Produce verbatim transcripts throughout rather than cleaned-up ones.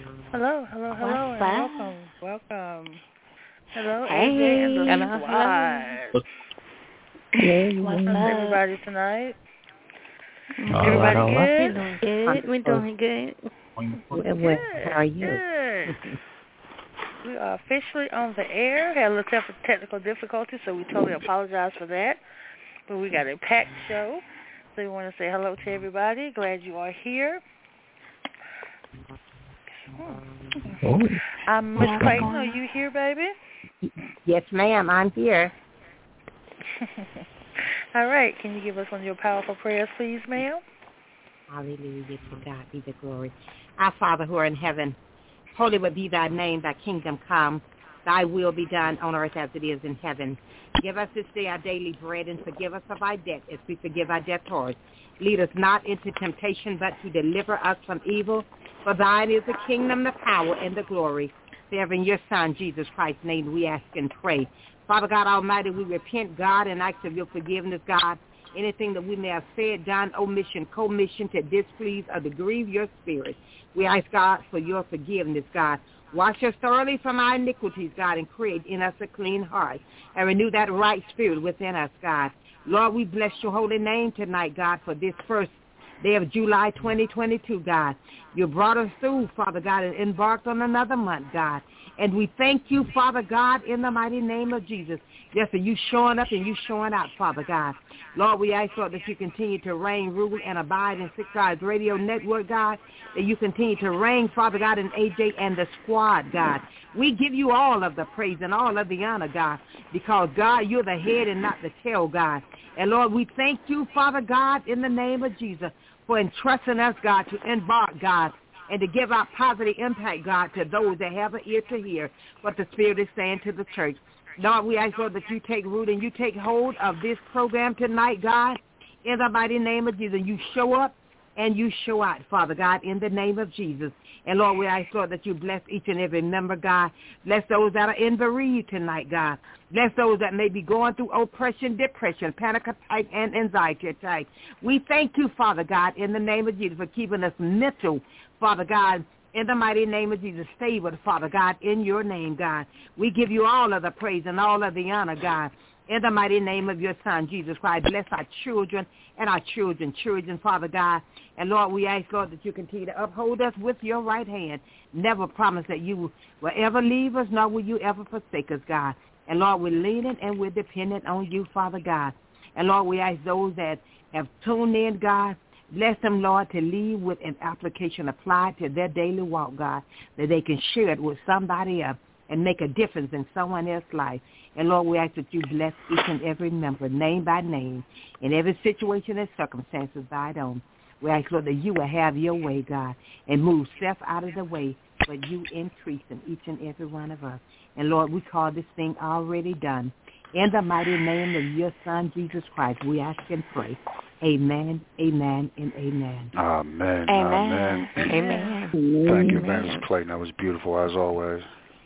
Hello, hello, What's hello, and up? welcome, welcome. Hello, A J and the Hey. Hello, hello. squad. What's How's up? everybody tonight? All right, Everybody all right. We good? doing good. We doing good. Wonderful. Well, how are Good, you? good. We are officially on the air. Had a little tef- technical difficulty, so we totally apologize for that. But we got a packed show, so we want to say hello to everybody. Glad you are here. Oh, Um, Miss Clayton, are you here, baby? Yes, ma'am. I'm here. All right. Can you give us one of your powerful prayers, please, ma'am? Hallelujah. To God be the glory. Our Father who art in heaven, holy would be thy name, thy kingdom come. Thy will be done on earth as it is in heaven. Give us this day our daily bread and forgive us of our debt as we forgive our debtors. Lead us not into temptation, but to deliver us from evil. For thine is the kingdom, the power, and the glory. Forever in your Son, Jesus Christ's name, we ask and pray. Father God Almighty, we repent, God, and ask of your forgiveness, God. Anything that we may have said, done, omission, commission to displease or to grieve your spirit. We ask, God, for your forgiveness, God. Wash us thoroughly from our iniquities, God, and create in us a clean heart. And renew that right spirit within us, God. Lord, we bless your holy name tonight, God, for this first day of July twenty twenty-two, God. You brought us through, Father God, and embarked on another month, God. And we thank you, Father God, in the mighty name of Jesus. Yes, for you showing up and you showing out, Father God. Lord, we ask, Lord, that you continue to reign, rule, and abide in Six Eyes Radio Network, God. That you continue to reign, Father God, in A J and the squad, God. We give you all of the praise and all of the honor, God, because, God, you're the head and not the tail, God. And, Lord, we thank you, Father God, in the name of Jesus, for entrusting us, God, to embark, God, and to give our positive impact, God, to those that have an ear to hear what the Spirit is saying to the church. Lord, we ask, Lord, that you take root and you take hold of this program tonight, God, in the mighty name of Jesus. You show up and you show out, Father God, in the name of Jesus. And, Lord, we ask, Lord, that you bless each and every member, God. Bless those that are in bereaved tonight, God. Bless those that may be going through oppression, depression, panic attack, and anxiety attack. We thank you, Father God, in the name of Jesus, for keeping us mental, Father God, in the mighty name of Jesus, stable, Father God, in your name, God. We give you all of the praise and all of the honor, God, in the mighty name of your Son, Jesus Christ. Bless our children and our children, children, Father God. And, Lord, we ask, Lord, that you continue to uphold us with your right hand. Never promise that you will ever leave us, nor will you ever forsake us, God. And, Lord, we're leaning and we're dependent on you, Father God. And, Lord, we ask those that have tuned in, God, bless them, Lord, to leave with an application applied to their daily walk, God, that they can share it with somebody else and make a difference in someone else's life. And, Lord, we ask that you bless each and every member, name by name, in every situation and circumstances by them. We ask, Lord, that you will have your way, God, and move self out of the way, but you increase in each and every one of us. And, Lord, we call this thing already done. In the mighty name of your Son, Jesus Christ, we ask and pray. Amen, amen, and amen. amen, Amen. amen. Amen. Thank you, Amen. Evangelist Clayton. That was beautiful, as always.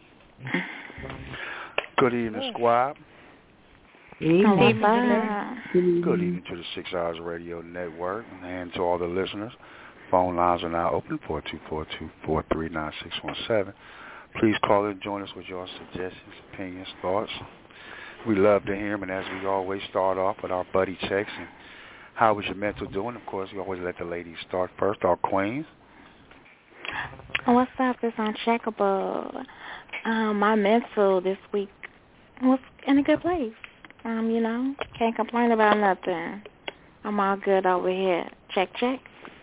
Good evening, squad. Amen. Amen. Good evening to the Six Hours Radio Network and to all the listeners. Phone lines are now open, four two four two, four three nine, six one seven. Please call and join us with your suggestions, opinions, thoughts. We love to hear them, and as we always start off with our buddy checks and how was your mental doing? Of course, we always let the ladies start first, our queens. What's up? It's uncheckable. Um, my mental this week was in a good place. Um, you know, can't complain about nothing. I'm all good over here. Check, check.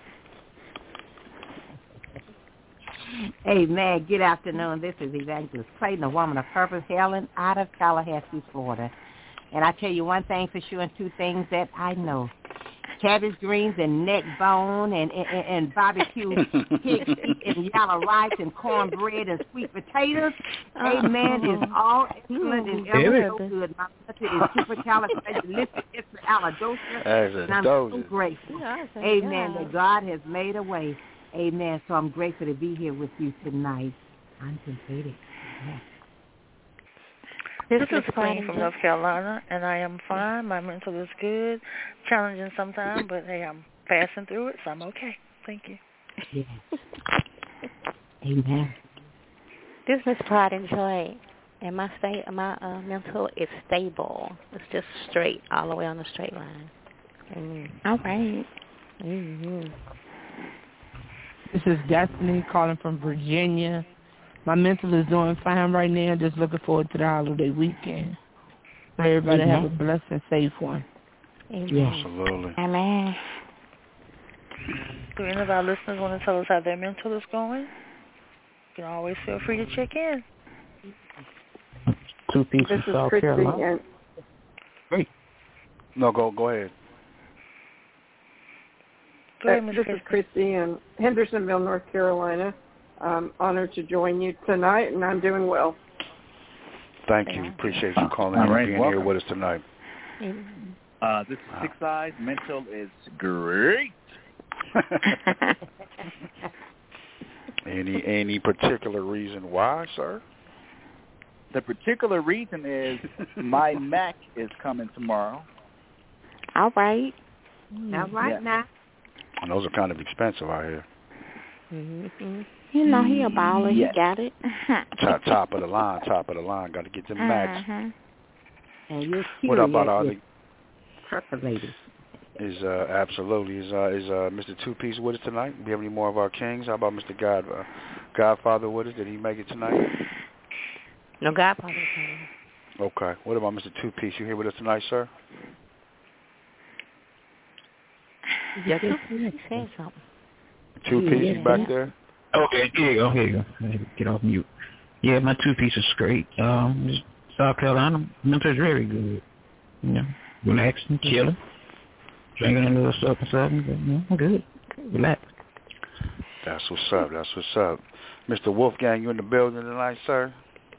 Amen. Good afternoon. This is Evangelist Clayton, a woman of purpose, hailing out of Tallahassee, Florida. And I tell you one thing for sure and two things that I know. Cabbage greens and neck bone and, and, and barbecue pig feet and yellow rice and cornbread and sweet potatoes. Amen. Is all excellent and ever so good. My mother is supercalifragilisticexpialidocious. And I'm so grateful. Amen. That God has made a way. Amen. So I'm grateful to be here with you tonight. I'm completed. Yes. This is Queen from North Carolina, and I am fine. My mental is good, challenging sometimes, but hey, I'm passing through it, so I'm okay. Thank you. Yes. Amen. This is Pride and Joy, and my state, my uh, mental is stable. It's just straight, all the way on the straight line. Mm. All right. Mm-hmm. This is Destiny calling from Virginia. My mental is doing fine right now. Just looking forward to the holiday weekend. So everybody Amen. have a blessed and safe one. Amen. Yes. Absolutely. Amen. Do any of our listeners want to tell us how their mental is going? You can always feel free to check in. Two pieces This of is South Christy. Carolina. And Great. No, go go ahead. Go ahead, uh, Miz this Christy. is Christy in Hendersonville, North Carolina. I'm honored to join you tonight, and I'm doing well. Thank you. Appreciate you calling All in right, and being welcome. here with us tonight. Uh, this is Six Eyes. Mental is great. any any particular reason why, sir? The particular reason is my Mac is coming tomorrow. All right. All right Yeah. now. And those are kind of expensive out here. Mm-hmm. You know he a baller. Yes. He got it. Top top of the line, top of the line. Got to get them Macs. Mhm. And you're What up about all serious, the? percolated. Is uh, absolutely is uh, is uh, Mister Two Piece with us tonight? Do we have any more of our kings? How about Mister God uh, Godfather with us? Did he make it tonight? No, God probably can. Okay. What about Mister Two Piece? You here with us tonight, sir? Yes, he said something. Two Piece, you back there? Okay, here you go, here you go. Get off mute. Yeah, my two pieces is great. Um, just South Carolina, mental is very good. You know, relaxing, chilling, drinking a little something, something, but, you know, I'm good. Relax. That's what's up. That's what's up. Mister Wolfgang, you in the building tonight, sir?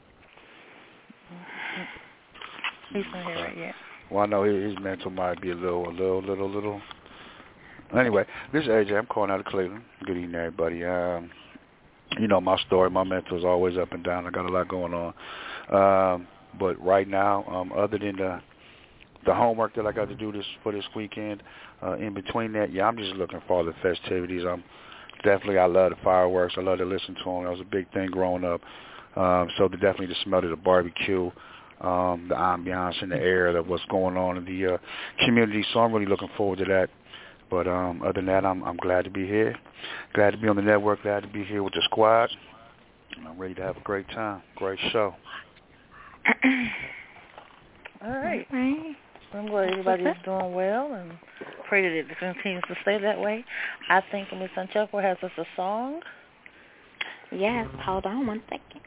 He's not here right yet. Well, I know his, his mental might be a little, a little, little, little. Anyway, this is A J. I'm calling out of Cleveland. Good evening, everybody. Um, you know my story. My mental is always up and down. I got a lot going on. Um, but right now, um, other than the the homework that I got to do this for this weekend, uh, in between that, yeah, I'm just looking for the festivities. I'm definitely, I love the fireworks. I love to listen to them. That was a big thing growing up. Um, so the, definitely the smell of the barbecue, um, the ambiance in the air of what's going on in the uh, community. So I'm really looking forward to that. But um, other than that, I'm, I'm glad to be here. Glad to be on the network. Glad to be here with the squad. I'm ready to have a great time. Great show. All right. All right. I'm glad everybody is doing well and pray that it continues to stay that way. I think Miss Sancheco has us a song. Yes. Hold on one second.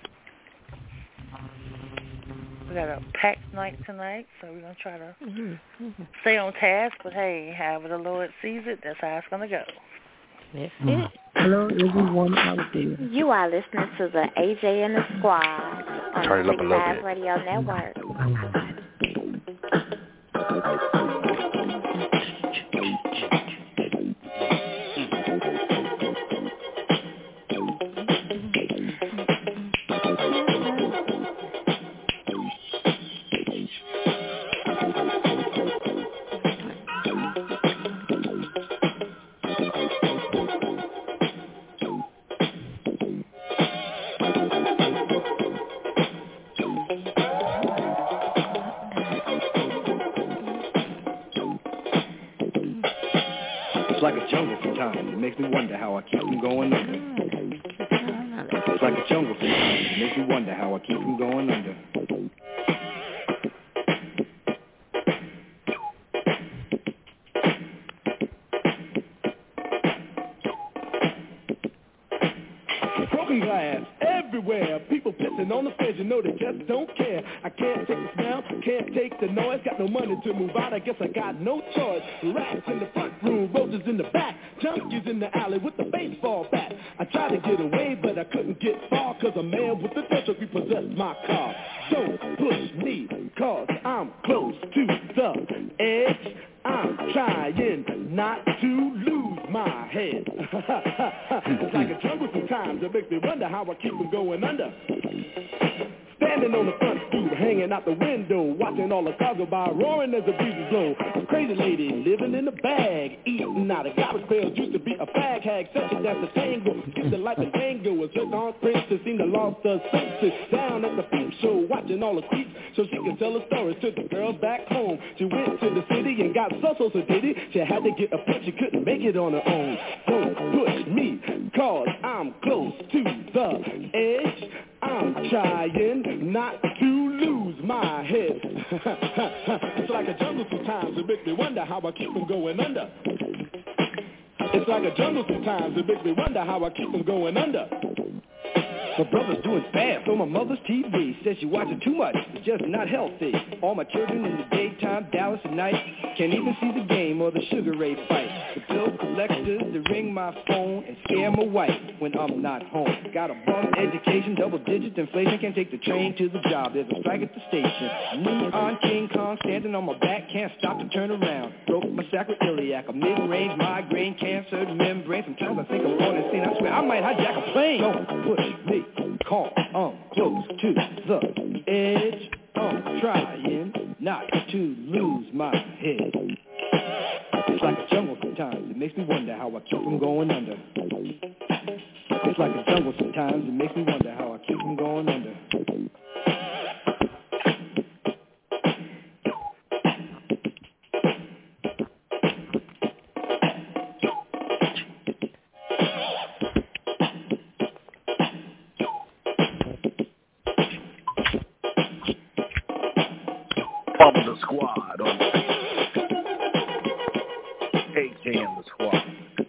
We got a packed night tonight, so we're going to try to Mm-hmm. stay on task. But, hey, however the Lord sees it, that's how it's going to go. That's Mm. it. Hello, everyone out there. You are listening to the A J and the Squad on Turn it the up a Six little Eyes bit. Radio Network. It's like a jungle sometimes. It makes me wonder how I keep from going under. It's like a jungle sometimes. It makes me wonder how I keep from going under. Broken glass everywhere. People pissing on the fence, you know they just don't care. I can't take the smell, can't take the noise. Got no money to move out, I guess I got no choice. Rats in the front room, roaches in the back, junkies in the alley with the baseball bat. I tried to get away, but I couldn't get far, cause a man with a torch repossessed my car. Don't push me, cause I'm close to the edge. I'm trying not to lose my head. It's like a jungle sometimes. It makes me wonder how I keep from going under. standing on the front stoop, hanging out the window, watching all the cars go by, roaring as the breezes blow. A crazy lady living in a bag, eating out of garbage pails, used to be a fag hag, such a dance a tango, skipped the life and tango, a certain on princess seemed to lost her senses, down at the peep show, watching all the creeps, so she could tell a story to the girls back home. She went to the city and got so so sedated, she had to get a pimp, she couldn't make it on her own. Don't push me, cause I'm close to the edge. I'm trying not to lose my head. It's like a jungle sometimes, it makes me wonder how I keep from going under. It's like a jungle sometimes, it makes me wonder how I keep from going under. My brother's doing fast on my mother's T V. Says she watching too much, it's just not healthy. All my children in the daytime, Dallas at night. Can't even see the game or the Sugar Ray fight. The bill collectors, they ring my phone and scare my wife when I'm not home. Got a bum education, double digit inflation. Can't take the train to the job, there's a strike at the station. Me on King Kong, standing on my back, can't stop to turn around. Broke my sacroiliac, a mid-range migraine, cancer, membrane. Sometimes I think I'm going insane, I swear I might hijack a plane. Don't push me. Call, I'm close to the edge. I'm trying not to lose my head. It's like a jungle sometimes, it makes me wonder how I keep from going under. It's like a jungle sometimes, it makes me wonder how I keep from going under. The squad on A J M the squad.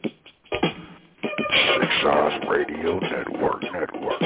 Six Eyes Radio Network, Network.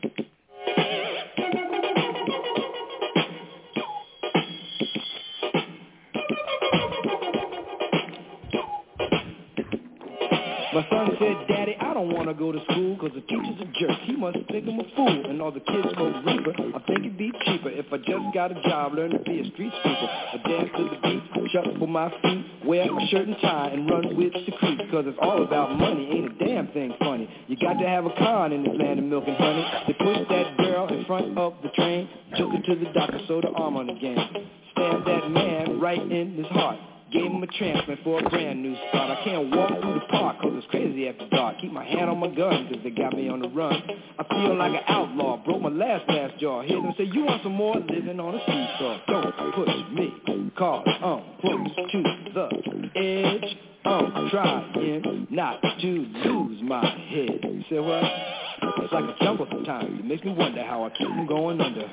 My son said, Daddy, I don't want to go to school because the teacher's a jerk. He must think I'm a fool and all the kids smoke reefer. I think it'd be cheaper if I just got a job, learn to be a street sweeper. I dance to the beat, shuffle my feet, wear a shirt and tie and run with the creep. Because it's all about money, ain't a damn thing funny. You got to have a con in this land of milk and honey. They pushed that girl in front of the train, took her to the doctor, sewed her arm on again. Stabbed that man right in his heart. Gave him a transplant for a brand new start. I can't walk through the park cause it's crazy after dark. Keep my hand on my gun cause they got me on the run. I feel like an outlaw, broke my last last jaw. Hear them say, you want some more? Living on a seesaw. Don't push me, cause I'm close to the edge. I'm trying not to lose my head. You say what? It's like a jungle sometimes. It makes me wonder how I keep from going under.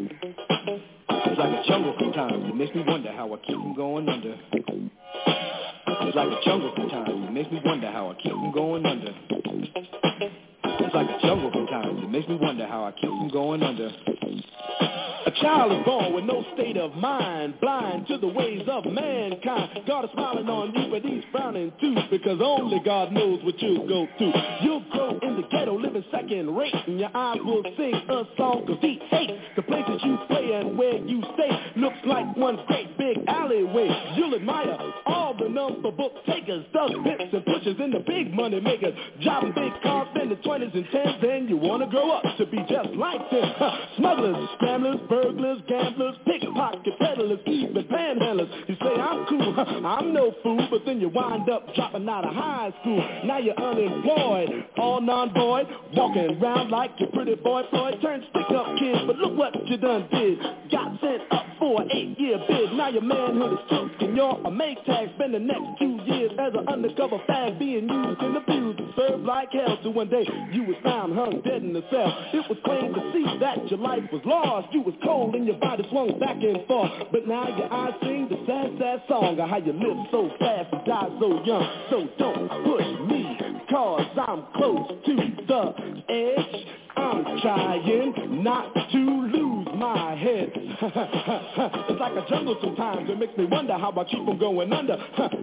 It's like a jungle sometimes, it makes me wonder how I keep from going under. It's like a jungle sometimes, it makes me wonder how I keep from going under. It's like a jungle sometimes, it makes me wonder how I keep from going under. A child is born with no state of mind, blind to the ways of mankind. God is smiling on you, but he's frowning too, because only God knows what you'll go through. You'll grow in the ghetto, living second rate, and your eyes will sing a song cause he hates the places you play and where you stay. Looks like one great big alleyway. You'll admire all the number book takers, thugs, pimps, and pushers, and the big money makers. Driving big cars in the twenties and tens, then you want to grow up to be just like them. Smugglers, scramblers, burglars, gamblers, pickpocket peddlers, even panhandlers. You say, I'm cool, I'm no fool, but then you wind up dropping out of high school. Now you're unemployed, all non-void, walking around like your pretty boy Floyd. Turned stick-up kid, but look what you done did. Got sent up for an eight-year bid. Now your manhood is took and you're a make tag. Spend the next two years as an undercover fag, being used and abused and served like hell. So one day you was found hung dead in the cell. It was plain to see that your life was lost. You was cold and your body swung back and forth. But now your eyes sing the sad, sad song of how you lived so fast and died so young. So don't push me, cause I'm close to the edge. I'm trying not to lose my head. It's like a jungle sometimes, it makes me wonder how I keep from going under.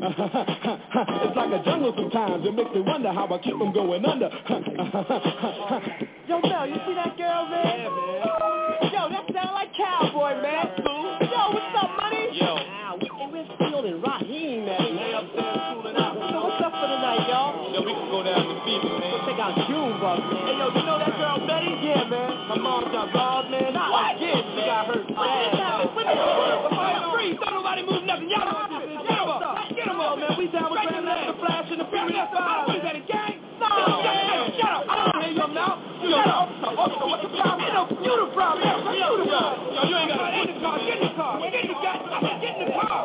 It's like a jungle sometimes, it makes me wonder how I keep from going under. Yo, Mel, you see that girl, man? Yeah, man. Yo, that sound like Cowboy, man. Cool. Yo, what's up, money? Yo. Wow, and we're Field and Raheem, man. They upstairs cooling out. So what's up for the night, y'all? Yo, we can go down to Fever, man. Go check out Junebug, man. Hey, yo, you know that girl Betty? Yeah, man. My mom got robbed, man. Not again. She got hurt bad. Freeze. Don't nobody move nothing. Y'all know this is. Get him up. Get him up, man. We down with Grandmaster Flash and the Furious Five. What is that, a gang? No, man. Shut up. I don't hear you now. Shut up. Officer, what's the problem? You the problem. You the problem. Yo, you ain't got to get in the car. Get in the car. Get in the car. Get in the car.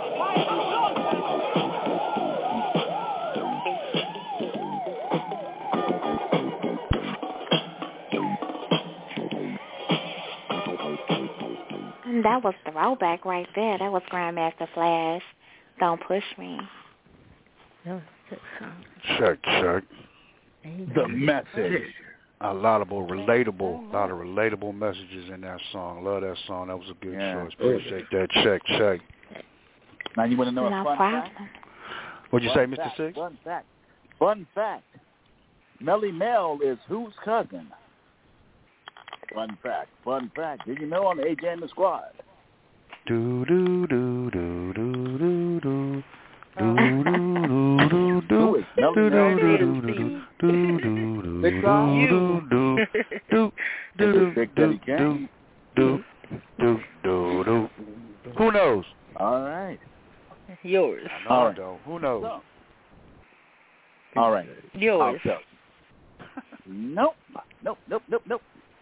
That was throwback right there. That was Grandmaster Flash. Don't push me. That was a good song. Check, check. The message. A lot of relatable, a lot of relatable messages in that song. Love that song. That was a good Yeah. choice. Appreciate that. Check, check. Now you want to know No a fun problem. fact? What'd you fun say, Mister fact, Six? Fun fact. Fun fact. Melly Mel is whose cousin? Fun fact. Fun fact. Did you know on A J and the Squad? Do do do do do do do. Do do do do do. Who is Melly Do Mel? do do do do do do Six do Eyes? do do do do Is it Big Daddy do Kane? do do do do. Who knows? All right. Yours. I All know right. though. Who knows? So, all right. Yours. I'll tell you. Nope. Nope. Nope. Nope. Nope.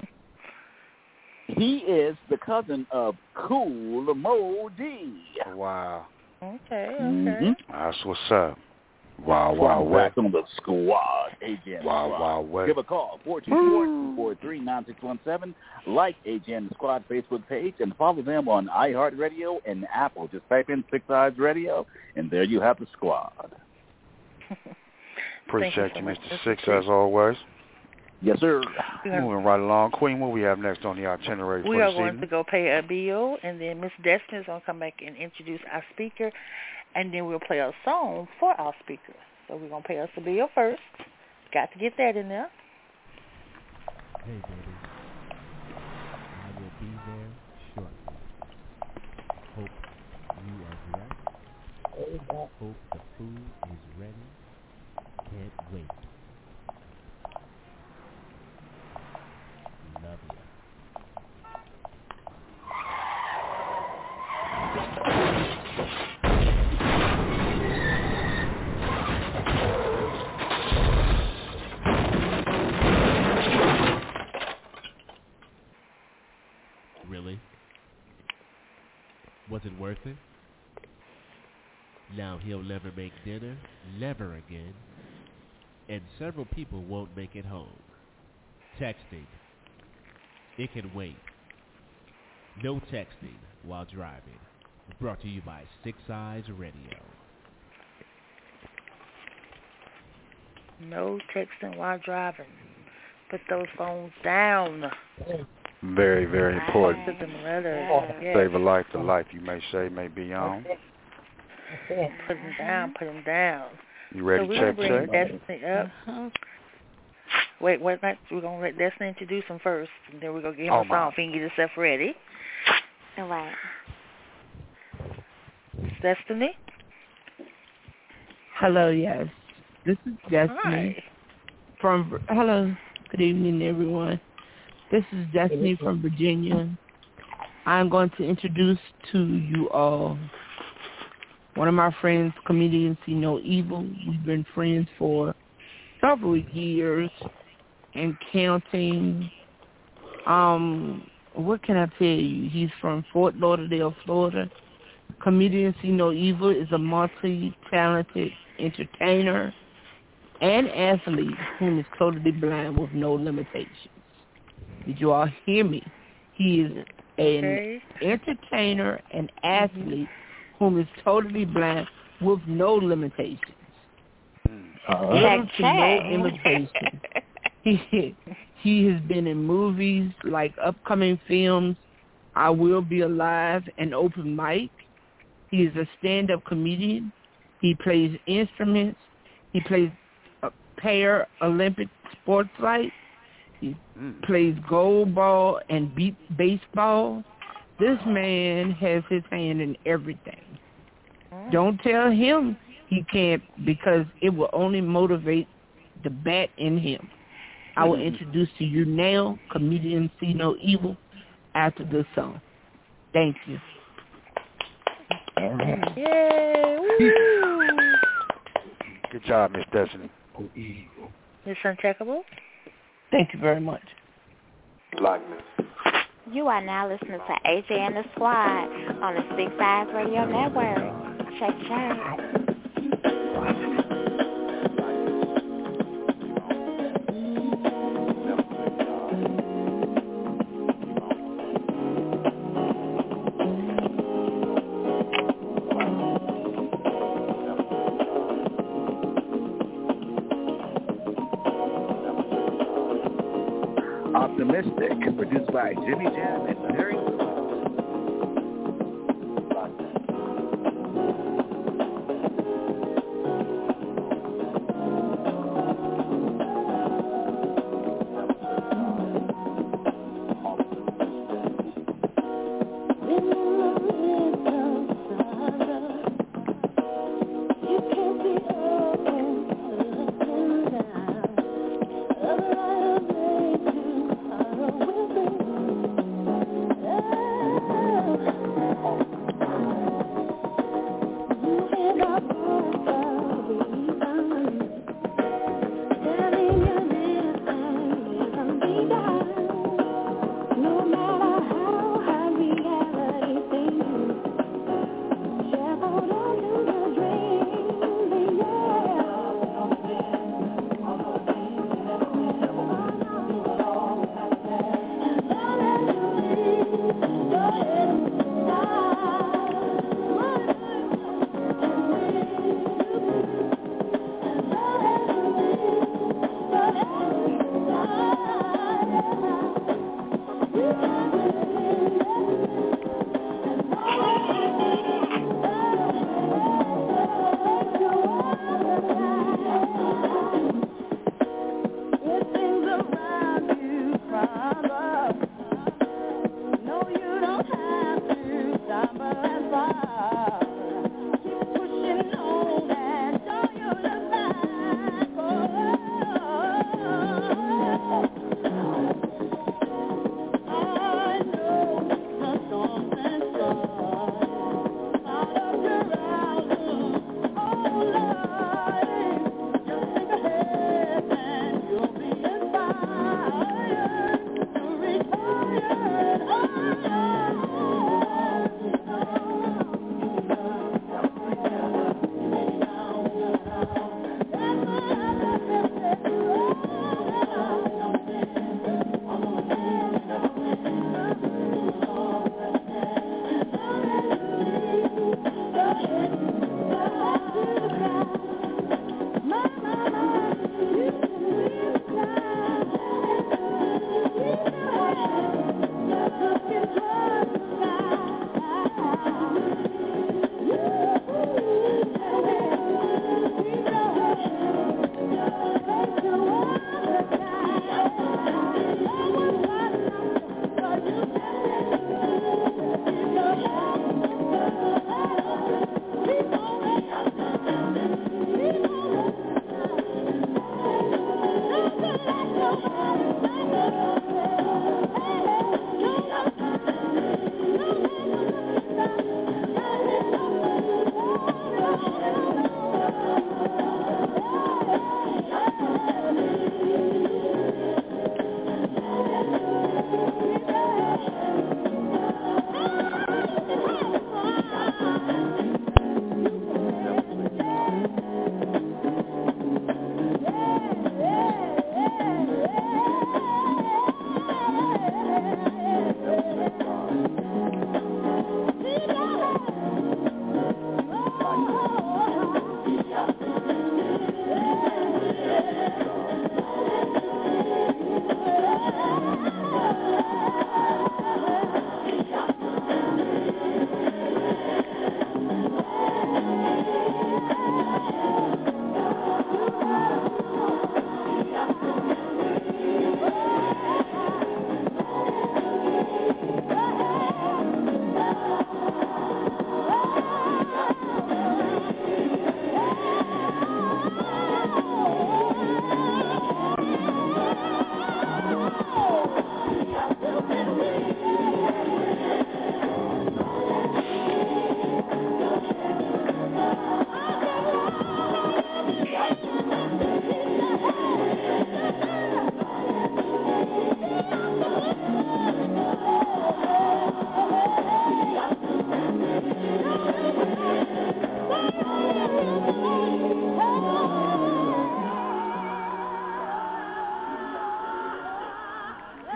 He is the cousin of Cool Mo D. Wow. Okay, okay. Mm-hmm. That's what's up. Wow, wow, Back wow. on the squad. A J and the Wow, Squad. wow, wow. Give a call, four two four, two four three, nine six one seven. Like A J and the Squad Facebook page and follow them on iHeartRadio and Apple. Just type in Six Eyes Radio, and there you have the squad. Appreciate you so you, much, Mister Mister Six, Six. as always. Yes, sir. Moving right along. Queen, what we have next on the itinerary We for are this going evening? to go pay a bill, and then Miss Destiny is going to come back and introduce our speaker, and then we'll play a song for our speaker. So we're going to pay us a bill first. Got to get that in there. Hey, baby. I will be there shortly. Hope you are blessed. Hope the food is ready. Can't wait. Love you. Really? Was it worth it? Now he'll never make dinner, never again, and several people won't make it home. Texting. It can wait. No texting while driving. Brought to you by Six Eyes Radio. No texting while driving. Put those phones down. Very, very important. Put them letters. Yes. Save a life, the life you may save may be on. Put them down. Put them down. You ready so to check, bring check? Destiny up. Uh-huh. Wait, what? Not, we're gonna let Destiny introduce him first, and then we're gonna give him Oh, a song. my. If he can get himself ready. All right. Destiny. Hello, yes. This is Destiny Hi. from. Hello, good evening, everyone. This is Destiny from Virginia. I'm going to introduce to you all one of my friends, comedian See No Evil. We've been friends for several years and counting. Um, what can I tell you? He's from Fort Lauderdale, Florida. Comedian See No Evil is a multi-talented entertainer and athlete whom is totally blind with no limitations. Did you all hear me? He is an Okay. entertainer and athlete whom is totally blind with no limitations. Uh, Little to no imitation. He, he has been in movies like upcoming films, I Will Be Alive, and Open Mic. He is a stand-up comedian. He plays instruments. He plays a pair Olympic sports lights. He Mm. plays goal ball and beat baseball. This man has his hand in everything. Don't tell him he can't, because it will only motivate the bat in him. I will introduce to you now comedian See No Evil after this song. Thank you. All right. Yay! Woo! Good job, Miss Destiny. Miss Uncheckable. Thank you very much. Blackness. You are now listening to A J and the Squad on the Six Eyes Radio Network. Check, check. Optimistic, produced by Jimmy Jam and Terry. Yeah.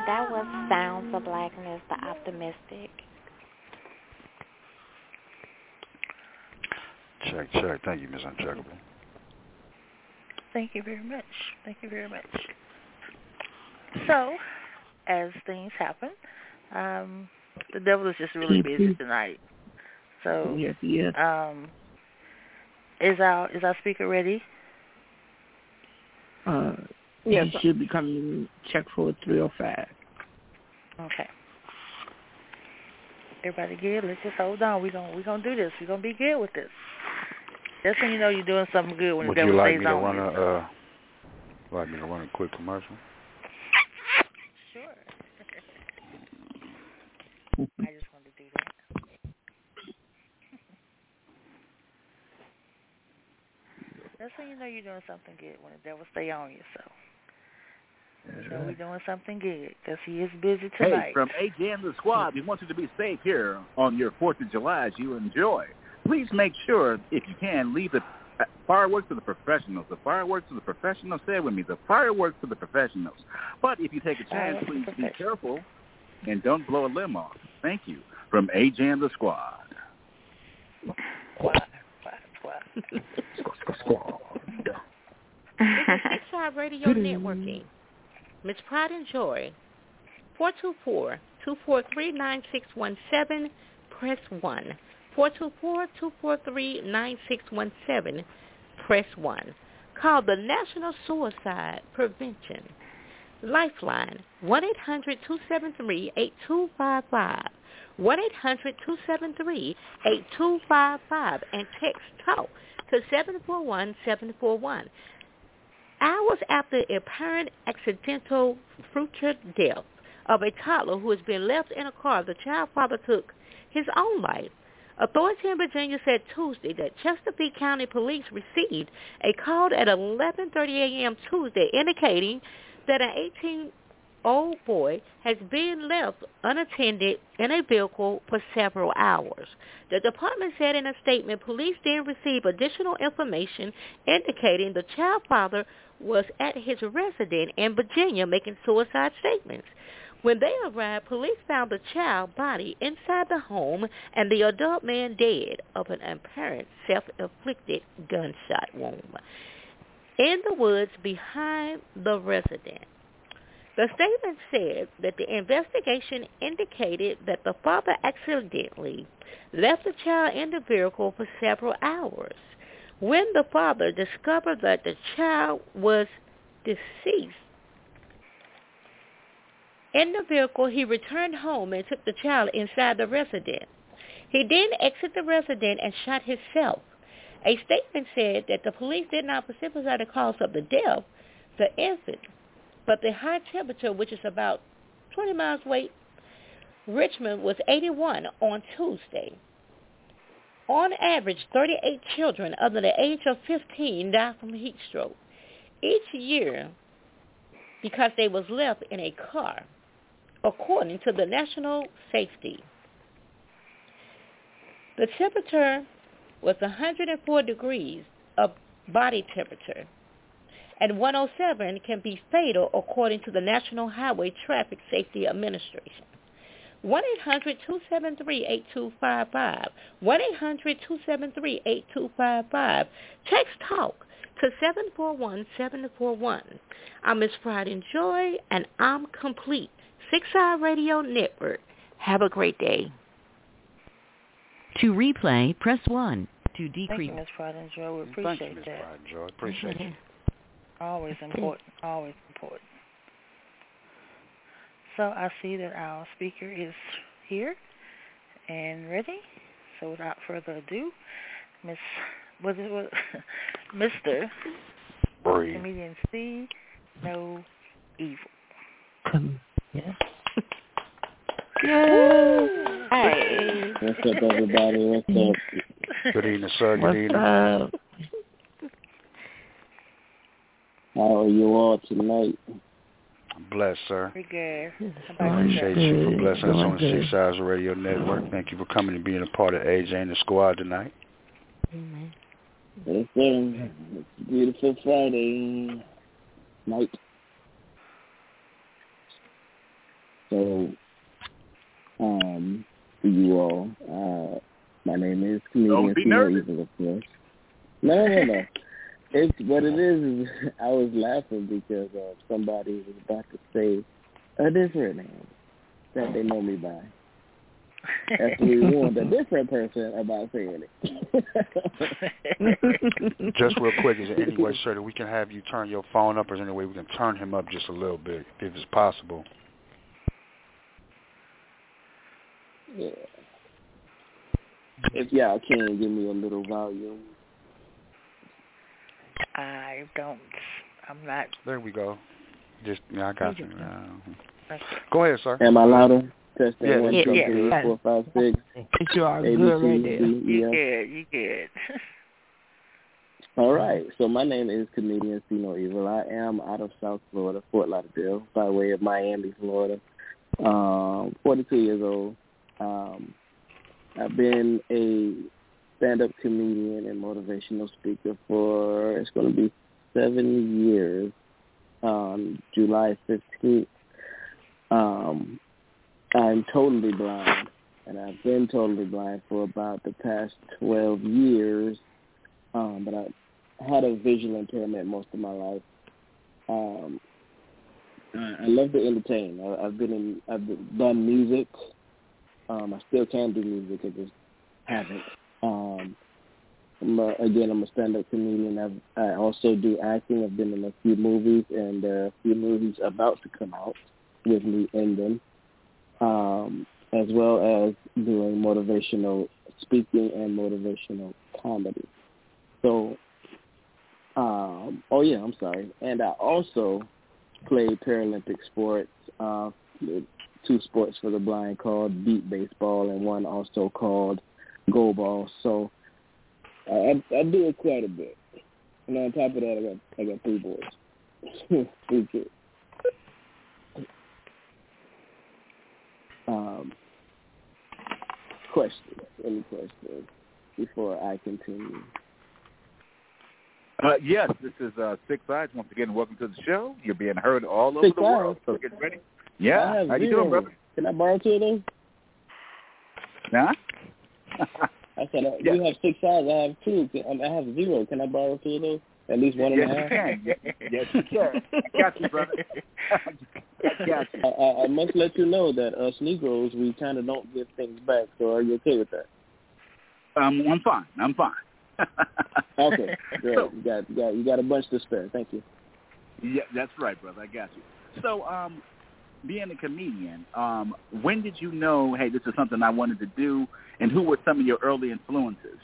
that was Sounds of Blackness, the Optimistic. Check, check. Thank you, Miss Uncheckable. Thank you very much. Thank you very much. So, as things happen, um, the devil is just really busy tonight. So, yes, yes. Um, is our is our speaker ready? Uh, yes, he should be coming. Check for three oh five. Okay. Everybody good? Let's just hold on. We're going we gonna do this. We're going to be good with this. That's when you know you're doing something good, when Would the devil you like stays me to on run you. a, uh, like me to run a quick commercial? Sure. I just wanted to do that. That's when you know you're doing something good, when the devil stay on you, so. You know we're doing something good, because he is busy tonight. Hey, from A J and the Squad, we want you to be safe here on your fourth of July as you enjoy. Please make sure, if you can, leave the fireworks to the professionals. The fireworks to the professionals. Say it with me. The fireworks to the professionals. But if you take a chance, please be careful and don't blow a limb off. Thank you. From A J and the Squad. Squad, squad, squad. Squad. This is Six Five Radio Networking. Miss Pride and Joy. four two four, two four three, nine six one seven. Press one. four two four, two four three, nine six one seven. Press one. Call the National Suicide Prevention Lifeline, one eight hundred, two seven three, eight two five five. one eight hundred, two seven three, eight two five five. And text TALK to seven four one, seven four one. Hours after a apparent accidental future death of a toddler who has been left in a car, the child father took his own life. Authorities in Virginia said Tuesday that Chesapeake County Police received a call at eleven thirty a.m. Tuesday indicating that an eighteen-year-old boy has been left unattended in a vehicle for several hours. The department said in a statement, police then received additional information indicating the child father was at his residence in Virginia making suicide statements. When they arrived, police found the child's body inside the home and the adult man dead of an apparent self-inflicted gunshot wound in the woods behind the residence. The statement said that the investigation indicated that the father accidentally left the child in the vehicle for several hours. When the father discovered that the child was deceased in the vehicle, he returned home and took the child inside the residence. He then exited the residence and shot himself. A statement said that the police did not specify the cause of the death, the infant, but the high temperature, which is about twenty miles away, Richmond was eighty-one on Tuesday. On average, thirty-eight children under the age of fifteen die from heat stroke each year because they was left in a car, according to the National Safety. The temperature was one hundred four degrees of body temperature, and one oh seven can be fatal according to the National Highway Traffic Safety Administration. one eight hundred, two seven three, eight two five five. one eight hundred, two seven three, eight two five five. Text TALK to seven four one, seven four one. I'm Miss Pride and Joy, and I'm complete. Six Eye Radio Network. Have a great day. To replay, press one. To decrease. Thank you, Miss Pride and Joy. We appreciate Thank you, Miz that. Pride and Joy. Appreciate you. Always important. Always important. So I see that our speaker is here and ready. So without further ado, Miss what is what Mister Bree. Comedian C No Evil. Come, yeah. Hey. What's up, everybody? What's up? Good evening, sir. Good What's evening. up? How are you all tonight? Blessed, sir. Pretty good. Appreciate you for blessing us on the Six Eyes Radio Network. Thank you for coming and being a part of A J and the Squad tonight. Amen. Yes, sir. It's a beautiful Friday night. so, um, for you all, uh, my name is comedian Tino Evil, of course. No, no, no. It's what it is. Is I was laughing because uh, somebody was about to say a different name that they know me by. After we warned a different person about saying it. Just real quick, is there any way, sir, that we can have you turn your phone up, or is there any way we can turn him up just a little bit, if it's possible? Yeah. If y'all can give me a little volume. I don't. I'm not. There we go. Just yeah, I got you. Uh, go ahead, sir. Am I louder? Test that yeah, one, yeah, two, yeah. three, four, five, six. You are A, B, good C, right there. D, E, You F. good. You good. All right. So my name is comedian Tino Evil. I am out of South Florida, Fort Lauderdale, by way of Miami, Florida. Um, forty-two years old. Um, I've been a stand-up comedian and motivational speaker for, it's going to be seven years, um, July fifteenth. Um, I'm totally blind, and I've been totally blind for about the past twelve years, um, but I had a visual impairment most of my life. Um, I love to entertain. I, I've been in, I've done music. Um, I still can do music. I just haven't. Um, I'm a, again, I'm a stand-up comedian. I've, I also do acting. I've been in a few movies, and there are a few movies about to come out with me in them, um, as well as doing motivational speaking and motivational comedy. So, um, oh yeah, I'm sorry. And I also play Paralympic sports, uh, two sports for the blind called beat baseball, and one also called go ball. So I, I do it quite a bit. And on top of that, I got I got three boys, three kids. Um, questions? Any questions before I continue? Uh, yes, this is uh, Six Eyes. Once again, welcome to the show. You're being heard all over Six the eyes. world. So get ready. Yeah, I have how you zero. doing, brother? Can I borrow two of those? Huh? I said, uh, Yeah. you have six eyes. I have two. Can, I have zero. Can I borrow two of those? At least one and yes, a half? you can. Yes, you can. I got you, brother. I got you. I, I, I must let you know that us Negroes, we kind of don't give things back. So are you okay with that? Um, I'm fine. I'm fine. Okay, great. So, you got, you got you got a bunch to spare. Thank you. Yeah, that's right, brother. I got you. So, um, being a comedian, um, when did you know, hey, this is something I wanted to do, and who were some of your early influences?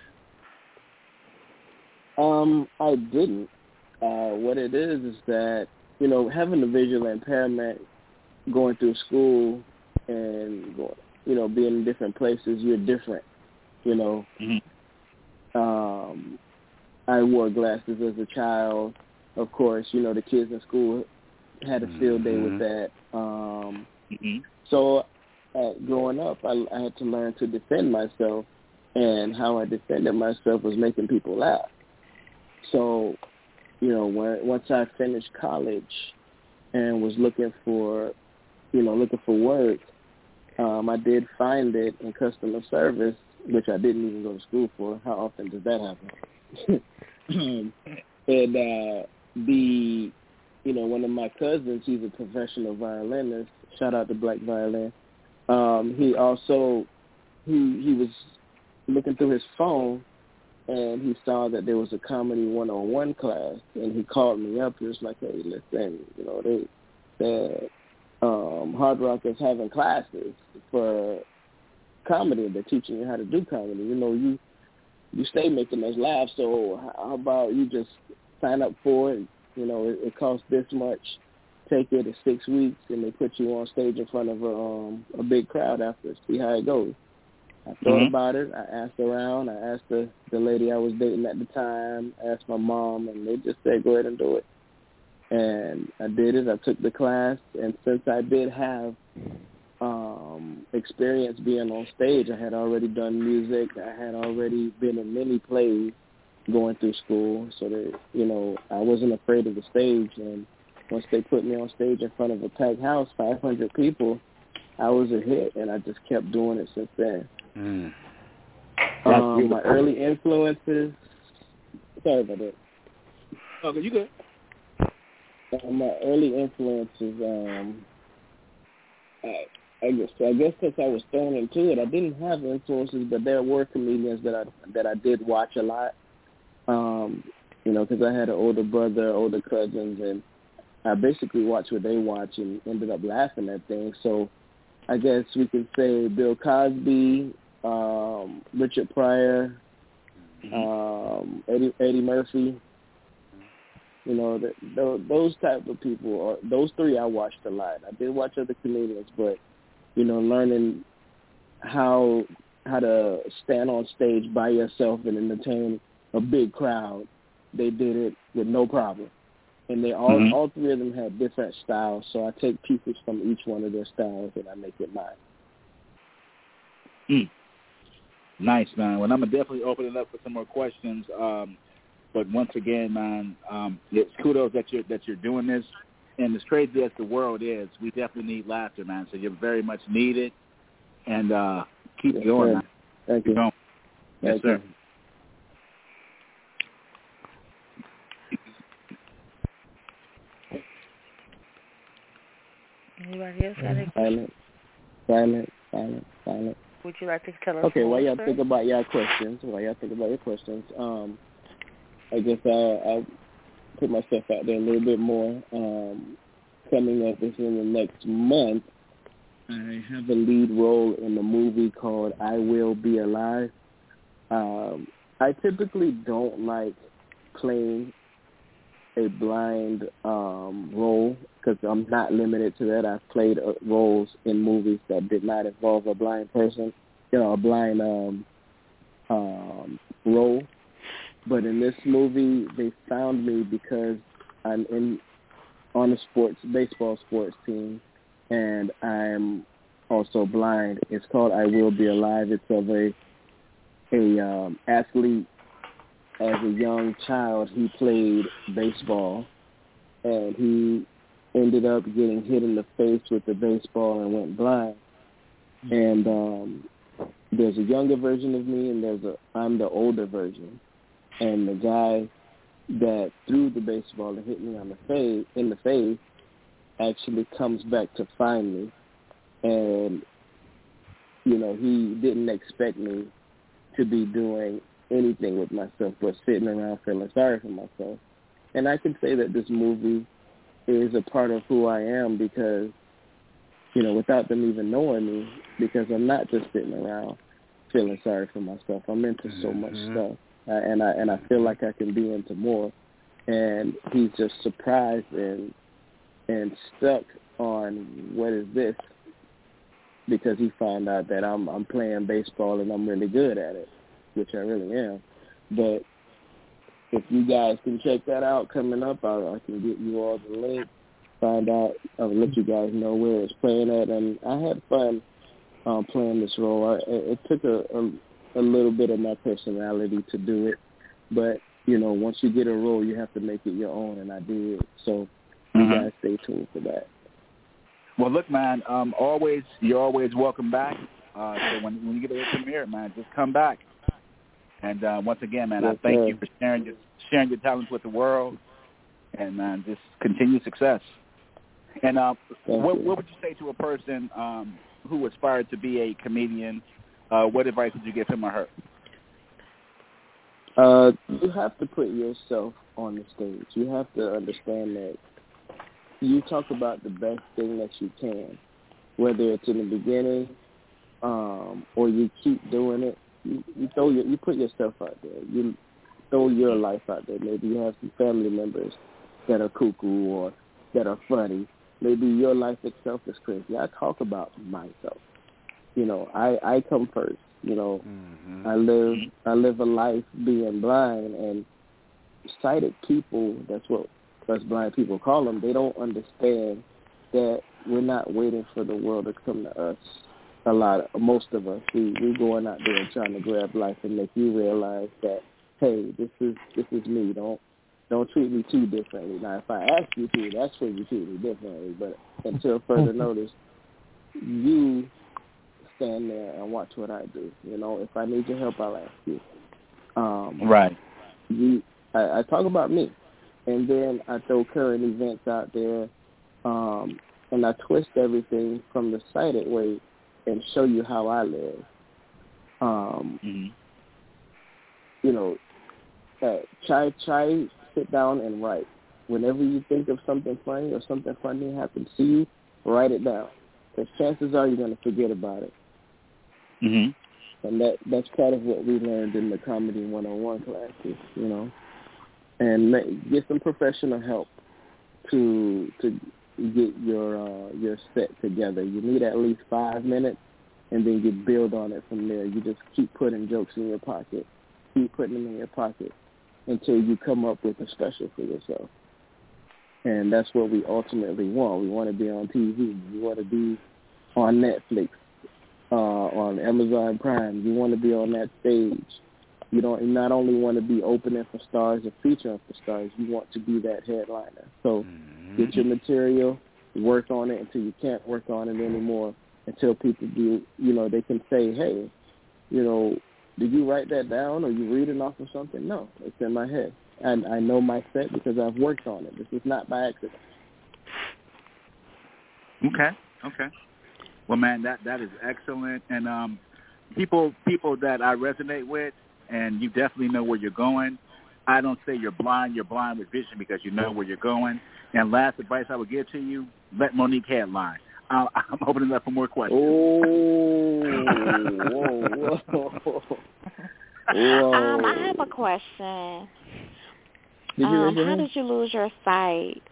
Um, I didn't. Uh, what it is is that, you know, having a visual impairment, going through school and, you know, being in different places, you're different, you know. Mm-hmm. Um, I wore glasses as a child. Of course, you know, the kids in school had a field day with that. Um, mm-hmm. So uh, growing up, I, I had to learn to defend myself, and how I defended myself was making people laugh. So, you know, when, once I finished college and was looking for, you know, looking for work, um, I did find it in customer service, which I didn't even go to school for. How often does that happen? and uh, the, you know, one of my cousins, he's a professional violinist. Shout out to Black Violin. Um, he also, he he was looking through his phone, and he saw that there was a comedy one-on-one class, and he called me up. He was like, hey, listen, you know, they said um, Hard Rock is having classes for comedy. They're teaching you how to do comedy. You know, you you stay making us laugh, so how about you just sign up for it? You know, it, it costs this much. Take it in six weeks, and they put you on stage in front of a, um, a big crowd after, see how it goes. I thought Mm-hmm. about it. I asked around. I asked the, the lady I was dating at the time. I asked my mom, and they just said, go ahead and do it. And I did it. I took the class, and since I did have um, experience being on stage, I had already done music. I had already been in many plays going through school, so that, you know, I wasn't afraid of the stage. And once they put me on stage in front of a packed house, five hundred people, I was a hit, and I just kept doing it since then. Mm. Um, my early influences. Sorry about that. Okay, you good. Uh, my early influences. Um, I, I guess I guess since I was thrown into it, I didn't have influences, but there were comedians that I that I did watch a lot. Um, you know, because I had an older brother, older cousins, and I basically watched what they watch and ended up laughing at things. So I guess we could say Bill Cosby, um, Richard Pryor, um, Eddie Eddie Murphy. You know, the, the, those type of people, or those three I watched a lot. I did watch other comedians, but, you know, learning how how to stand on stage by yourself and entertain a big crowd, they did it with no problem. And they all, mm-hmm. all three of them had different styles, so I take pieces from each one of their styles and I make it mine. Mm. Nice, man. Well, I'm going to definitely open it up for some more questions. Um, but once again, man, um, it's kudos that you're, that you're doing this. And as crazy as the world is, we definitely need laughter, man. So you're very much needed. And uh, keep yes, going, sir. man. Thank keep you. Going. Yes, Thank sir. You. Anybody else got any questions? Silent, silent, silent, silent. Would you like to tell us Okay, more, while y'all sir? think about y'all questions, while y'all think about your questions, um, I guess I'll, I'll put myself out there a little bit more. Um, coming up within the next month, I have a lead role in a movie called I Will Be Alive. Um, I typically don't like playing a blind um, role because I'm not limited to that. I've played uh, roles in movies that did not involve a blind person, you know, a blind um, um, role. But in this movie, they found me because I'm in on a sports baseball sports team, and I'm also blind. It's called I Will Be Alive. It's of a a um, athlete. As a young child, he played baseball, and he ended up getting hit in the face with the baseball and went blind. And um, there's a younger version of me, and there's a I'm the older version. And the guy that threw the baseball and hit me on the face in the face actually comes back to find me, and you know he didn't expect me to be doing anything with myself but sitting around feeling sorry for myself. And I can say that this movie is a part of who I am because, you know, without them even knowing me, because I'm not just sitting around feeling sorry for myself. I'm into so mm-hmm. much stuff, uh, and I and I feel like I can be into more. And he's just surprised and and stuck on what is this, because he found out that I'm I'm playing baseball and I'm really good at it, which I really am. But if you guys can check that out coming up, I, I can get you all the link, find out, I'll let you guys know where it's playing at. And I had fun um, playing this role. I, it took a, a, a little bit of my personality to do it. But, you know, once you get a role, you have to make it your own, and I did. So you mm-hmm. guys stay tuned for that. Well, look, man, um, always you're always welcome back. Uh, so when when you get a premiere, man, just come back. And uh, once again, man, yes, I thank sir. you for sharing your sharing your talents with the world, and man, just continued success. And uh, what you. what would you say to a person um, who aspired to be a comedian? Uh, what advice would you give him or her? Uh, you have to put yourself on the stage. You have to understand that you talk about the best thing that you can, whether it's in the beginning um, or you keep doing it. You, you throw your, you put yourself out there. You throw your life out there. Maybe you have some family members that are cuckoo or that are funny. Maybe your life itself is crazy. I talk about myself. You know, I, I come first. You know, mm-hmm. I live I live a life being blind, and sighted people, that's what us blind people call them, they don't understand that we're not waiting for the world to come to us. A lot of, most of us, we, we're going out there and trying to grab life and make you realize that, hey, this is this is me. Don't don't treat me too differently. Now, if I ask you to, that's when you treat me differently. But until further notice, you stand there and watch what I do. You know, if I need your help, I'll ask you. Um, right. You, I, I talk about me, and then I throw current events out there, um, and I twist everything from the sighted way and show you how I live. Um, mm-hmm. You know, uh, try try sit down and write. Whenever you think of something funny or something funny happens to you, write it down. Because chances are you're going to forget about it. Mm-hmm. And that that's part of what we learned in the Comedy one oh one classes, you know. And make, get some professional help to to get your uh, your set together. You need at least five minutes, and then you build on it from there. You just keep putting jokes in your pocket, keep putting them in your pocket until you come up with a special for yourself. And that's what we ultimately want. We want to be on T V. We want to be on Netflix, uh, on Amazon Prime. You want to be on that stage. You don't you not only want to be opening for stars or featuring for stars, you want to be that headliner. So mm-hmm. get your material, work on it until you can't work on it anymore, until people do, you know, they can say, hey, you know, did you write that down or you reading off of something? No, it's in my head. And I know my set because I've worked on it. This is not by accident. Okay, okay. Well, man, that that is excellent. And um, people people that I resonate with, and you definitely know where you're going. I don't say you're blind. You're blind with vision because you know where you're going. And last advice I would give to you, let Monique headline. I'll, I'm opening up for more questions. Oh, whoa, whoa. Whoa. Um, I have a question. Did you um, how hand? did you lose your sight?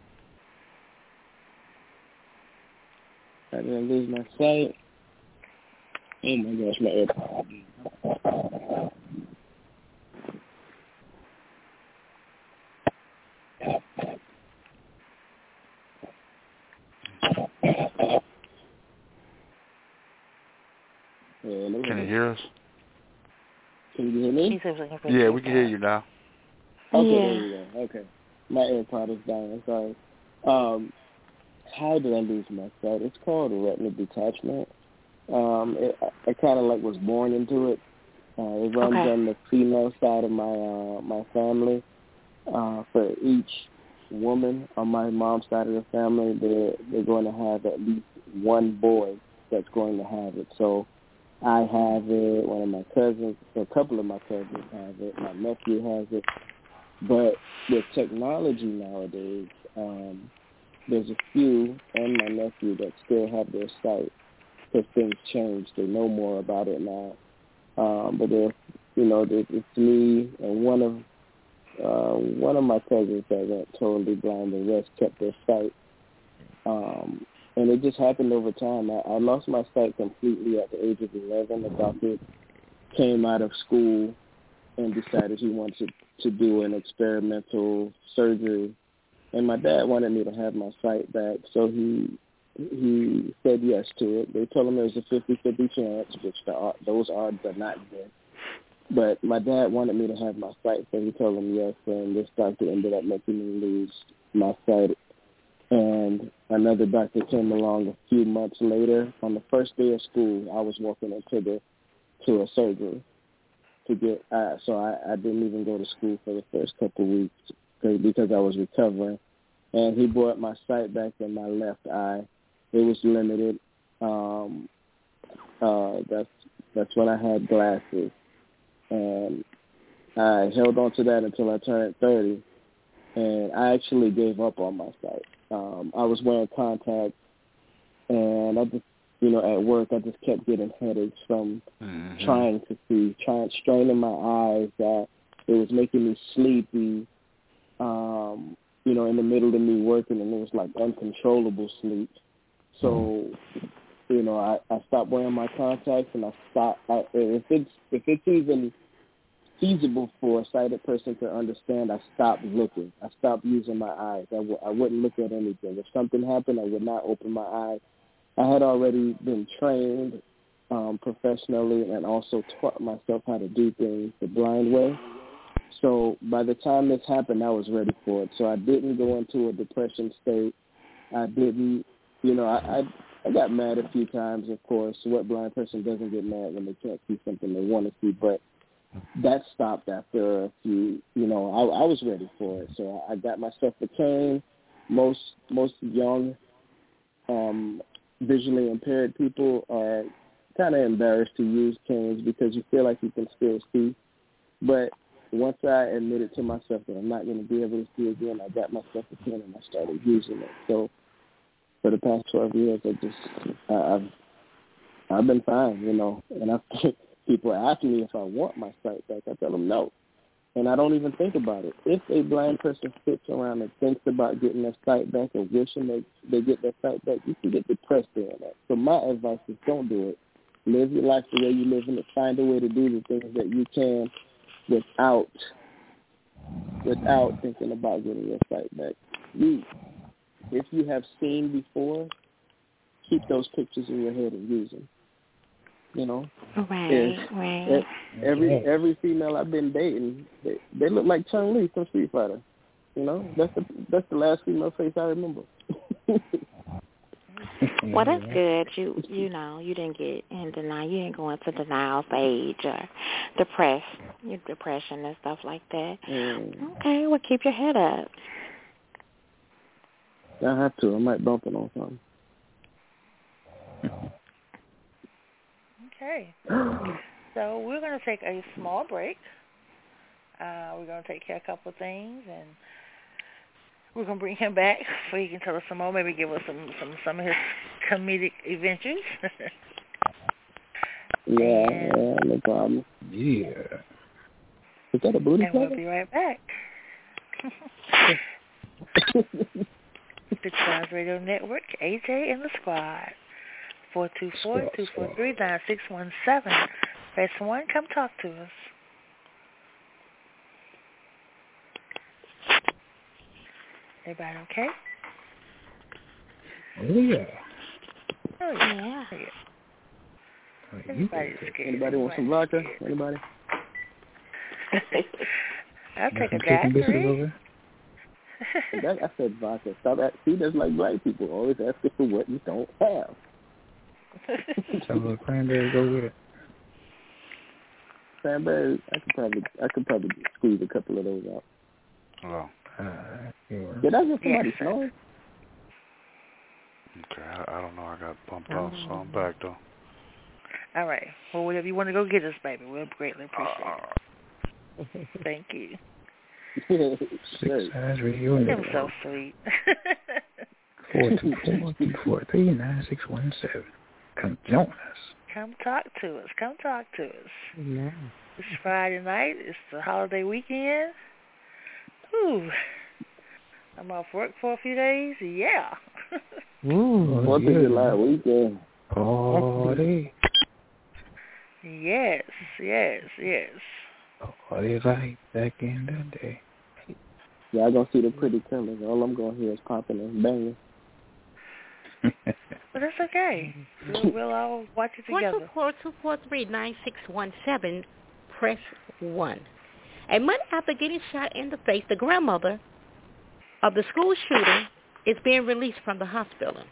I didn't lose my sight. Oh my gosh, my AirPod. Can you hear us? Can you hear me? Yeah, we can hear you now. Okay, yeah. there you go. Okay. My AirPod is dying, sorry. Um, how did I lose my sight? It's called a retinal detachment. Um, it, I kind of like was born into it. Uh, it runs okay. on the female side of my uh, my family. Uh, for each woman on my mom's side of the family, they're, they're going to have at least one boy that's going to have it. So I have it, one of my cousins, a couple of my cousins have it, my nephew has it. But with technology nowadays, um, there's a few, and my nephew, that still have their sight because things change. They know more about it now. Um, but there, you know, it's me and one of uh, one of my cousins that went totally blind. The rest kept their sight. Um, and it just happened over time. I, I lost my sight completely at the age of eleven. The doctor came out of school and decided he wanted to do an experimental surgery. And my dad wanted me to have my sight back, so he he said yes to it. They told him there was a fifty-fifty chance, which the, those odds are not good. But my dad wanted me to have my sight, so he told him yes, and this doctor ended up making me lose my sight. And another doctor came along a few months later. On the first day of school, I was walking into the to a surgery to get uh, so I, I didn't even go to school for the first couple of weeks because I was recovering. And he brought my sight back in my left eye. It was limited. Um, uh, that's that's when I had glasses, and I held on to that until I turned thirty. And I actually gave up on my sight. Um, I was wearing contacts, and I just, you know, at work I just kept getting headaches from mm-hmm. trying to see, trying straining my eyes. That it was making me sleepy. Um, you know, in the middle of me working, and it was like uncontrollable sleep. So, you know, I, I stopped wearing my contacts, and I stopped. I, if it's if it's even feasible for a sighted person to understand, I stopped looking. I stopped using my eyes. I, w- I wouldn't look at anything. If something happened, I would not open my eyes. I had already been trained um, professionally and also taught myself how to do things the blind way. So by the time this happened, I was ready for it. So I didn't go into a depression state. I didn't, you know, I, I got mad a few times, of course. What blind person doesn't get mad when they can't see something they want to see? But that stopped after a few, you know, I, I was ready for it. So I got myself a cane. Most most young um, visually impaired people are kind of embarrassed to use canes because you feel like you can still see. But once I admitted to myself that I'm not going to be able to see again, I got myself a cane and I started using it. So for the past twelve years, I just I, I've I've been fine, you know. And I people ask me if I want my sight back, I tell them no, and I don't even think about it. If a blind person sits around and thinks about getting their sight back or wishing they they get their sight back, you can get depressed doing that. So my advice is don't do it. Live your life the way you live it. Find a way to do the things that you can without without thinking about getting your sight back. You, if you have seen before, keep those pictures in your head and use them. You know, right, if, right. Every every female I've been dating, they, they look like Chun-Li from Street Fighter. You know, that's the that's the last female face I remember. Well, that's good. You you know, you didn't get in denial. You didn't go into denial stage or depressed, your depression and stuff like that. Mm. Okay, well, keep your head up. I have to. I might bump it on something. Okay. So we're going to take a small break. Uh, we're going to take care of a couple of things, and we're going to bring him back so he can tell us some more, maybe give us some, some, some of his comedic adventures. yeah, yeah, no problem. Yeah. Is that a booty And we'll be right back. The Trans Radio Network, A J and the Squad. four two four, two four three, nine six one seven. Press one. Come talk to us. Everybody okay? Oh, yeah. Oh, yeah. yeah. Everybody's scared. Anybody want some vodka? Anybody? I'll take a daiquiri. that, I said vodka. Stop at, see, that's like black people always asking for what you don't have. Some little cranberry go with it. Cranberry, I could probably, I could probably squeeze a couple of those out. Hello. Uh, sure. Did I just somebody yes, snoring? Okay, I, I don't know. I got bumped oh. off, so I'm back though. All right. Well, whatever you want to go get us, baby, we'll greatly appreciate uh, it. Thank you. Six Eyes Radio That Network. was so sweet. Four two four two four three nine six one seven. Come join us. Come talk to us. Come talk to us. Yeah. It's Friday night. It's the holiday weekend. Ooh. I'm off work for a few days. Yeah. Ooh, Fourth of July weekend. Party. Yes, yes, yes. Party like back in the day. Yeah, I'm going to see the pretty colors. All I'm going to hear is popping and banging. But that's okay. We'll, we'll all watch it together. four two four, two four three, nine six one seven, press one. A month after getting shot in the face, the grandmother of the school shooter is being released from the hospital.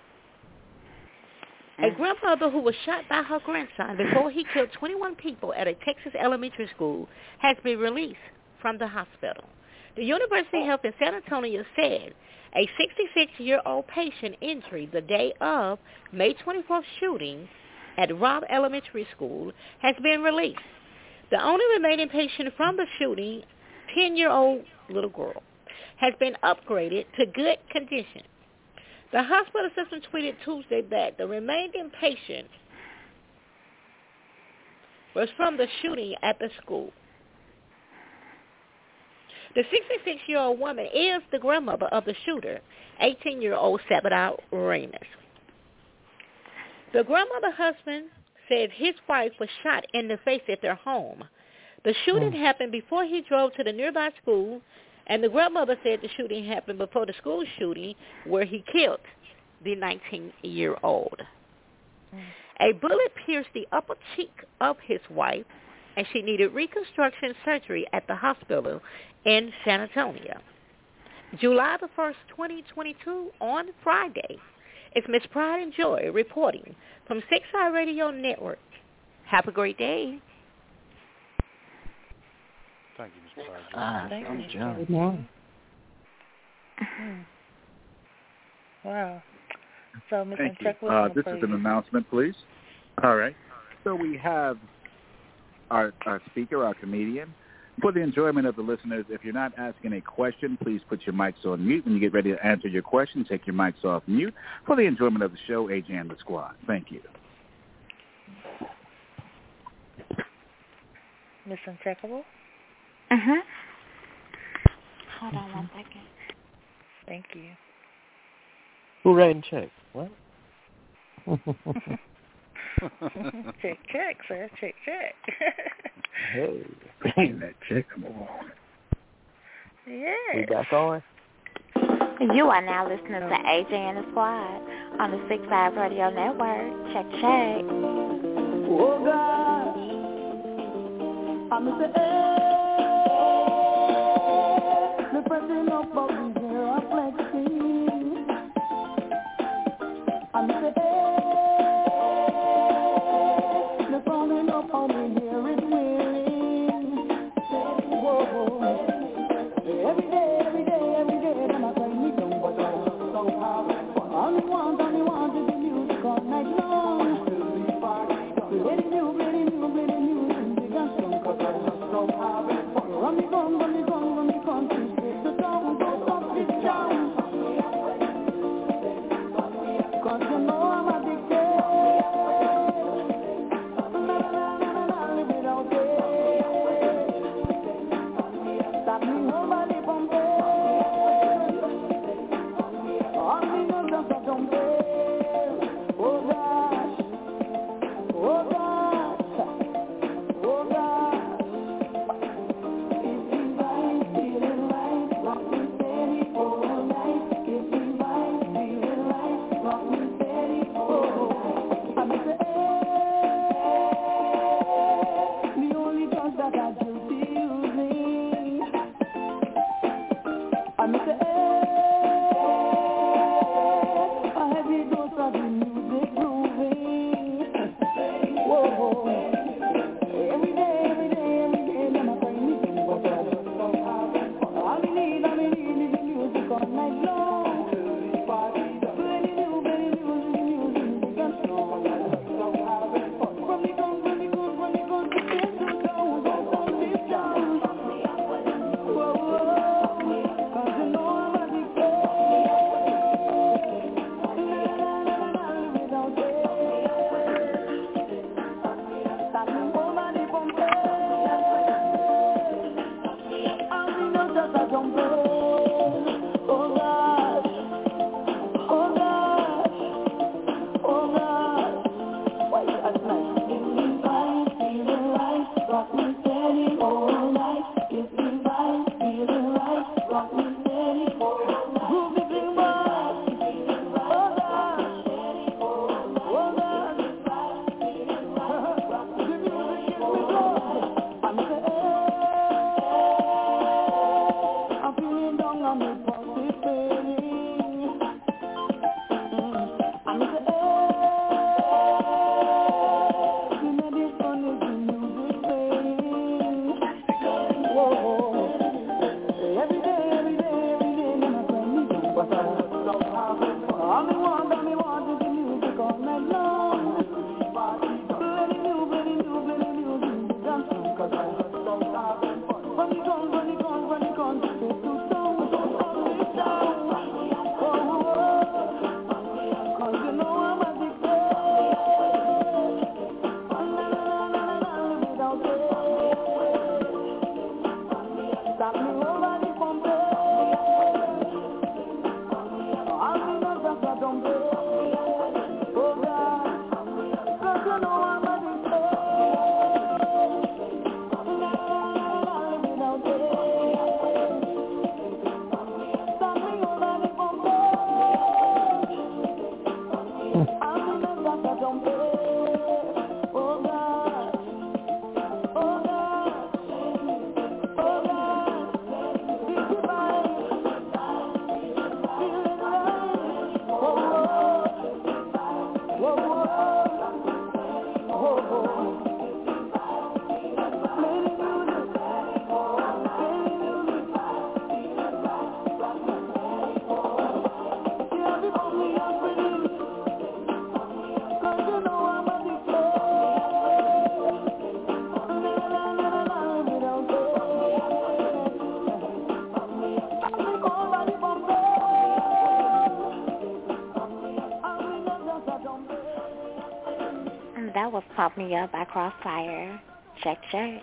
A grandmother who was shot by her grandson before he killed twenty-one people at a Texas elementary school has been released from the hospital. The University Health in San Antonio said a sixty-six-year-old patient injured the day of May twenty-fourth shooting at Robb Elementary School has been released. The only remaining patient from the shooting, ten-year-old little girl, has been upgraded to good condition. The hospital system tweeted Tuesday that the remaining patient was from the shooting at the school. The sixty-six-year-old woman is the grandmother of the shooter, eighteen-year-old Sabadell Ramos. The grandmother's husband said his wife was shot in the face at their home. The shooting oh. happened before he drove to the nearby school, and the grandmother said the shooting happened before the school shooting where he killed the nineteen-year-old. Mm. A bullet pierced the upper cheek of his wife, and she needed reconstruction surgery at the hospital in San Antonio. July the first, twenty twenty-two, on Friday, It's Miss Pride and Joy reporting from Six Eye Radio Network. Have a great day. Thank you, Miss Pride. Ah, Thank I'm you. John. Good morning. Mhm. Wow. So, Mister Thank you. Chuck, Uh, this is an announcement, please. All right. So we have our, our speaker, our comedian. For the enjoyment of the listeners, if you're not asking a question, please put your mics on mute. When you get ready to answer your question, take your mics off mute. For the enjoyment of the show, A J and the squad. Thank you. Miss Uncheckable. Mhm. Hold on one second. Thank you. Who writing checks? What? check, check, sir. Check, check. Hey, Bang that check. Come on. Yeah. we back on? You are now listening to A J and the Squad on the Six Five Radio Network. Check, check. Oh God, I'm the air, the pressing up of the air of flexing. I'm the air, the falling up on the air is wearing. Whoa, every day, every day, every day, then I play me don't go down. So hard, all you want, all you want is the music all night long. Play the new, play the new, play the new, music and song, 'cause I just so hard. Run me gun, run me gun, run me gun, please take the song, don't stop this jam. 'Cause you know I'm addicted. Na na na na na, live without it. Stop me over the bumping. All me know just a jumping. Oh gosh, oh gosh, oh gosh. It's the right, feeling right, rock me steady all night. It's the right, feeling right, rock me steady all night. I'm the air, the only drug that I guilty using. I'm the air, a heavy dose of the music grooving. Whoa, every day, every day, every day, then I bring me in, but I just don't have it. All we need, all we need is the music all night long. Play the new, play the new, the music, music and song. I just don't have it. From the gun, from the gun, from the gun, to this to down, don't stop this down. Whoa, whoa, 'cause you know I'm addicted. Na na na na na, live without it. Stop me over the bumping. All we know just a jumping. Oh God, oh God, oh God. Why you act like? It's the vibe, feeling right, rock me steady all night. It's the vibe, feeling right, rock me steady all night. Groove the big boy. Oh God, oh God. The music gives me joy. I'm the air. I'm feeling down on the positive feeling. I'm the air. The medicine is the music playing. Whoa. Every day, every day, every day, then I play me down, but I just don't have it. All me want, all me want is the music all night long. Play the new, play the new, play the new, music and song, 'cause I just don't have it. Run the gun, run the gun, run the gun, take to song, don't stop this down. Oh, oh, oh, 'cause you know I'm addicted. Na na na na na, live without it. Stop me over the bumping. All me know just a jumping. Oh God, 'cause you know I'm addicted. Na na na na, live without it. Stop me over the bumping. All me know just a jumping. Oh God, oh God, oh God. It's the vibe, feeling right. Oh, oh. Um, that was Pump Me Up by Crossfire. Check, check.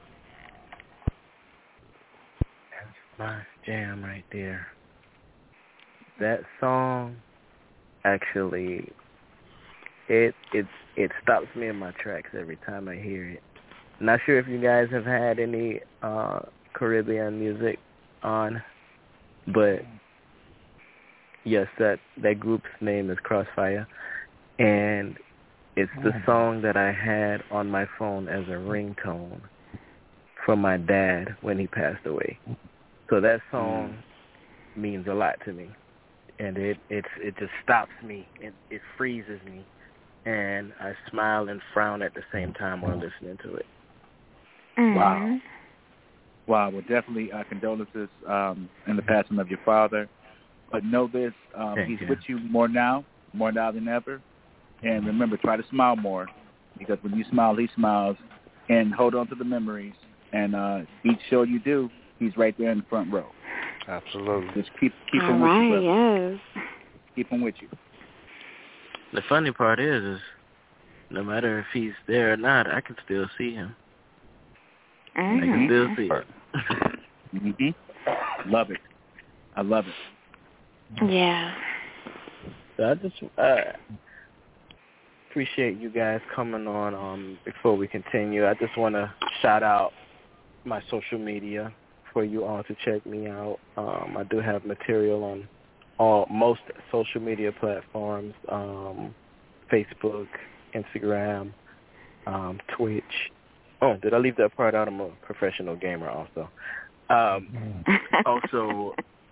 That's my jam right there. That song, actually, it it it stops me in my tracks every time I hear it. Not sure if you guys have had any uh, Caribbean music on, but yes, that that group's name is Crossfire, and it's the song that I had on my phone as a ringtone from my dad when he passed away. So that song mm. means a lot to me, and it it's it just stops me. It it freezes me, and I smile and frown at the same time while listening to it. Mm. Wow. Wow. Well, definitely uh, condolences um, in the passing of your father. But know this, um, he's you. with you more now, more now than ever. And remember, try to smile more, because when you smile, he smiles. And hold on to the memories. And uh, each show you do, he's right there in the front row. Absolutely. Just keep keep All him right, with you, brother. yes. Keep him with you. The funny part is, is no matter if he's there or not, I can still see him. Mm-hmm. I can still see him. mm-hmm. Love it. I love it. Yeah. So I just uh, appreciate you guys coming on. Um, before we continue, I just want to shout out my social media for you all to check me out. Um, I do have material on all most social media platforms: um, Facebook, Instagram, um, Twitch. Oh, did I leave that part out? I'm a professional gamer also. Um, also,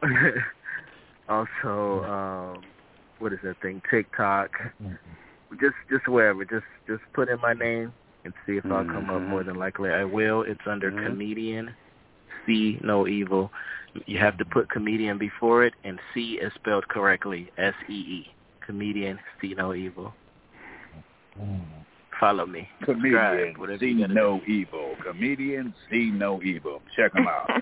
also, um, what is that thing? TikTok. Just, just wherever. Just, just put in my name and see if mm-hmm. I'll come up. More than likely, I will. It's under mm-hmm. Comedian See No Evil. You have to put comedian before it, and C is spelled correctly. S E E. Comedian See No Evil. Follow me. Comedian Subscribe, See No do. Evil. Comedian See No Evil. Check them out.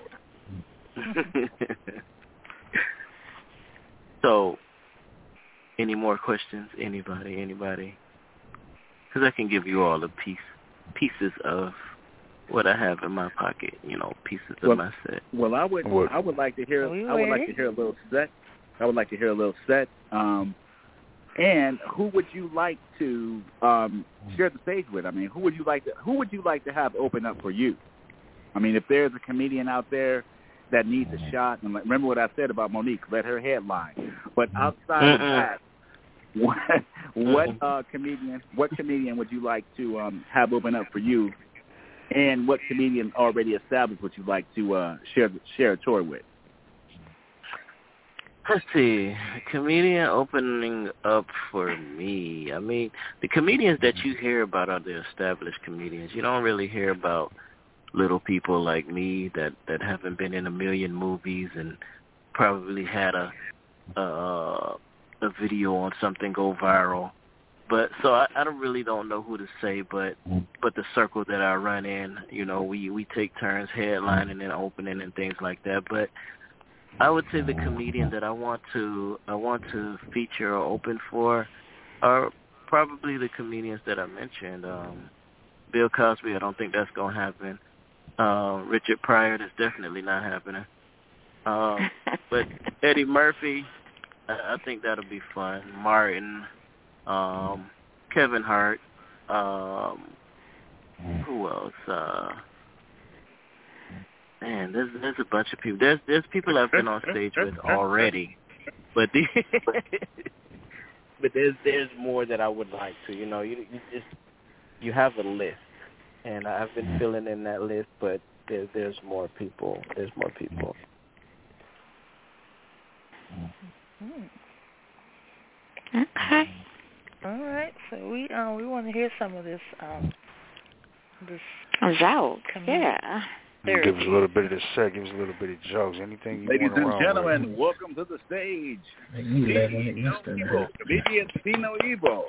So, any more questions? Anybody? Anybody? Because I can give you all the piece, pieces of what I have in my pocket. You know, pieces of well, my set. Well, I would. I would like to hear. I would like to hear a little set. I would like to hear a little set. Um, and who would you like to um, share the stage with? I mean, who would you like to? Who would you like to have open up for you? I mean, if there's a comedian out there that needs a shot, and remember what I said about Monique, let her headline. But outside mm-hmm. of that, what, what uh, comedian, what comedian would you like to um, have open up for you, and what comedian already established would you like to uh, share share a tour with? Let's see, a comedian opening up for me. I mean, the comedians that you hear about are the established comedians. You don't really hear about little people like me that, that haven't been in a million movies and probably had a a, a video on something go viral. But so I, I don't really don't know who to say, but but the circle that I run in, you know, we, we take turns headlining and opening and things like that. But I would say the comedian that I want to I want to feature or open for are probably the comedians that I mentioned. Um, Bill Cosby, I don't think that's gonna happen. Uh, Richard Pryor, that's definitely not happening. Um, but Eddie Murphy, I, I think that'll be fun. Martin, um, Kevin Hart, um, who else? Uh, man, there's there's a bunch of people. There's there's people I've been on stage with already, but the, but there's there's more that I would like to. You know, you you just you have a list. And I've been filling in that list, but there, there's more people. There's more people. Okay. All right. So we um we want to hear some of this um this joke. Yeah. Give us a little bit of the set. Give us a little bit of jokes. Anything you Ladies want and gentlemen, with. welcome to the stage. See No Evil. Comedian See No Evil.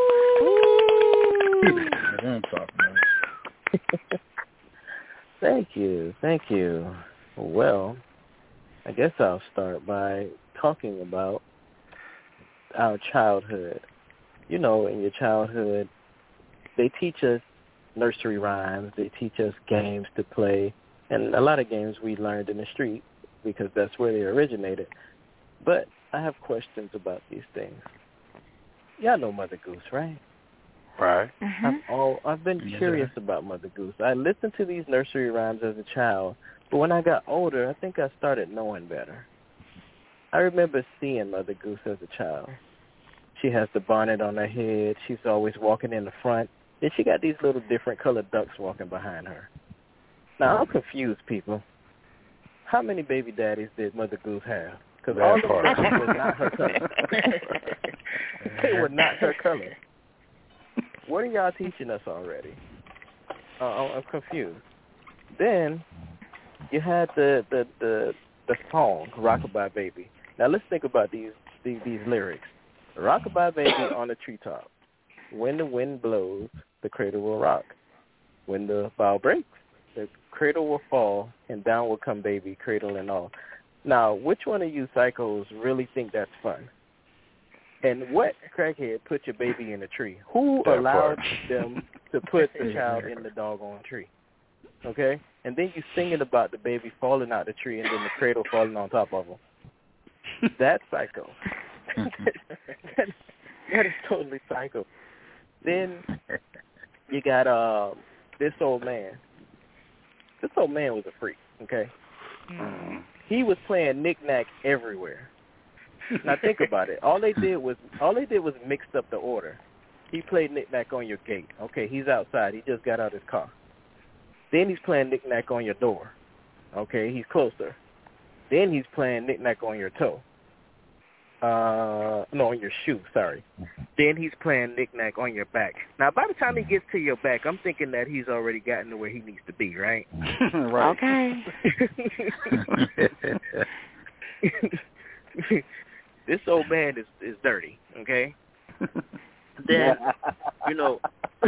Thank you, thank you. Well, I guess I'll start by talking about our childhood. You know, in your childhood, they teach us nursery rhymes. They teach us games to play, and a lot of games we learned in the street because that's where they originated. But I have questions about these things. Y'all know Mother Goose, right? Right. Mm-hmm. I've, all, I've been Yes, curious sir. about Mother Goose. I listened to these nursery rhymes as a child, but when I got older, I think I started knowing better. I remember seeing Mother Goose as a child. She has the bonnet on her head. She's always walking in the front. Then she got these little different colored ducks walking behind her. Now, I'm confused, people. How many baby daddies did Mother Goose have? Because all of them was not her color. They were not her color. What are y'all teaching us already? Uh, I'm confused. Then you had the, the, the, the song, Rockabye Baby. Now, let's think about these, these, these lyrics. Rockabye Baby on the treetop. When the wind blows, the cradle will rock. When the bough breaks, the cradle will fall, and down will come baby, cradle and all. Now, which one of you psychos really think that's fun? And what crackhead put your baby in a tree? Who That allowed part. them to put the child in the doggone tree? Okay? And then you singing about the baby falling out the tree and then the cradle falling on top of him. That's psycho. that, that is totally psycho. Then you got uh, this old man. This old man was a freak, okay? Mm. He was playing knick-knack everywhere. Now think about it. All they did was all they did was mixed up the order. He played knick-knack on your gate. Okay, he's outside. He just got out his car. Then he's playing knick-knack on your door. Okay, he's closer. Then he's playing knick-knack on your toe. Uh, no, on your shoe, sorry. Then he's playing knick-knack on your back. Now, by the time he gets to your back, I'm thinking that he's already gotten to where he needs to be, right? Right. Okay. This old man is, is dirty, okay? Then, you know,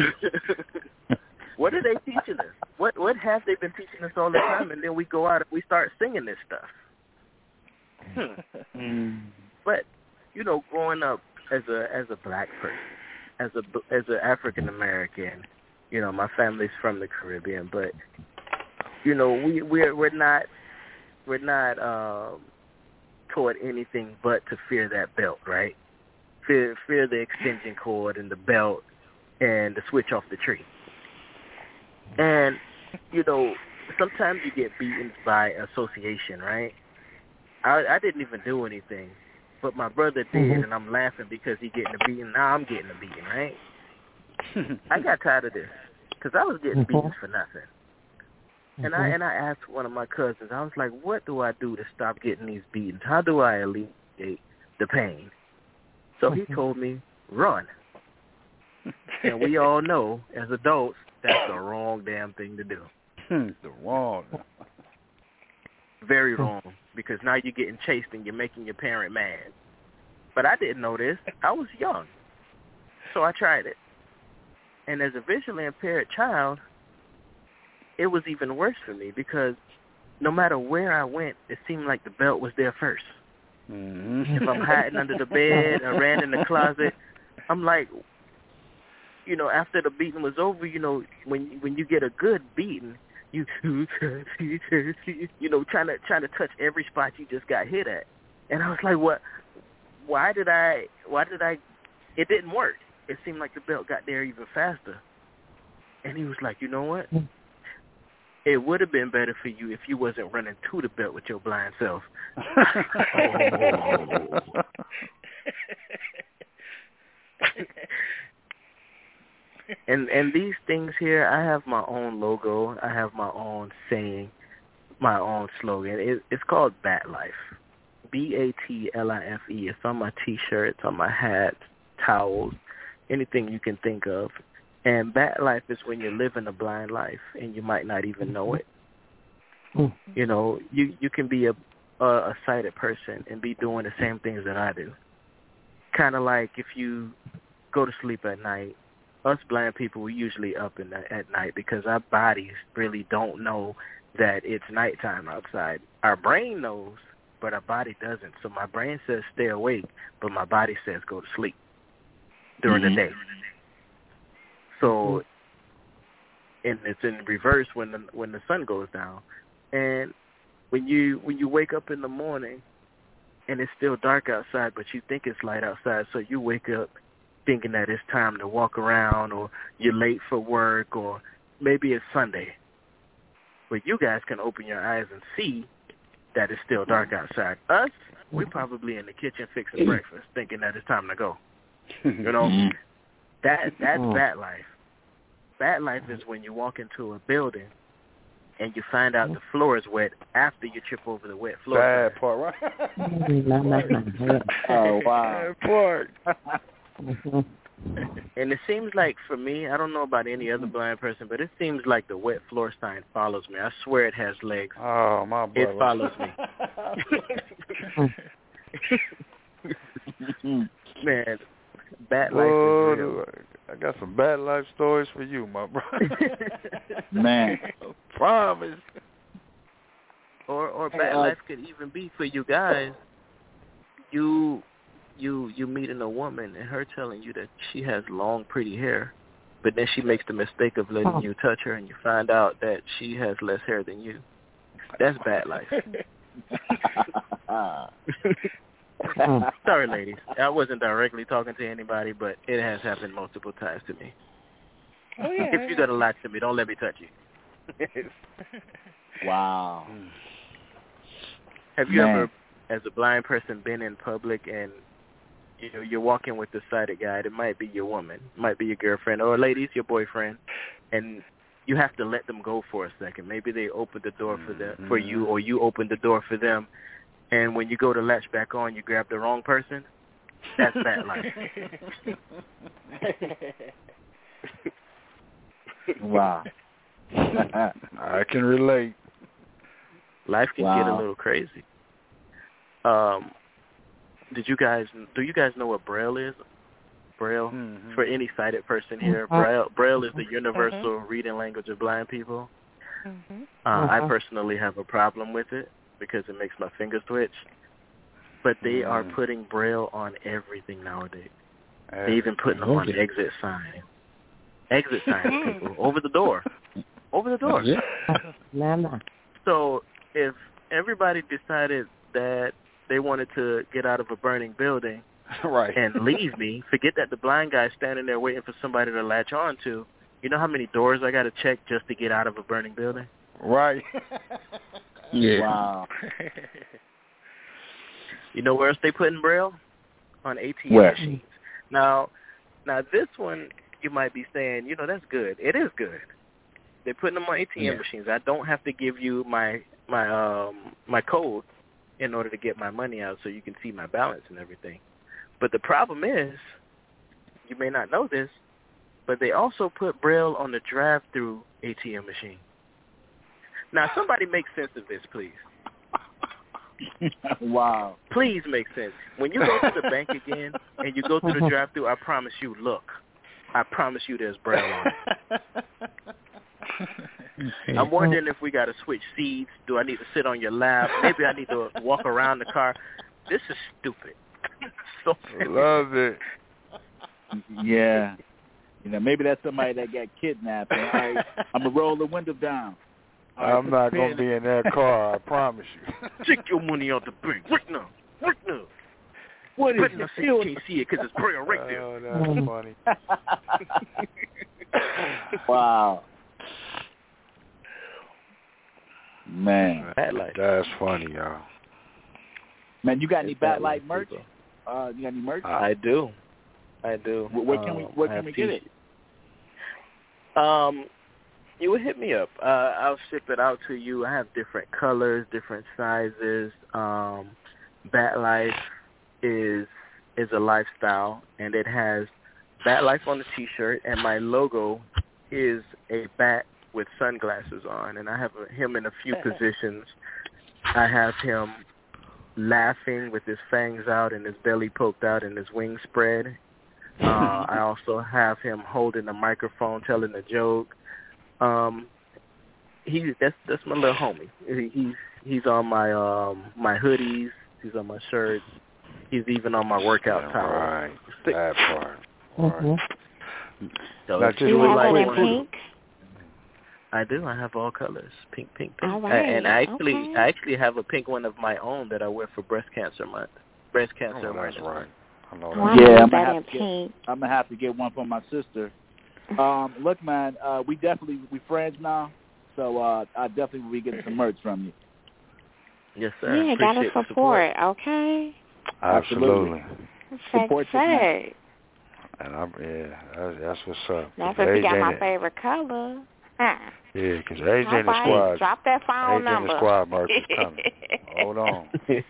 what are they teaching us? What what have they been teaching us all the time? And then we go out and we start singing this stuff. Hmm. But, you know, growing up as a as a black person, as a as an African American, you know, my family's from the Caribbean, but you know, we we're we're not we're not um, taught anything but to fear that belt, right? Fear fear the extension cord and the belt and the switch off the tree. And you know, sometimes you get beaten by association, right? I I didn't even do anything. But my brother did, mm-hmm. and I'm laughing because he getting a beating. Now I'm getting a beating, right? I got tired of this because I was getting mm-hmm. beaten for nothing. And mm-hmm. I and I asked one of my cousins, I was like, what do I do to stop getting these beatings? How do I alleviate the pain? So mm-hmm. he told me, run. And we all know, as adults, that's the wrong damn thing to do. The wrong. Very wrong, because now you're getting chased and you're making your parent mad. But I didn't know this. I was young. So I tried it. And as a visually impaired child, it was even worse for me because no matter where I went, it seemed like the belt was there first. Mm-hmm. If I'm hiding under the bed or ran in the closet, I'm like, you know, after the beating was over, you know, when when you get a good beating, You, you know, trying to trying to touch every spot you just got hit at, and I was like, "What? Why did I? Why did I? It didn't work. It seemed like the belt got there even faster." And he was like, "You know what? It would have been better for you if you wasn't running to the belt with your blind self." And and these things here, I have my own logo. I have my own saying, my own slogan. It, it's called Bat Life. B A T L I F E. It's on my T-shirts, on my hats, towels, anything you can think of. And Bat Life is when you're living a blind life and you might not even know it. Mm. You know, you, you can be a, a, a sighted person and be doing the same things that I do. Kind of like if you go to sleep at night, us blind people, we're usually up in the, at night because our bodies really don't know that it's nighttime outside. Our brain knows, but our body doesn't. So my brain says stay awake, but my body says go to sleep during mm-hmm. the day. So, and it's in reverse when the when the sun goes down. And when you when you wake up in the morning and it's still dark outside, but you think it's light outside, so you wake up thinking that it's time to walk around, or you're late for work, or maybe it's Sunday. But you guys can open your eyes and see that it's still dark outside. Us, we're probably in the kitchen fixing breakfast, thinking that it's time to go. You know, that that's bad life. Bad life is when you walk into a building and you find out the floor is wet after you trip over the wet floor. Bad part, right? Oh, wow. Bad part. And it seems like, for me, I don't know about any other blind person, but it seems like the wet floor sign follows me. I swear it has legs. Oh, my brother. It follows me. Man, bad life Whoa, is real. I got some bad life stories for you, my brother. Man. Promise. Or or bad life could even be for you guys. You you you meeting a woman and her telling you that she has long, pretty hair, but then she makes the mistake of letting you touch her and you find out that she has less hair than you. That's bad life. Sorry, ladies. I wasn't directly talking to anybody, but it has happened multiple times to me. Oh, yeah. If you're going to lie to me, don't let me touch you. Wow. Have you Man. ever, as a blind person, been in public and you know you're walking with the sighted guy? It might be your woman, it might be your girlfriend, or ladies, your boyfriend, and you have to let them go for a second. Maybe they open the door for them, for you, or you open the door for them. And when you go to latch back on, you grab the wrong person. That's bad life. Wow. I can relate. Life can Wow. get a little crazy. Um, did you guys? Do you guys know what Braille is? Braille, Mm-hmm. for any sighted person here, Braille, Braille is the universal reading language of blind people. Mm-hmm. Uh, I personally have a problem with it because it makes my fingers twitch. But they are putting Braille on everything nowadays. They even putting them on exit signs. Exit signs, people, over the door. Over the door. So if everybody decided that they wanted to get out of a burning building right. and leave me, forget that the blind guy's standing there waiting for somebody to latch on to. You know how many doors I got to check just to get out of a burning building? Right. Yeah. Wow. You know where else they put in Braille? On A T M Where? machines. Now, now this one, you might be saying, you know, that's good. It is good. They're putting them on A T M Yeah. machines. I don't have to give you my my um my code in order to get my money out so you can see my balance and everything. But the problem is, you may not know this, but they also put Braille on the drive-through A T M machine. Now, somebody make sense of this, please. Wow. Please make sense. When you go to the bank again and you go through the drive-through, I promise you, look, I promise you there's Braille on it. I'm wondering if we got to switch seats. Do I need to sit on your lap? Maybe I need to walk around the car. This is stupid. So Love it. Yeah. You know, maybe that's somebody that got kidnapped. And, all right, I'm going to roll the window down. All right, I'm not going to be in that car, I promise you. Take your money out the bank. Right now. Right now. What is But now you can't see it because it's Braille right there. Oh, that's funny. Wow. Man. That's funny, y'all. Man, you got any It's bad Bat Light life, merch? people. Uh, you got any merch? I do. I do. Where, where can we Um, where I can have we get it? t- Um, you would hit me up. Uh, I'll ship it out to you. I have different colors, different sizes. Um, Bat Life is is a lifestyle, and it has Bat Life on the T-shirt, and my logo is a bat with sunglasses on, and I have him in a few positions. I have him laughing with his fangs out and his belly poked out and his wings spread. Uh, I also have him holding a microphone, telling a joke. Um, he that's that's my little homie. He, he's he's on my um my hoodies. He's on my shirts. He's even on my workout towel. Right. That part. Mm-hmm. Right. So Now, if just Do you you have like that in one, pink? I do. I have all colors, pink, pink, pink. All I- right. and I actually, Okay. I actually have a pink one of my own that I wear for Breast Cancer Month. Breast Cancer Oh, that's Awareness right. Month. I know Oh, I that. Yeah, need I'm gonna that have in to get- pink. I'm gonna have to get one for my sister. Um, look, man, uh, we definitely we friends now, so uh, I definitely will be getting some merch from you. Yes, sir. Yeah, gotta Appreciate the support, okay? Absolutely. Support your man. Say, And I'm yeah, that's, that's what's up. that's 'Cause if you got A J my and- favorite color. Huh. Yeah, because A J and the All right, squad, drop that phone A J and number. the squad merch is coming. Hold on.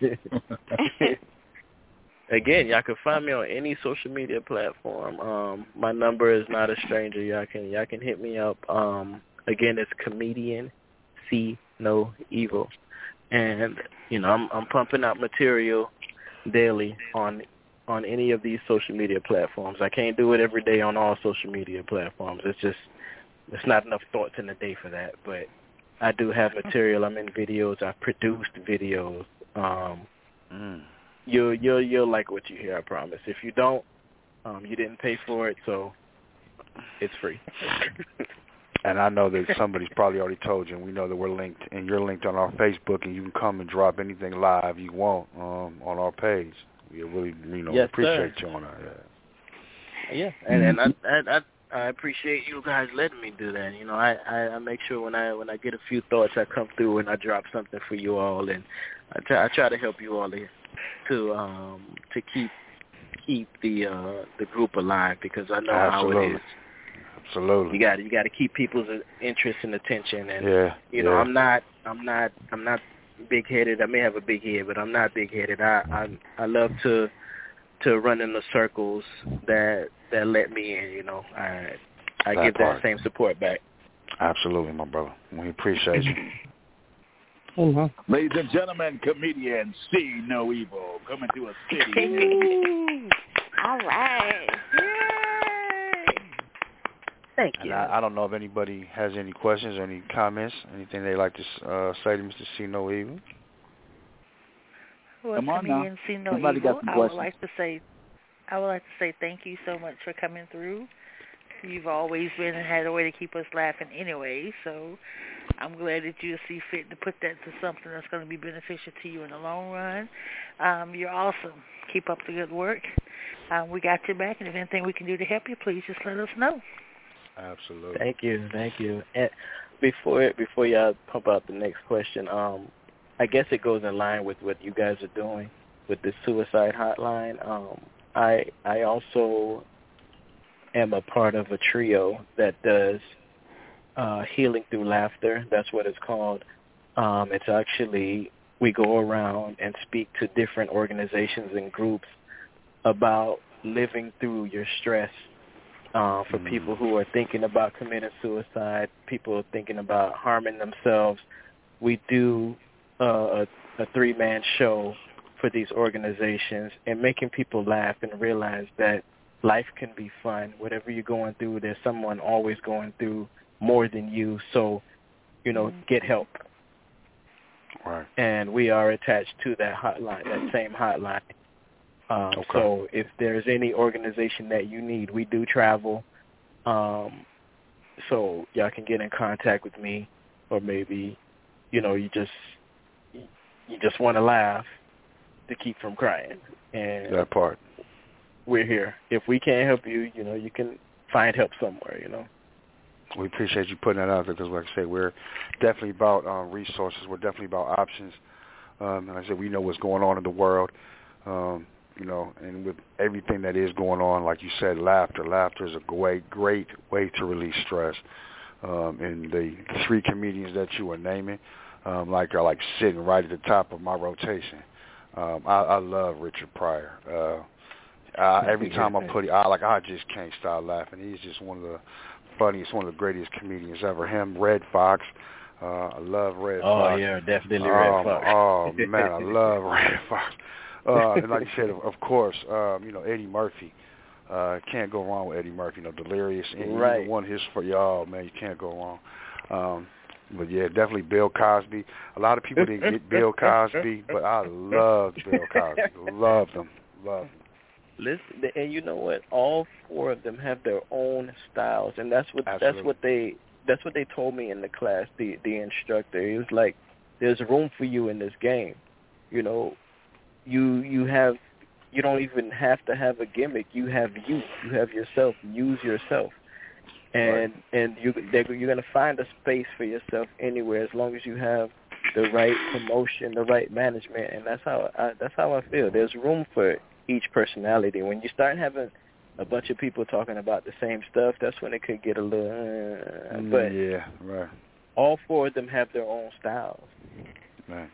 Again, y'all can find me on any social media platform. Um, my number is not a stranger. Y'all can y'all can hit me up. Um, again, it's comedian See No Evil, and you know I'm I'm pumping out material daily on on any of these social media platforms. I can't do it every day on all social media platforms. It's just it's not enough thoughts in the day for that. But I do have material. I'm in videos. I've produced videos. Um, Mm. You'll you'll you'll like what you hear, I promise. If you don't, um, you didn't pay for it, so it's free. And I know that somebody's probably already told you, and we know that we're linked, and you're linked on our Facebook, and you can come and drop anything live you want um, on our page. We really, you know, Yes, appreciate sir. you on that. Yeah. Yeah, and and I, I I I appreciate you guys letting me do that. You know, I, I I make sure when I when I get a few thoughts, I come through and I drop something for you all, and I try I try to help you all to to um to keep keep the uh the group alive, because I know Absolutely. how it is. Absolutely. You got you got to keep people's interest and attention, and Yeah. you know yeah. I'm not I'm not I'm not big headed. I may have a big head, but I'm not big headed. I I I love to to run in the circles that that let me in. You know, I I That give part. that same support back. Absolutely, my brother. We appreciate you. Mm-hmm. Ladies and gentlemen, comedian See No Evil coming to a city. All right. Thank And you. I, I don't know if anybody has any questions or any comments, anything they'd like to uh, say to Mister See No Evil. Well, Come on now. comedian See No Somebody got Evil, some I would questions. like to say, I would like to say thank you so much for coming through. You've always been and had a way to keep us laughing anyway, so I'm glad that you see fit to put that to something that's going to be beneficial to you in the long run. Um, you're awesome. Keep up the good work. Um, we got your back, and if anything we can do to help you, please just let us know. Absolutely. Thank you, thank you. And before before y'all pump out the next question, um, I guess it goes in line with what you guys are doing with the suicide hotline. Um, I I also am a part of a trio that does uh, healing through laughter. That's what it's called. Um, it's actually, we go around and speak to different organizations and groups about living through your stress. Uh, for mm. people who are thinking about committing suicide, people are thinking about harming themselves. We do uh, a, a three-man show for these organizations and making people laugh and realize that life can be fun. Whatever you're going through, there's someone always going through more than you. So, you know, mm. get help. Right. And we are attached to that hotline, that same hotline. Um, okay. So if there's any organization that you need, we do travel. Um, so y'all can get in contact with me, or maybe, you know, you just you just want to laugh to keep from crying. And that part. We're here. If we can't help you, you know, you can find help somewhere, you know. We appreciate you putting that out there because, like I said, we're definitely about um, resources. We're definitely about options. Um, and like I said, we know what's going on in the world, um, you know, and with everything that is going on, like you said, laughter. Laughter is a great, great way to release stress. Um, and the three comedians that you were naming, um, like are like sitting right at the top of my rotation. Um, I, I love Richard Pryor. Uh, Uh, every time I put it, I like I just can't stop laughing. He's just one of the funniest, one of the greatest comedians ever. Him, Red Fox. Uh, I love Red oh, Fox. Oh yeah, definitely um, Red Fox. oh man, I love Red Fox. Uh, and like you said, of, of course, um, you know Eddie Murphy. Uh, can't go wrong with Eddie Murphy. You know, Delirious. And right. Even one of his for y'all, man, you can't go wrong. Um, But yeah, definitely Bill Cosby. A lot of people didn't get Bill Cosby, but I loved Bill Cosby. Loved him. Loved him. Listen, and you know what? All four of them have their own styles, and that's what Absolutely. that's what they that's what they told me in the class. The the instructor, he was like, "There's room for you in this game. You know, you you have you don't even have to have a gimmick. You have you. You have yourself. Use yourself, and right. and you you're gonna find a space for yourself anywhere as long as you have the right promotion, the right management, and that's how I, that's how I feel. There's room for each personality. When you start having a bunch of people talking about the same stuff, that's when it could get a little. Uh, but yeah, right. All four of them have their own styles. Right.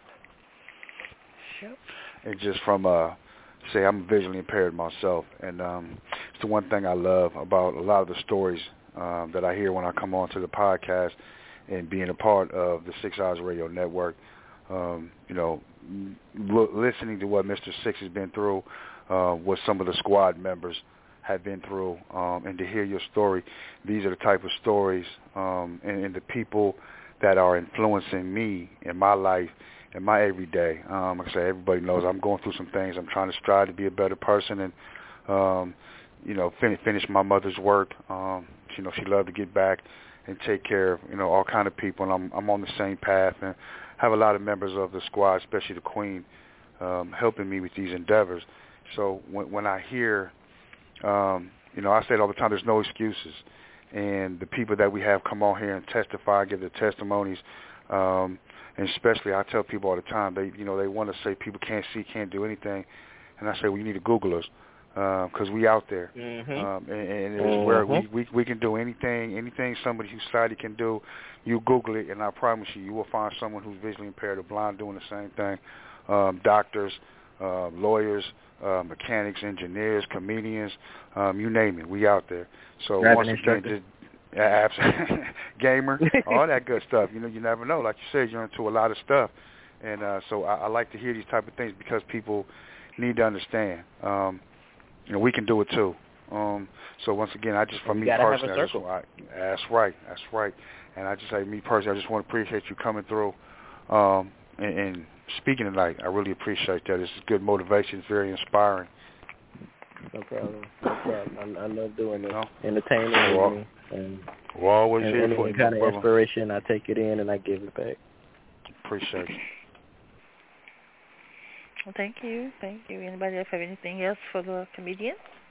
Yep. And just from uh, say I'm visually impaired myself, and um, it's the one thing I love about a lot of the stories um, that I hear when I come on to the podcast and being a part of the Six Eyes Radio Network. Um, you know, l- listening to what Mister Six has been through, uh, what some of the squad members have been through, um, and to hear your story, these are the type of stories um, and, and the people that are influencing me in my life, in my everyday. Um, like I say, everybody knows I'm going through some things. I'm trying to strive to be a better person and, um, you know, finish, finish my mother's work. Um, you know, she loved to get back and take care of, you know, all kind of people, and I'm I'm on the same path, and have a lot of members of the squad, especially the Queen, um, helping me with these endeavors. So when when I hear, um, you know, I say it all the time, there's no excuses, and the people that we have come on here and testify, give their testimonies, um, and especially I tell people all the time, they you know they want to say people can't see, can't do anything, and I say, well, you need to Google us. Because uh, we out there, mm-hmm. um, and, and it's mm-hmm. where we, we we can do anything, anything somebody who's sighted can do. You Google it, and I promise you, you will find someone who's visually impaired or blind doing the same thing. Um, doctors, uh, lawyers, uh, mechanics, engineers, comedians, um, you name it, we out there. So Driving once again, just, yeah, absolutely, gamer, all that good stuff. You know, you never know. Like you said, you're into a lot of stuff, and uh, so I, I like to hear these type of things because people need to understand. Um, You know, we can do it too. Um, so once again, I just, for me personally, I just, I, that's right, that's right. And I just say, me personally, I just want to appreciate you coming through um, and, and speaking tonight. I really appreciate that. It's good motivation. It's very inspiring. No problem. No problem. I, I love doing it. You know? Entertaining well, me. And, we're always and here any for you, kind of brother. inspiration, I take it in and I give it back. Appreciate you. Well, thank you. Thank you. Anybody else have anything else for the comedian?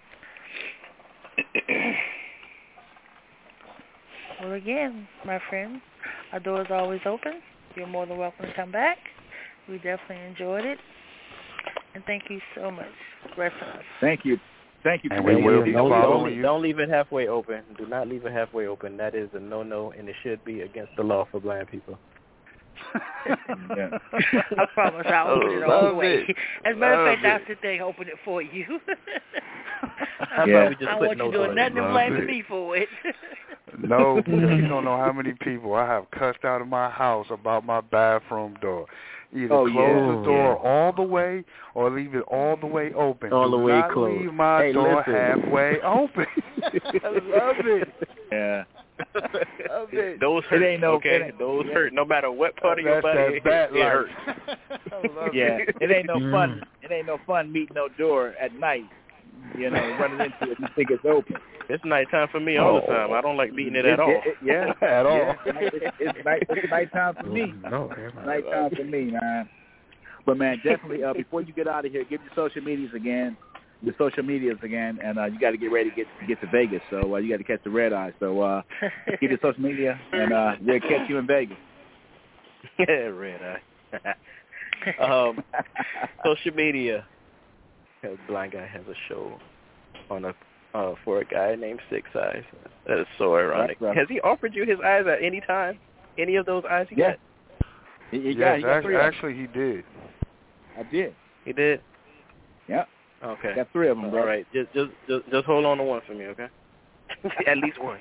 Well, again, my friend, our door is always open. You're more than welcome to come back. We definitely enjoyed it. And thank you so much for rest of us. Thank you. Thank you. And we will be don't, following don't, you. Don't leave it halfway open. Do not leave it halfway open. That is a no-no, and it should be against the law for blind people. Yeah. I promise I'll open it all the way. It. As a matter of fact, Love I'll sit there and open it for you. How yeah. about we just I put want you no doing nothing and blaming it. me for it. No, because you don't know how many people I have cussed out of my house about my bathroom door. Either oh, close yeah. the door yeah. all the way or leave it all the way open. All Do the way not closed. leave my hey, door listen. halfway open. I love it. Yeah. Love it. Those hurt. It ain't no, okay, it ain't, those yeah. hurt. No matter what part of your That's body that bad it, it hurt. I love yeah, it. it ain't no fun. It ain't no fun meeting no door at night. You know, running into it, you think it's open. It's nighttime for me all the time. I don't like beating it, it at all. It, it, yeah, at all. Yeah, it's, it's, night, it's nighttime for me. No, it's nighttime for me, man. But man, definitely. Uh, before you get out of here, give your social medias again, your social medias again, and uh, you got to get ready to get get to Vegas. So uh, you got to catch the red eye. So uh, give your social media, and uh, we'll catch you in Vegas. Yeah, red eye. um, social media. The blind guy has a show on a uh, for a guy named Six Eyes. That is so ironic. Right, right. Has he offered you his eyes at any time? Any of those eyes he yeah. got? He, he yes, got, he got actually, three actually he did. I did. He did? Yep. Okay. Got three of them, bro. All right. Just, just, just, just hold on to one for me, okay? At least one.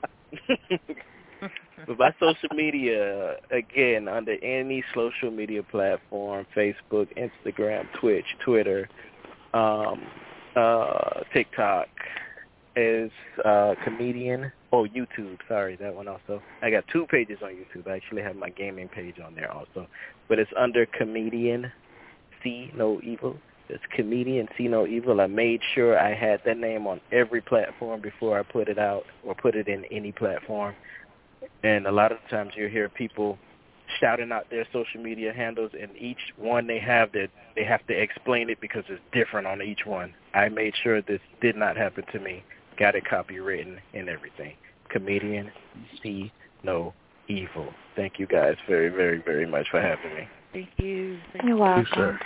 But by social media, again, under any social media platform, Facebook, Instagram, Twitch, Twitter, um, uh, TikTok, is uh, comedian. Oh, YouTube. Sorry, that one also. I got two pages on YouTube. I actually have my gaming page on there also. But it's under comedian C No Evil. It's Comedian See No Evil. I made sure I had that name on every platform before I put it out or put it in any platform. And a lot of times you hear people shouting out their social media handles, and each one they have, that they have to explain it because it's different on each one. I made sure this did not happen to me. Got it copywritten and everything. Comedian See No Evil. Thank you guys very, very, very much for having me. Thank you. Thank You're you. welcome. Yes, sir.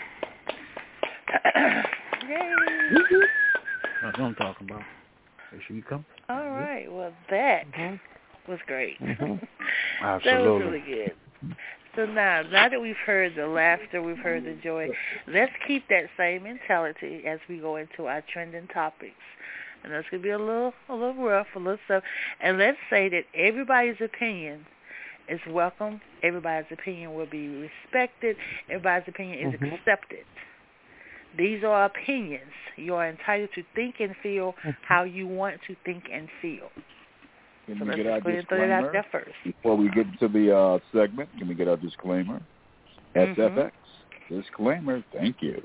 Yay. That's what I'm talking about. Make sure you come. All right. Well, that mm-hmm. was great. Mm-hmm. That was really good. So now, now that we've heard the laughter, we've heard the joy, let's keep that same mentality as we go into our trending topics. And that's going to be a little, a little rough, a little stuff. And let's say that everybody's opinion is welcome. Everybody's opinion will be respected. Everybody's opinion is mm-hmm. accepted. These are opinions. You are entitled to think and feel how you want to think and feel. Can so we let's get our go ahead and throw it out there first. Before we get into the uh, segment, can we get our disclaimer? S F X, mm-hmm. disclaimer, thank you.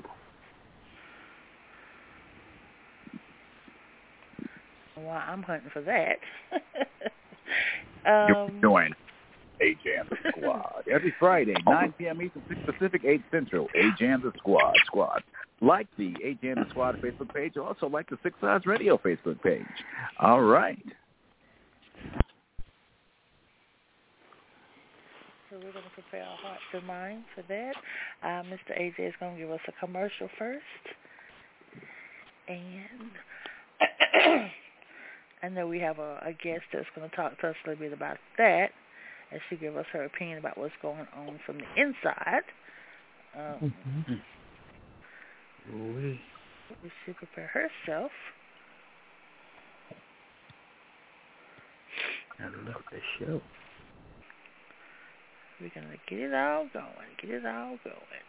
Well, I'm hunting for that. um, um, Join A J and the Squad every Friday, nine p.m. Eastern, six Pacific, eight Central. A J and the Squad, Squad. Like the A J and the Squad Facebook page, also like the Six Sides Radio Facebook page. All right. So we're going to prepare our hearts and minds for that. Uh, Mister A J is going to give us a commercial first. And I know we have a, a guest that's going to talk to us a little bit about that, and she'll give us her opinion about what's going on from the inside. Um, mm-hmm. She'll prepare herself. I love this show. We're going to get it all going, get it all going.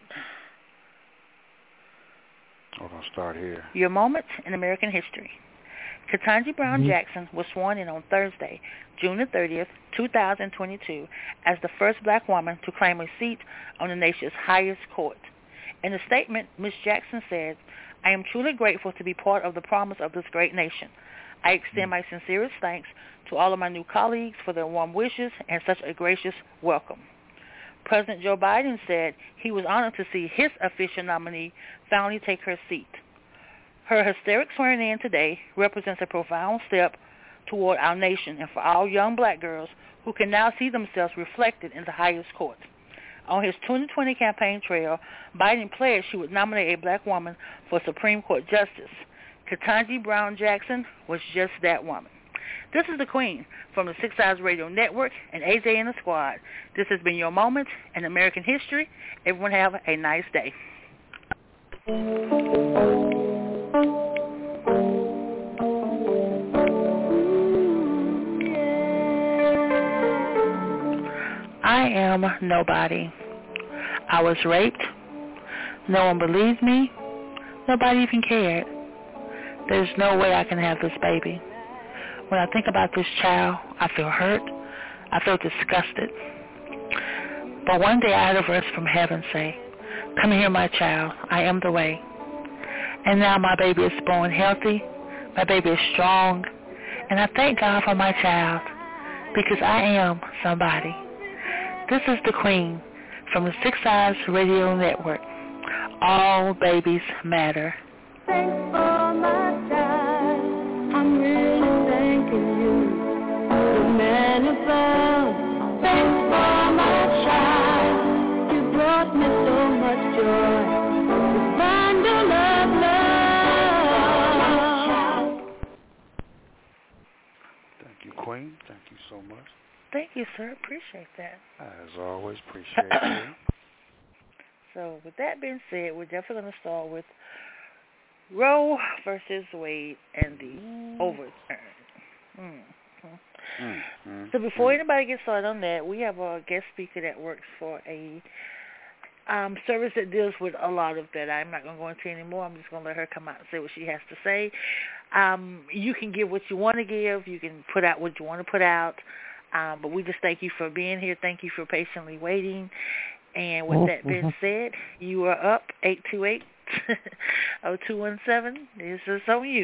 We're going to start here. Your moments in American history. Ketanji Brown mm-hmm. Jackson was sworn in on Thursday, June the thirtieth, two thousand twenty-two, as the first black woman to claim a seat on the nation's highest court. In a statement, Miz Jackson said, "I am truly grateful to be part of the promise of this great nation. I extend my sincerest thanks to all of my new colleagues for their warm wishes and such a gracious welcome." President Joe Biden said he was honored to see his official nominee finally take her seat. Her historic swearing in today represents a profound step toward our nation and for all young black girls who can now see themselves reflected in the highest court. On his twenty twenty campaign trail, Biden pledged she would nominate a black woman for Supreme Court Justice. Ketanji Brown Jackson was just that woman. This is the Queen from the Six Sides Radio Network and A J and the Squad. This has been your moment in American history. Everyone have a nice day. I am nobody. I was raped. No one believed me. Nobody even cared. There's no way I can have this baby. When I think about this child, I feel hurt. I feel disgusted. But one day I had a verse from heaven say, "Come here, my child. I am the way." And now my baby is born healthy. My baby is strong. And I thank God for my child because I am somebody. This is the Queen from the Six Sides Radio Network. All babies matter. Thanks for my child. I'm really thanking you. The man above. Thanks for my child. You brought me so much joy. To find your love, love. Thank you, Queen. Thank you so much. Thank you, sir. Appreciate that. As always, appreciate you. So with that being said, we're definitely going to start with Roe versus Wade and the overturn. Mm-hmm. Mm-hmm. So before anybody gets started on that, we have a guest speaker that works for a um, service that deals with a lot of that. I'm not going to go into anymore. I'm just going to let her come out and say what she has to say. Um, you can give what you want to give. You can put out what you want to put out. Um, but we just thank you for being here. Thank you for patiently waiting. And with that being said, you are up eight two eight, oh two one seven, this is on you.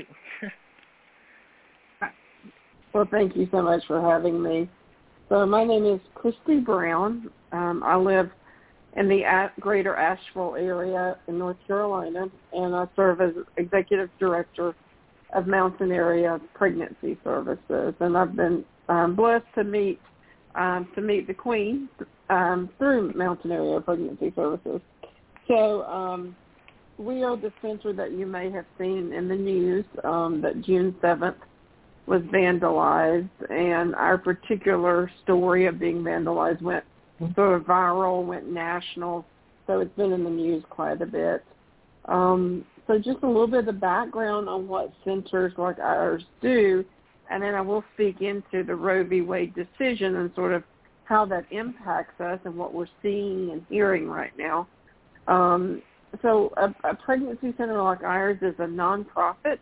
Well, thank you so much for having me. So my name is Christy Brown. Um, I live in the greater Asheville area in North Carolina, and I serve as Executive Director of Mountain Area Pregnancy Services. And I've been um, blessed to meet um, to meet the Queen um, through Mountain Area Pregnancy Services. So um, we are the center that you may have seen in the news um, that June seventh was vandalized, and our particular story of being vandalized went sort of viral, went national, so it's been in the news quite a bit. Um, so just a little bit of the background on what centers like ours do, and then I will speak into the Roe v. Wade decision and sort of how that impacts us and what we're seeing and hearing right now. Um, so a, a pregnancy center like ours is a nonprofit.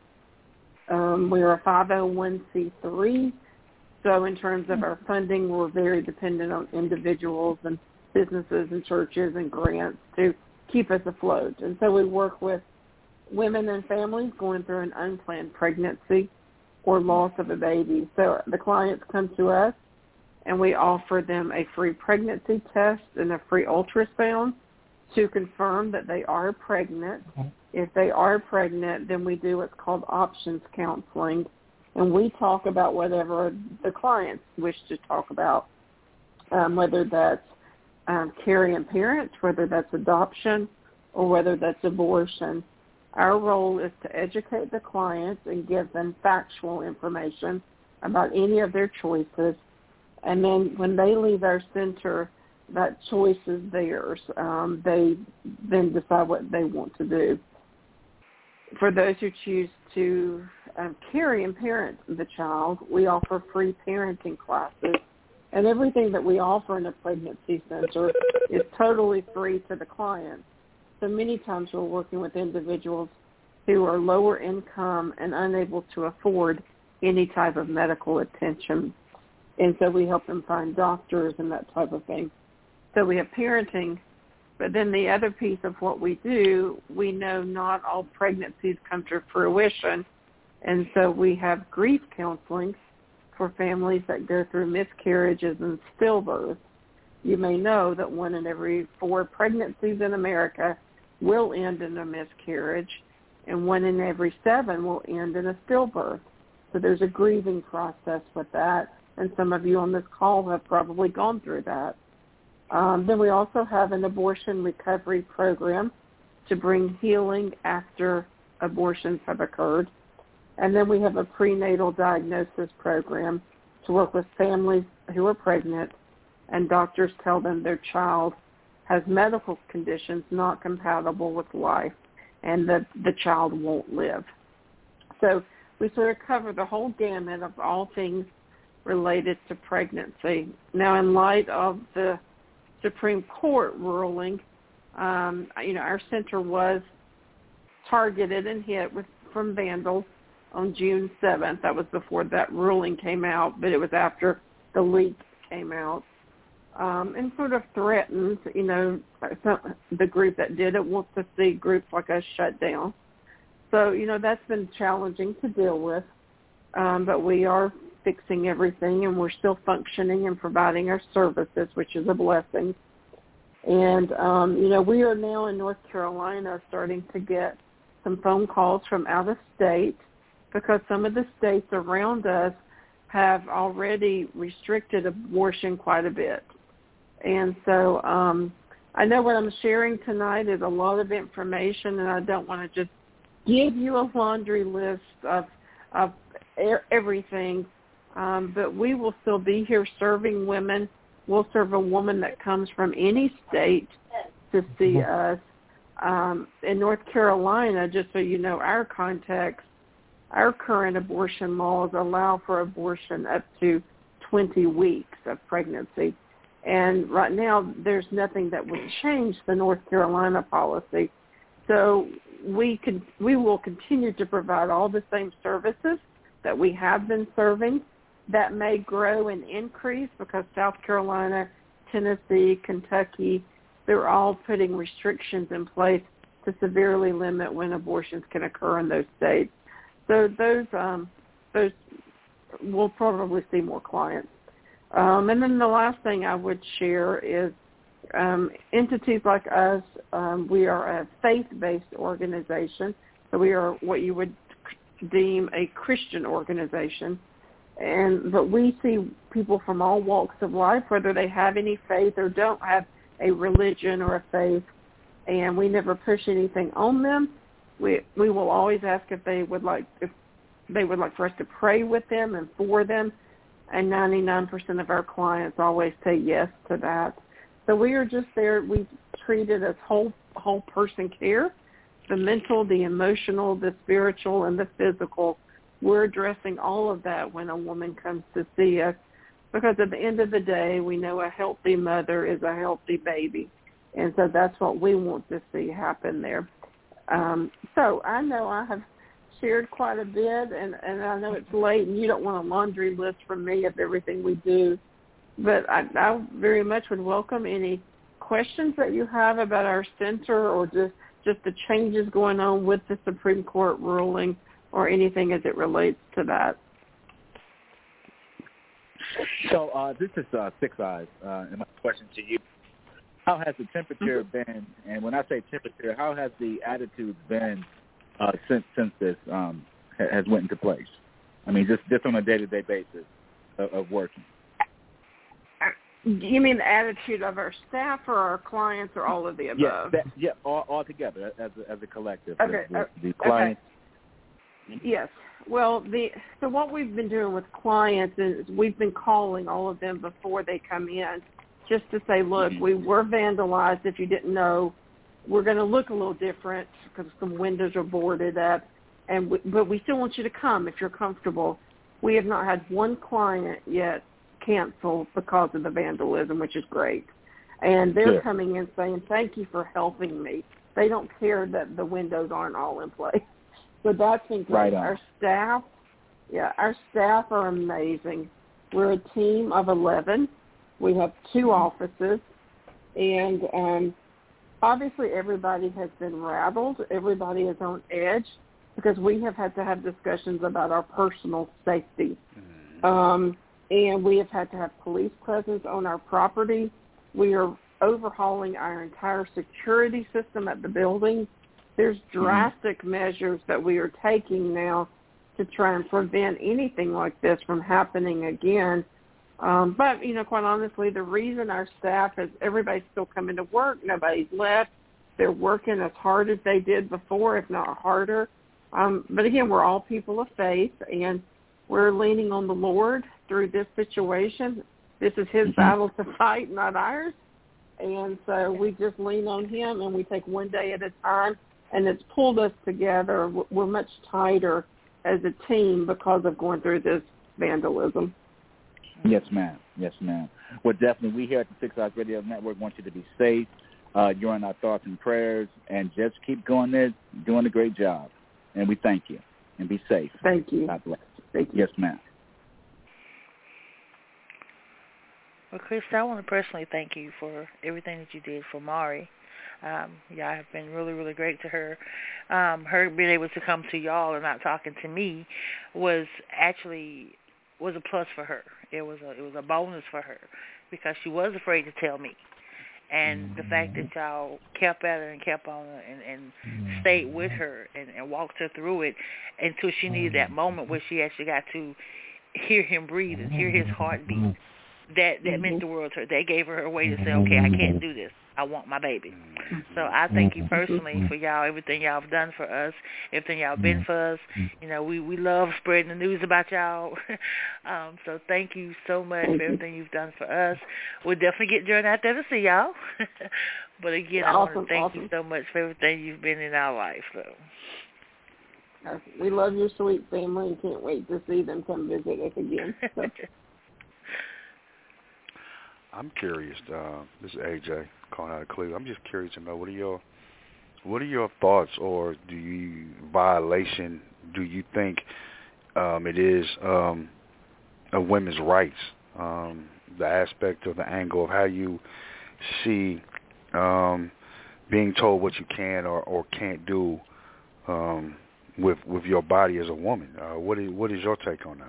Um, we are a five oh one c three, so in terms of our funding, we're very dependent on individuals and businesses and churches and grants to keep us afloat. And so we work with women and families going through an unplanned pregnancy or loss of a baby. So the clients come to us, and we offer them a free pregnancy test and a free ultrasound to confirm that they are pregnant. If they are pregnant, then we do what's called options counseling, and we talk about whatever the clients wish to talk about, um, whether that's um, carrying parents, whether that's adoption, or whether that's abortion. Our role is to educate the clients and give them factual information about any of their choices, and then when they leave our center, that choice is theirs. Um, they then decide what they want to do. For those who choose to um, carry and parent the child, we offer free parenting classes, and everything that we offer in a pregnancy center is totally free to the client. So many times we're working with individuals who are lower income and unable to afford any type of medical attention, and so we help them find doctors and that type of thing. So we have parenting. But then the other piece of what we do, we know not all pregnancies come to fruition, and so we have grief counseling for families that go through miscarriages and stillbirths. You may know that one in every four pregnancies in America will end in a miscarriage, and one in every seven will end in a stillbirth. So there's a grieving process with that, and some of you on this call have probably gone through that. Um, then we also have an abortion recovery program to bring healing after abortions have occurred. And then we have a prenatal diagnosis program to work with families who are pregnant, and doctors tell them their child has medical conditions not compatible with life and that the child won't live. So we sort of cover the whole gamut of all things related to pregnancy. Now, in light of the Supreme Court ruling, um, you know, our center was targeted and hit with from vandals on June seventh. That was before that ruling came out, but it was after the leak came out, um, and sort of threatened, you know, some, the group that did it wants to see groups like us shut down. So, you know, that's been challenging to deal with, um, but we are fixing everything, and we're still functioning and providing our services, which is a blessing. And, um, you know, we are now in North Carolina starting to get some phone calls from out of state because some of the states around us have already restricted abortion quite a bit. And so um, I know what I'm sharing tonight is a lot of information, and I don't want to just give you a laundry list of, of everything. Um, but we will still be here serving women. We'll serve a woman that comes from any state to see us. Um, in North Carolina, just so you know our context, our current abortion laws allow for abortion up to twenty weeks of pregnancy. And right now, there's nothing that would change the North Carolina policy. So we could, we will continue to provide all the same services that we have been serving. That may grow and increase because South Carolina, Tennessee, Kentucky, they're all putting restrictions in place to severely limit when abortions can occur in those states. So those um, those we'll probably see more clients. Um, and then the last thing I would share is um, entities like us. Um, we are a faith-based organization, so we are what you would deem a Christian organization. And but we see people from all walks of life, whether they have any faith or don't have a religion or a faith, and we never push anything on them. We we will always ask if they would like if they would like for us to pray with them and for them, and ninety-nine percent of our clients always say yes to that. So we are just there. We treat it as whole whole person care, the mental, the emotional, the spiritual, and the physical. We're addressing all of that when a woman comes to see us, because at the end of the day, we know a healthy mother is a healthy baby. And so that's what we want to see happen there. Um, so I know I have shared quite a bit, and, and I know it's late, and you don't want a laundry list from me of everything we do. But I, I very much would welcome any questions that you have about our center or just, just the changes going on with the Supreme Court ruling, or anything as it relates to that. So uh, this is uh, Six Eyes, uh, and my question to you: how has the temperature mm-hmm. been? And when I say temperature, how has the attitude been uh, since since this um, has went into place? I mean, just just on a day-to-day basis of, of working. You mean the attitude of our staff or our clients, or all of the above? Yeah, that, yeah, all, all together as a, as a collective. Okay. The, the, the clients. Okay. Yes. Well, the so what we've been doing with clients is we've been calling all of them before they come in, just to say, look, we were vandalized. If you didn't know, we're going to look a little different because some windows are boarded up, and we, but we still want you to come if you're comfortable. We have not had one client yet cancel because of the vandalism, which is great, and they're yeah. coming in saying, thank you for helping me. They don't care that the windows aren't all in place. So that's been great. Right on. Our staff, yeah, our staff are amazing. We're a team of eleven. We have two offices, and um, obviously everybody has been rattled. Everybody is on edge because we have had to have discussions about our personal safety. Mm-hmm. Um, and we have had to have police presence on our property. We are overhauling our entire security system at the building. There's drastic mm-hmm. measures that we are taking now to try and prevent anything like this from happening again. Um, but, you know, quite honestly, the reason our staff is everybody's still coming to work, nobody's left. They're working as hard as they did before, if not harder. Um, but, again, we're all people of faith, and we're leaning on the Lord through this situation. This is his mm-hmm. battle to fight, not ours. And so we just lean on him, and we take one day at a time. And it's pulled us together. We're much tighter as a team because of going through this vandalism. Yes, ma'am. Yes, ma'am. Well, definitely, we here at the Six Eyes Radio Network want you to be safe. Uh, you're in our thoughts and prayers, and just keep going there, doing a great job. And we thank you. And be safe. Thank you. God bless. Thank you. Yes, ma'am. Well, Chris, I want to personally thank you for everything that you did for Mari. Um, y'all have been really, really great to her. Um, her being able to come to y'all and not talking to me was actually was a plus for her. It was a it was a bonus for her because she was afraid to tell me. And the fact that y'all kept at her and kept on her and, and stayed with her and, and walked her through it until she needed that moment where she actually got to hear him breathe and hear his heartbeat. That that meant the world to her. They gave her a way to say, okay, I can't do this. I want my baby. So I thank you personally for y'all, everything y'all have done for us, everything y'all been for us. You know, we, we love spreading the news about y'all. um, so thank you so much for everything you've done for us. We'll definitely get Jordan out there to see y'all. But again, I awesome, want to thank awesome. you so much for everything you've been in our life. So. We love your sweet family and can't wait to see them come visit us again. So. I'm curious. Uh, this is A J calling out of Cleveland. I'm just curious to know what are your what are your thoughts, or do you violation? Do you think um, it is um, a women's rights? Um, the aspect of the angle of how you see um, being told what you can or, or can't do um, with with your body as a woman. Uh, what is what is your take on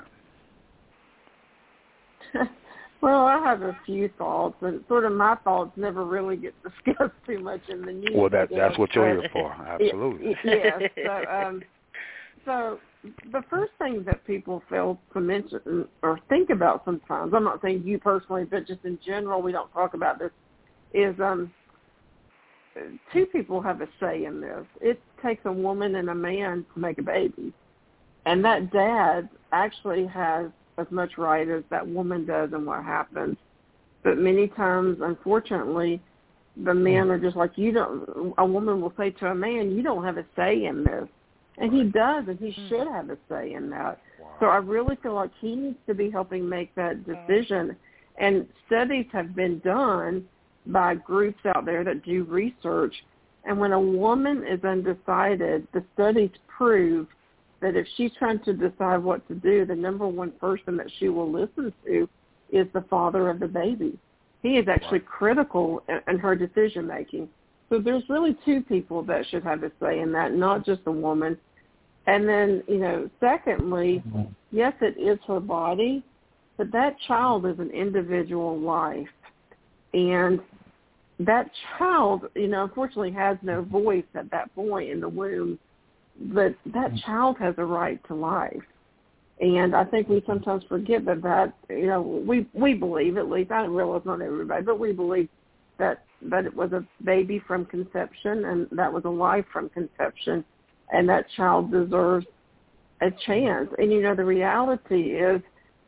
that? Well, I have a few thoughts, and sort of my thoughts never really get discussed too much in the news. Well, that that's what you're here for, absolutely. Yes. So, um, so the first thing that people fail to mention or think about sometimes, I'm not saying you personally, but just in general, we don't talk about this, is um, two people have a say in this. It takes a woman and a man to make a baby, and that dad actually has as much right as that woman does in what happens. But many times, unfortunately, the men are just like, you don't, a woman will say to a man, you don't have a say in this. And he does, and he should have a say in that. Wow. So I really feel like he needs to be helping make that decision. And studies have been done by groups out there that do research. And when a woman is undecided, the studies prove that if she's trying to decide what to do, the number one person that she will listen to is the father of the baby. He is actually critical in, in her decision-making. So there's really two people that should have a say in that, not just a woman. And then, you know, secondly, yes, it is her body, but that child is an individual life. And that child, you know, unfortunately has no voice at that point in the womb. But that child has a right to life. And I think we sometimes forget that that, you know, we we believe, at least, I don't realize not everybody, but we believe that, that it was a baby from conception and that was a life from conception, and that child deserves a chance. And, you know, the reality is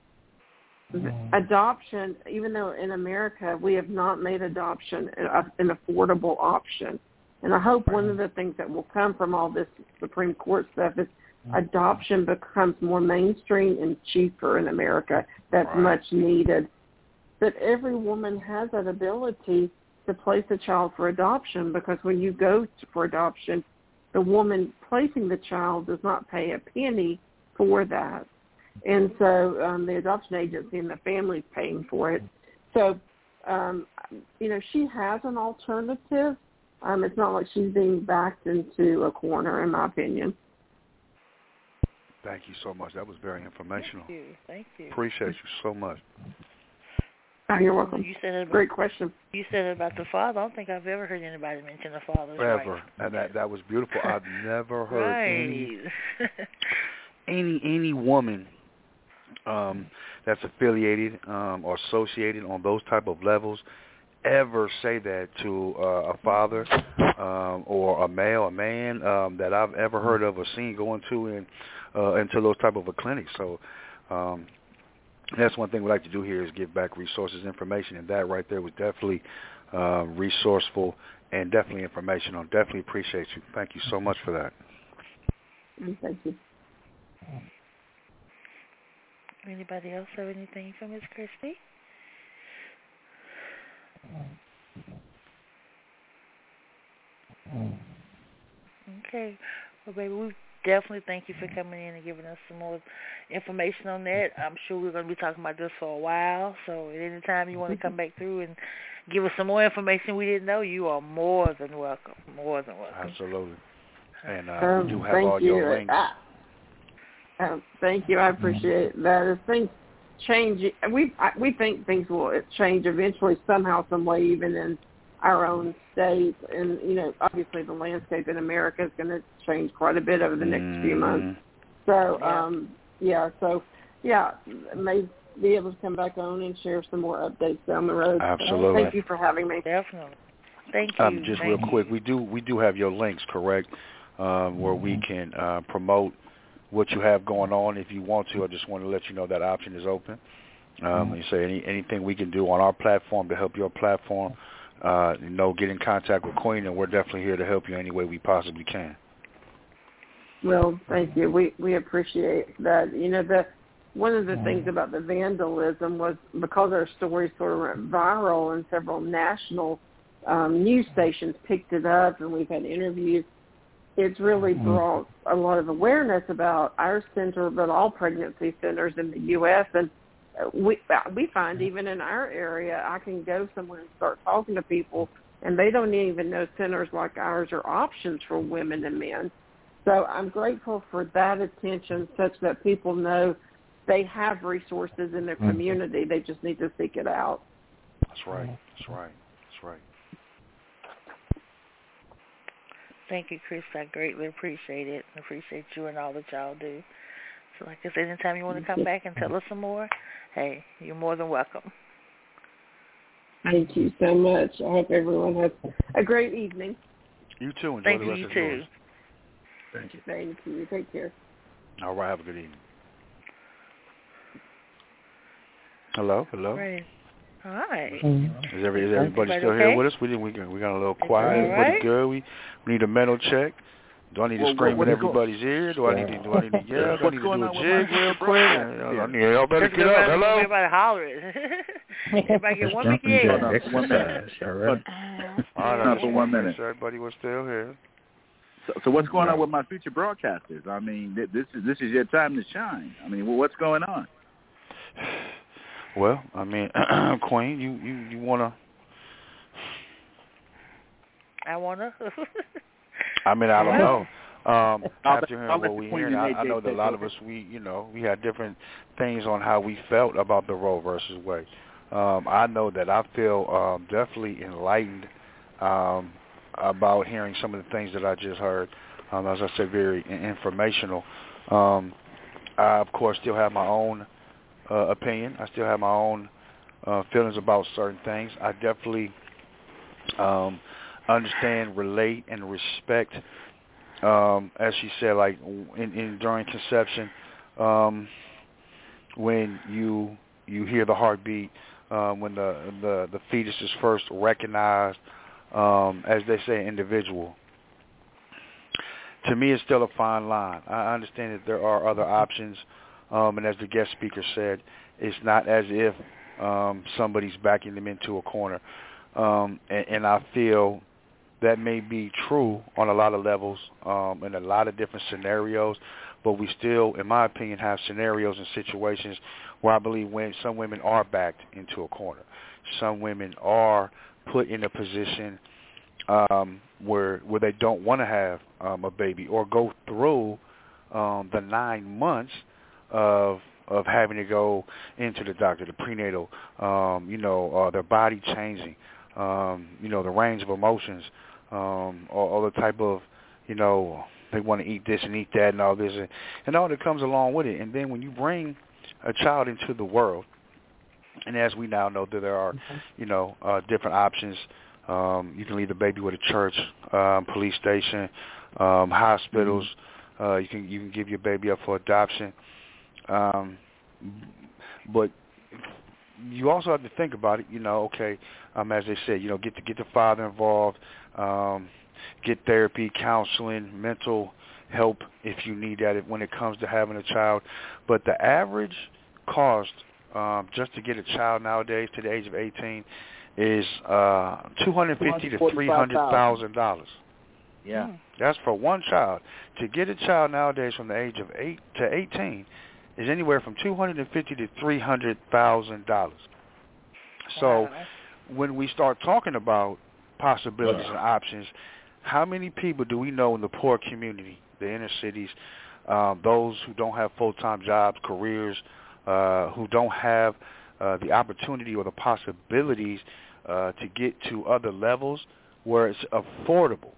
adoption, even though in America we have not made adoption an affordable option. And I hope one of the things that will come from all this Supreme Court stuff is adoption becomes more mainstream and cheaper in America. That's right. Much needed. But every woman has that ability to place a child for adoption, because when you go for adoption, the woman placing the child does not pay a penny for that. And so um, the adoption agency and the family's paying for it. So, um, you know, she has an alternative. Um, it's not like she's being backed into a corner, in my opinion. Thank you so much. That was very informational. Thank you. Thank you. Appreciate you so much. Oh, you're welcome. You said about, Great question. You said about the father. I don't think I've ever heard anybody mention the father's Ever. Right. And that, that was beautiful. I've never heard right. any, any any woman um, that's affiliated um, or associated on those type of levels ever say that to uh, a father um, or a male, a man um, that I've ever heard of or seen going to in, uh, into those type of a clinic. So um, that's one thing we like to do here is give back resources, information, and that right there was definitely uh, resourceful and definitely informational. Definitely appreciate you. Thank you so much for that. Thank you. Anybody else have anything for Miz Christie? Okay. Well, baby, we definitely thank you for coming in and giving us some more information on that. I'm sure we're going to be talking about this for a while, so at any time you want to come back through and give us some more information we didn't know, you are more than welcome. More than welcome. Absolutely. And uh, um, we do have all you. your links. I, uh, thank you. I appreciate that. As things change, we I, we think things will change eventually somehow, some way, even in our own state. And, you know, obviously the landscape in America is going to change quite a bit over the next mm-hmm. few months. So, yeah. um, yeah, so, yeah, may be able to come back on and share some more updates down the road. Absolutely. So thank you for having me. Definitely. Thank you. Um, just Thank real you. quick, we do we do have your links, correct, um, where we can uh, promote what you have going on if you want to. I just want to let you know that option is open. Um, you say any anything we can do on our platform to help your platform, uh, you know, get in contact with Queen, and we're definitely here to help you any way we possibly can. Well, thank you. We we appreciate that. You know, the one of the things about the vandalism was because our story sort of went viral and several national um, news stations picked it up, and we've had interviews. It's really brought a lot of awareness about our center, but all pregnancy centers in the U S And we we find even in our area, I can go somewhere and start talking to people and they don't even know centers like ours are options for women and men. So I'm grateful for that attention such that people know they have resources in their Mm-hmm. community. They just need to seek it out. That's right. That's right. That's right. Thank you, Chris. I greatly appreciate it. I appreciate you and all that y'all do. So like I said, anytime you want to come back and tell us some more, hey, you're more than welcome. Thank you so much. I hope everyone has a great evening. You too. Enjoy Thank the you, rest you of too. yours. Thank you. Thank you. Take care. All right. Have a good evening. Hello. Hello. Right. Hi. Is, every, is everybody Everybody still okay? here with us? We didn't. We got, we got a little quiet. all Everybody right? good? We, we need a mental check. Do I need to Well, scream what- in what is go- everybody's ear? Do I need to? Do I need to yell? Do I What's need to going do a on with jig my real sister quick? broadcast I here? need y'all better Just get up. everybody- Hello. Everybody hollering. Everybody get one big Jumping yeah. jack exercise. All right. All Hold on for one Make minute. sure everybody was still here. So, so what's going on with my future broadcasters? I mean, th- this is this is your time to shine. I mean, well, what's going on? Well, I mean, Queen, you you you wanna? I wanna. I mean, I don't know. Um, I'll after let- I'll hearing let what the we Queen hearing, and I, A J I know that a take lot of over. us, we you know, we had different things on how we felt about the Roe versus Wade. Um, I know that I feel um, definitely enlightened um, about hearing some of the things that I just heard. Um, as I said, very i- informational. Um, I, of course, still have my own uh, opinion. I still have my own uh, feelings about certain things. I definitely um, understand, relate, and respect. Um, as she said, like in, in during conception, um, when you you hear the heartbeat, um, when the, the the fetus is first recognized, um, as they say, individual. To me, it's still a fine line. I understand that there are other options, um, and as the guest speaker said, it's not as if um, somebody's backing them into a corner. Um, and, and I feel that may be true on a lot of levels, um, in a lot of different scenarios, but we still, in my opinion, have scenarios and situations where I believe when some women are backed into a corner. Some women are put in a position um, where where they don't want to have um, a baby or go through um, the nine months of of having to go into the doctor, the prenatal, um, you know, uh, their body changing, um, you know, the range of emotions, um, all, all the type of, you know, they want to eat this and eat that and all this, and, and all that comes along with it. And then when you bring a child into the world, and as we now know that there are, you know, uh, different options. Um, you can leave the baby with a church, um, police station, um, hospitals. Uh, you can you can give your baby up for adoption. Um, but you also have to think about it. You know, okay, um, as they said, you know, get to get the father involved, um, get therapy, counseling, mental help if you need that when it comes to having a child. But the average cost um, just to get a child nowadays to the age of eighteen is uh, two hundred fifty to three hundred thousand dollars. Yeah, that's for one child. To get a child nowadays from the age of eight to eighteen is anywhere from two hundred and fifty to three hundred thousand dollars. So, Wow. when we start talking about possibilities and options, how many people do we know in the poor community, the inner cities, um, those who don't have full-time jobs, careers, uh, who don't have uh, the opportunity or the possibilities uh, to get to other levels where it's affordable?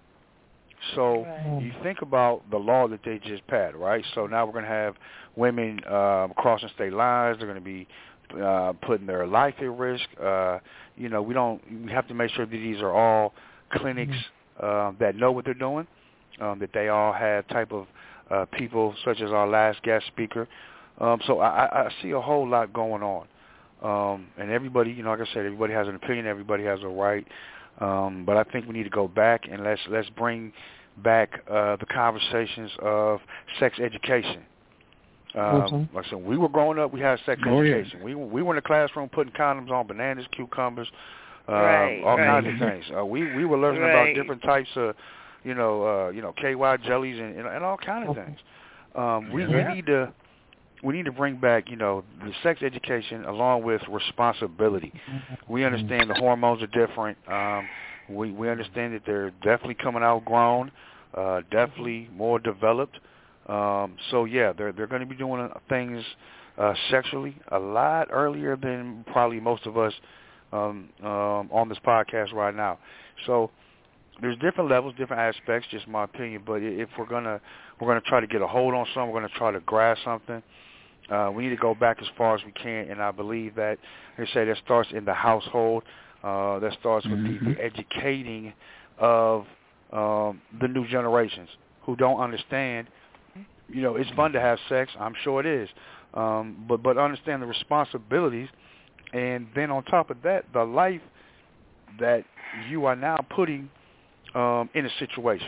So Right. you think about the law that they just passed, right? So now we're going to have women uh, crossing state lines. They're going to be uh, putting their life at risk. Uh, you know, we don't. We have to make sure that these are all clinics uh, that know what they're doing. Um, that they all have type of uh, people such as our last guest speaker. Um, so I, I see a whole lot going on, um, and everybody, you know, like I said, everybody has an opinion. Everybody has a right. Um, but I think we need to go back and let's let's bring back uh, the conversations of sex education. Um, Mm-hmm. Like I said, we were growing up, we had sex Oh, yeah. education. We we were in the classroom putting condoms on bananas, cucumbers, um, Right, all right. kinds of things. Uh, we we were learning Right. about different types of, you know, uh, you know, K Y jellies and, and and all kinds of things. Um, we Yeah. we need to. We need to bring back, you know, the sex education along with responsibility. We understand the hormones are different. Um, We we understand that they're definitely coming out grown, uh, definitely more developed. Um, so yeah, they're they're going to be doing things uh, sexually a lot earlier than probably most of us um, um, on this podcast right now. So there's different levels, different aspects, just my opinion. But if we're gonna we're gonna try to get a hold on something, we're gonna try to grasp something. Uh, we need to go back as far as we can, and I believe that they say that starts in the household. Uh, that starts with mm-hmm. the, the educating of um, the new generations who don't understand. You know, it's fun to have sex. I'm sure it is, um, but but understand the responsibilities, and then on top of that, the life that you are now putting um, in a situation.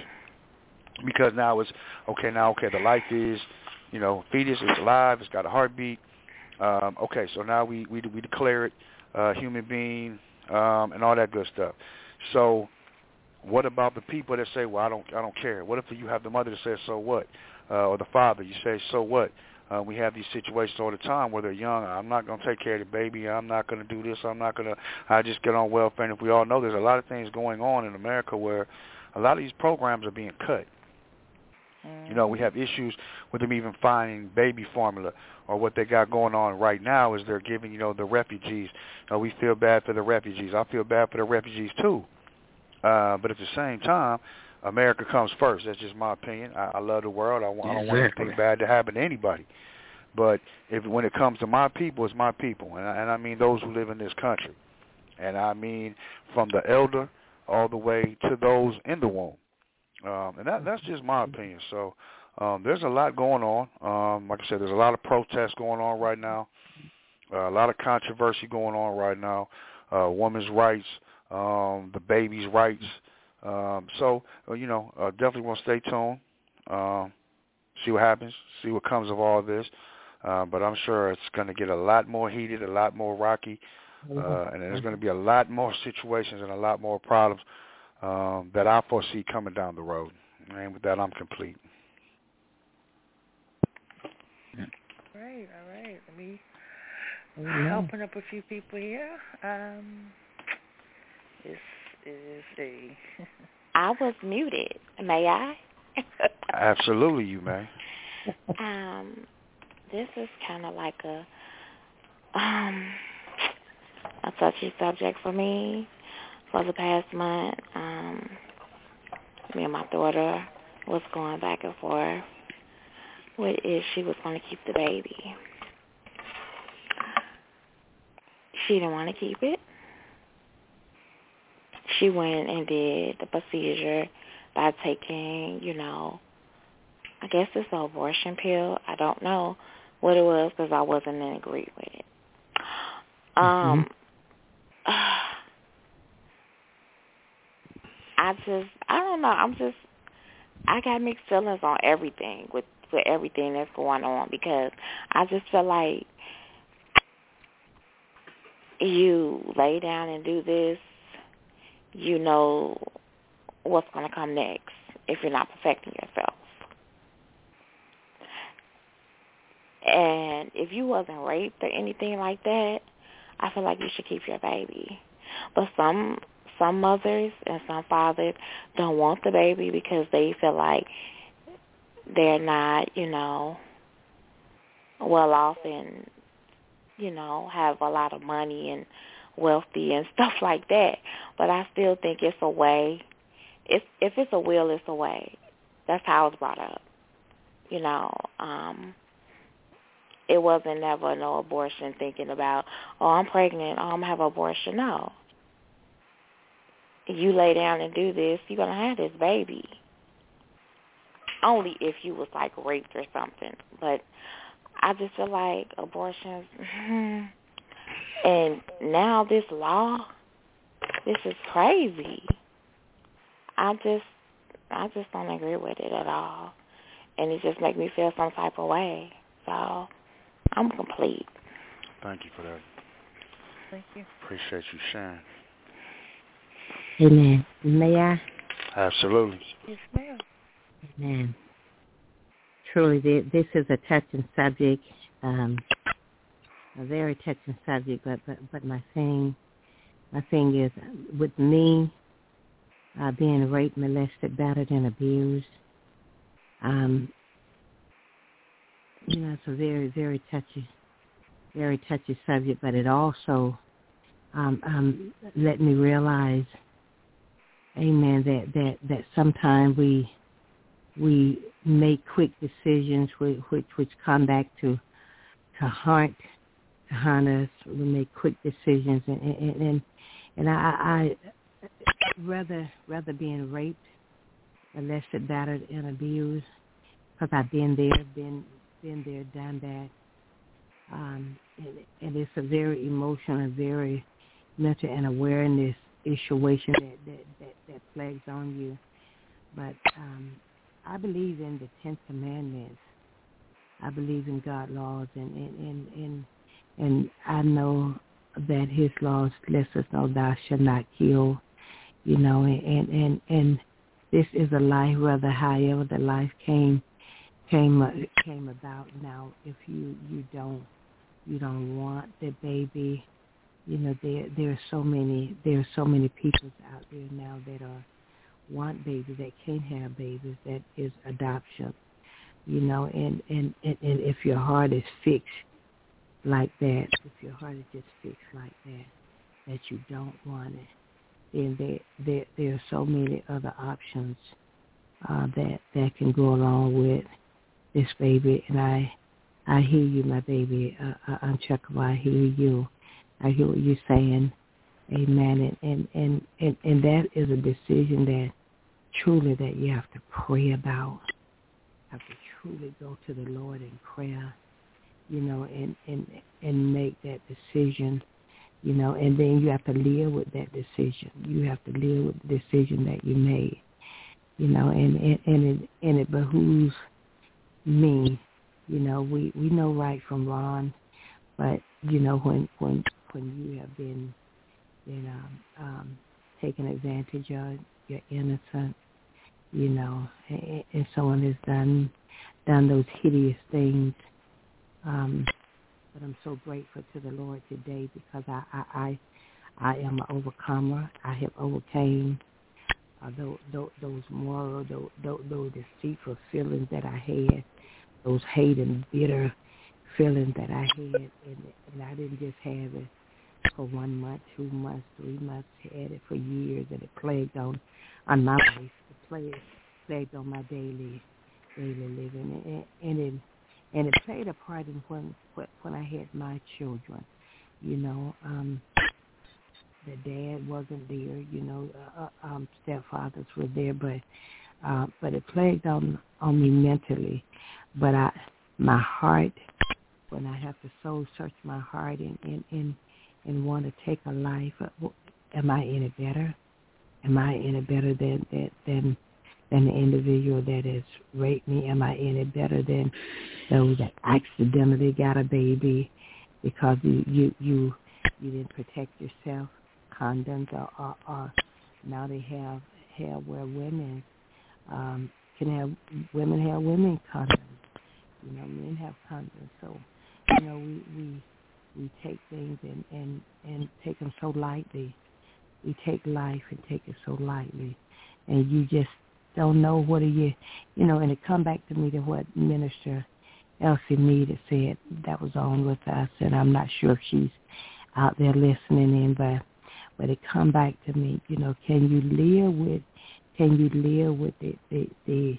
Because now it's okay. Now okay, the life is, you know, fetus is alive. It's got a heartbeat. Um, okay, so now we we we declare it uh, human being um, and all that good stuff. So, what about the people that say, well, I don't I don't care? What if you have the mother that says, so what? Uh, or the father, you say, so what? Uh, we have these situations all the time where they're young. I'm not going to take care of the baby. I'm not going to do this. I'm not going to, I just get on welfare. And if we all know there's a lot of things going on in America where a lot of these programs are being cut. Mm-hmm. You know, we have issues with them even finding baby formula, or what they got going on right now is they're giving, you know, the refugees. You know, we feel bad for the refugees. I feel bad for the refugees too. Uh, but at the same time, America comes first. That's just my opinion. I, I love the world. I, I don't want anything bad to happen to anybody. But if when it comes to my people, it's my people, and I, and I mean those who live in this country, and I mean from the elder all the way to those in the womb. Um, and that, that's just my opinion. So um, there's a lot going on. Um, like I said, there's a lot of protests going on right now, uh, a lot of controversy going on right now, uh, women's rights, um, the baby's rights. Um, so, uh, you know, uh, definitely want to stay tuned, um, see what happens, see what comes of all this. Uh, but I'm sure it's going to get a lot more heated, a lot more rocky, uh, and there's going to be a lot more situations and a lot more problems um, that I foresee coming down the road. And with that, I'm complete. All right, all right. Let me yeah. open up a few people here. Um, this is a... I was muted. May I? Absolutely, you may. Um, this is kind of like a um a touchy subject for me. For the past month, um, me and my daughter was going back and forth with if she was going to keep the baby. She didn't want to keep it. She went and did the procedure by taking, you know, I guess it's an abortion pill. I don't know what it was because I wasn't in agreement with it. Um, mm-hmm. I just, I don't know. I'm just, I got mixed feelings on everything with, with everything that's going on because I just feel like you lay down and do this, you know what's going to come next if you're not protecting yourself. And if you wasn't raped or anything like that, I feel like you should keep your baby. But some some mothers and some fathers don't want the baby because they feel like they're not, you know, well off and, you know, have a lot of money and wealthy and stuff like that. But I still think it's a way. If if it's a will, it's a way. That's how I was brought up. You know, um, it wasn't never no abortion thinking about, oh, I'm pregnant, oh, I'm going to have an abortion. No. You lay down and do this, you're going to have this baby. Only if you was, like, raped or something. But I just feel like abortions, and now this law, this is crazy. I just, I just don't agree with it at all. And it just makes me feel some type of way. So I'm complete. Thank you for that. Thank you. Appreciate you sharing. Amen. May I? Absolutely. Yes, ma'am. Amen. Truly, this is a touching subject, um, a very touching subject. But, but but my thing, my thing is with me, uh, being raped, molested, battered, and abused. Um, you know, it's a very, very touchy, very touchy subject, but it also um, um, let me realize, amen, that, that, that sometimes we we make quick decisions which, which, which come back to to haunt, to haunt us. We make quick decisions, and and and, and I, I rather rather being raped, molested, battered, and abused, because I've been there, been been there, done that. Um, and, and it's a very emotional and very mental and awareness situation that, that, that, that plagues on you. But um, I believe in the Ten Commandments. I believe in God's laws, and, and, and, and, and I know that his laws lets us know thou shalt not kill, you know, and, and, and, and this is a life, whether however the life came came uh, came about. Now, if you, you don't you don't want the baby, you know, there there are so many there are so many people out there now that are want babies that can't have babies. That is adoption, you know, and and, and, and if your heart is fixed like that, if your heart is just fixed like that, that you don't want it, then there there there are so many other options uh, that that can go along with this baby. And I I hear you, my baby, uh, uncheckable. I hear you. I hear what you're saying. Amen. And, and, and, and, and that is a decision that truly that you have to pray about. You have to truly go to the Lord in prayer, you know, and, and, and make that decision, you know, and then you have to live with that decision. You have to live with the decision that you made, you know, and, and, and, it, and it behooves me, you know, we, we know right from wrong, but, you know, when when when you have been, you know, um, taken advantage of, you're innocent, you know, and, and someone has done done those hideous things. Um, but I'm so grateful to the Lord today because I I, I, I am an overcomer. I have overcame uh, those, those moral, those, those deceitful feelings that I had, those hate and bitter feelings that I had, and, and I didn't just have it for one month, two months, three months. I had it for years, and it plagued on, on my life. It plagued, plagued on my daily daily living, and, and it and it played a part in when when I had my children. You know, um, the dad wasn't there. You know, uh, um, stepfathers were there, but uh, but it plagued on on me mentally. But I, my heart, when I have to soul search my heart and, and, and, and want to take a life, am I any better? Am I any better than than than, than the individual that has raped me? Am I any better than those that accidentally got a baby because you you you, you didn't protect yourself? Condoms or, or, or now they have have where women um, can have women have women condoms. You know, men have condoms, so you know we we, we take things and, and, and take them so lightly. We take life and take it so lightly, and you just don't know what are you, you know. And it come back to me to what Minister Elsie Mead said that was on with us, and I'm not sure if she's out there listening in, but but it come back to me. You know, can you live with can you live with the the the,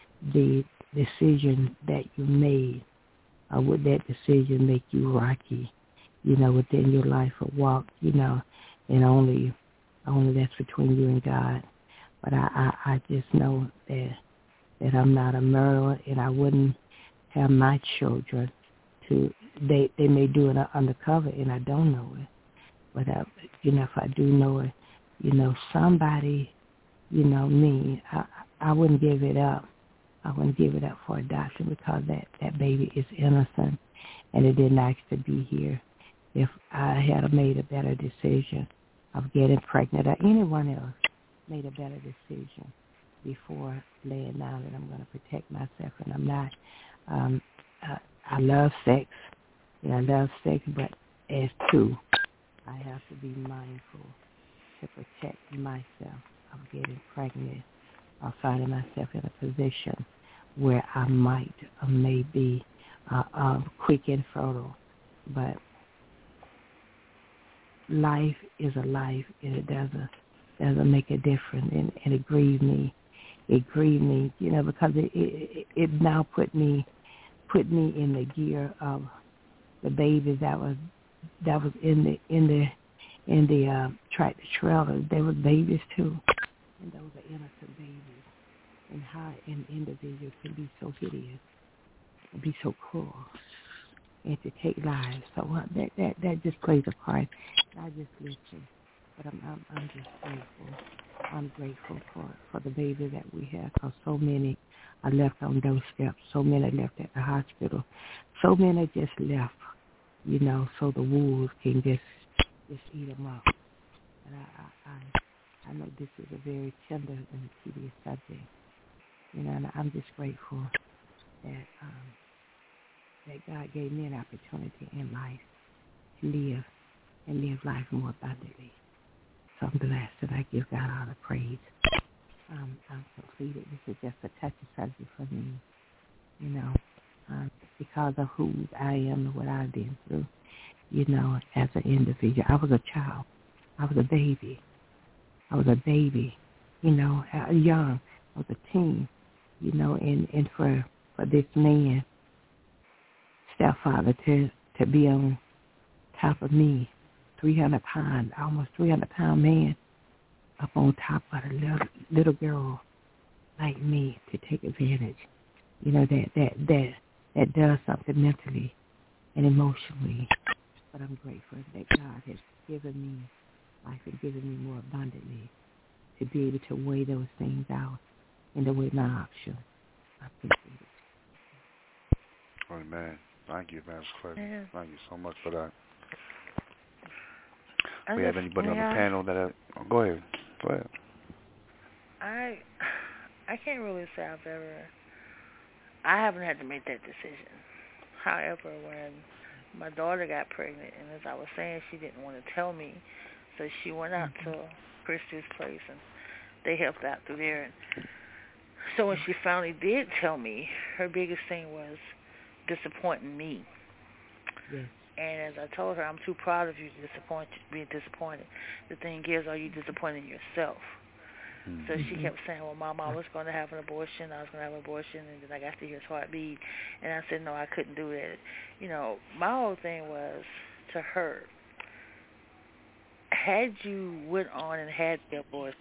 the decision that you made, or would that decision make you rocky, you know, within your life or walk, you know, and only only that's between you and God. But I, I, I just know that that I'm not a murderer, and I wouldn't have my children to, they they may do it undercover and I don't know it, but I, you know, if I do know it, you know, somebody, you know, me, I, I wouldn't give it up. I wouldn't give it up for adoption because that, that baby is innocent and it didn't ask to be here. If I had made a better decision of getting pregnant or anyone else made a better decision before laying down that I'm going to protect myself, and I'm not. Um, uh, I love sex. Yeah, I love sex, but as two, I have to be mindful to protect myself. of getting pregnant or finding myself in a position where I might or may be uh, uh, quick and fertile. But life is a life, and it doesn't doesn't make a difference, and, and it grieved me. It grieved me, you know, because it, it it now put me put me in the gear of the babies that was that was in the in the in the uh, tractor trailer. They were babies too, and those are innocent babies. And how an individual can be so hideous and be so cruel and to take lives. So uh, that that that just plays a part. I just listen, but I'm I'm, I'm just grateful. I'm grateful for, for the baby that we have, because so many are left on doorsteps. So many are left at the hospital. So many are just left, you know, so the wolves can just just eat them up. And I I, I, I know this is a very tender and tedious subject. You know, and I'm just grateful that um, that God gave me an opportunity in life to live and live life more abundantly. So I'm blessed, and I give God all the praise. Um, I'm completed. This is just a touchy subject for me, you know, um, because of who I am and what I've been through, you know, as an individual. I was a child. I was a baby. I was a baby, you know, young. I was a teen. You know, and, and for, for this man, stepfather, to, to be on top of me, three hundred pound, almost three hundred pound man, up on top of a little, little girl like me, to take advantage, you know, that, that, that, that does something mentally and emotionally. But I'm grateful that God has given me life and given me more abundantly to be able to weigh those things out and to weigh my options. I appreciate it. Amen. Thank you, Master Clayton. Yeah. Thank you so much for that. I we just, have anybody yeah, on the panel that have, oh, go ahead. Go ahead. I I can't really say I've ever, I haven't had to make that decision. However, when my daughter got pregnant, and as I was saying, she didn't want to tell me, so she went out mm-hmm. to Christy's place, and they helped out through there. And so when she finally did tell me, her biggest thing was disappointing me. Yes. And as I told her, I'm too proud of you to disappoint, being disappointed. The thing is, are you disappointing yourself? Mm-hmm. So she kept saying, well, Mom, I was going to have an abortion. I was going to have an abortion, and then I got to hear his heartbeat. And I said, no, I couldn't do that. You know, my whole thing was to her, had you went on and had the abortion,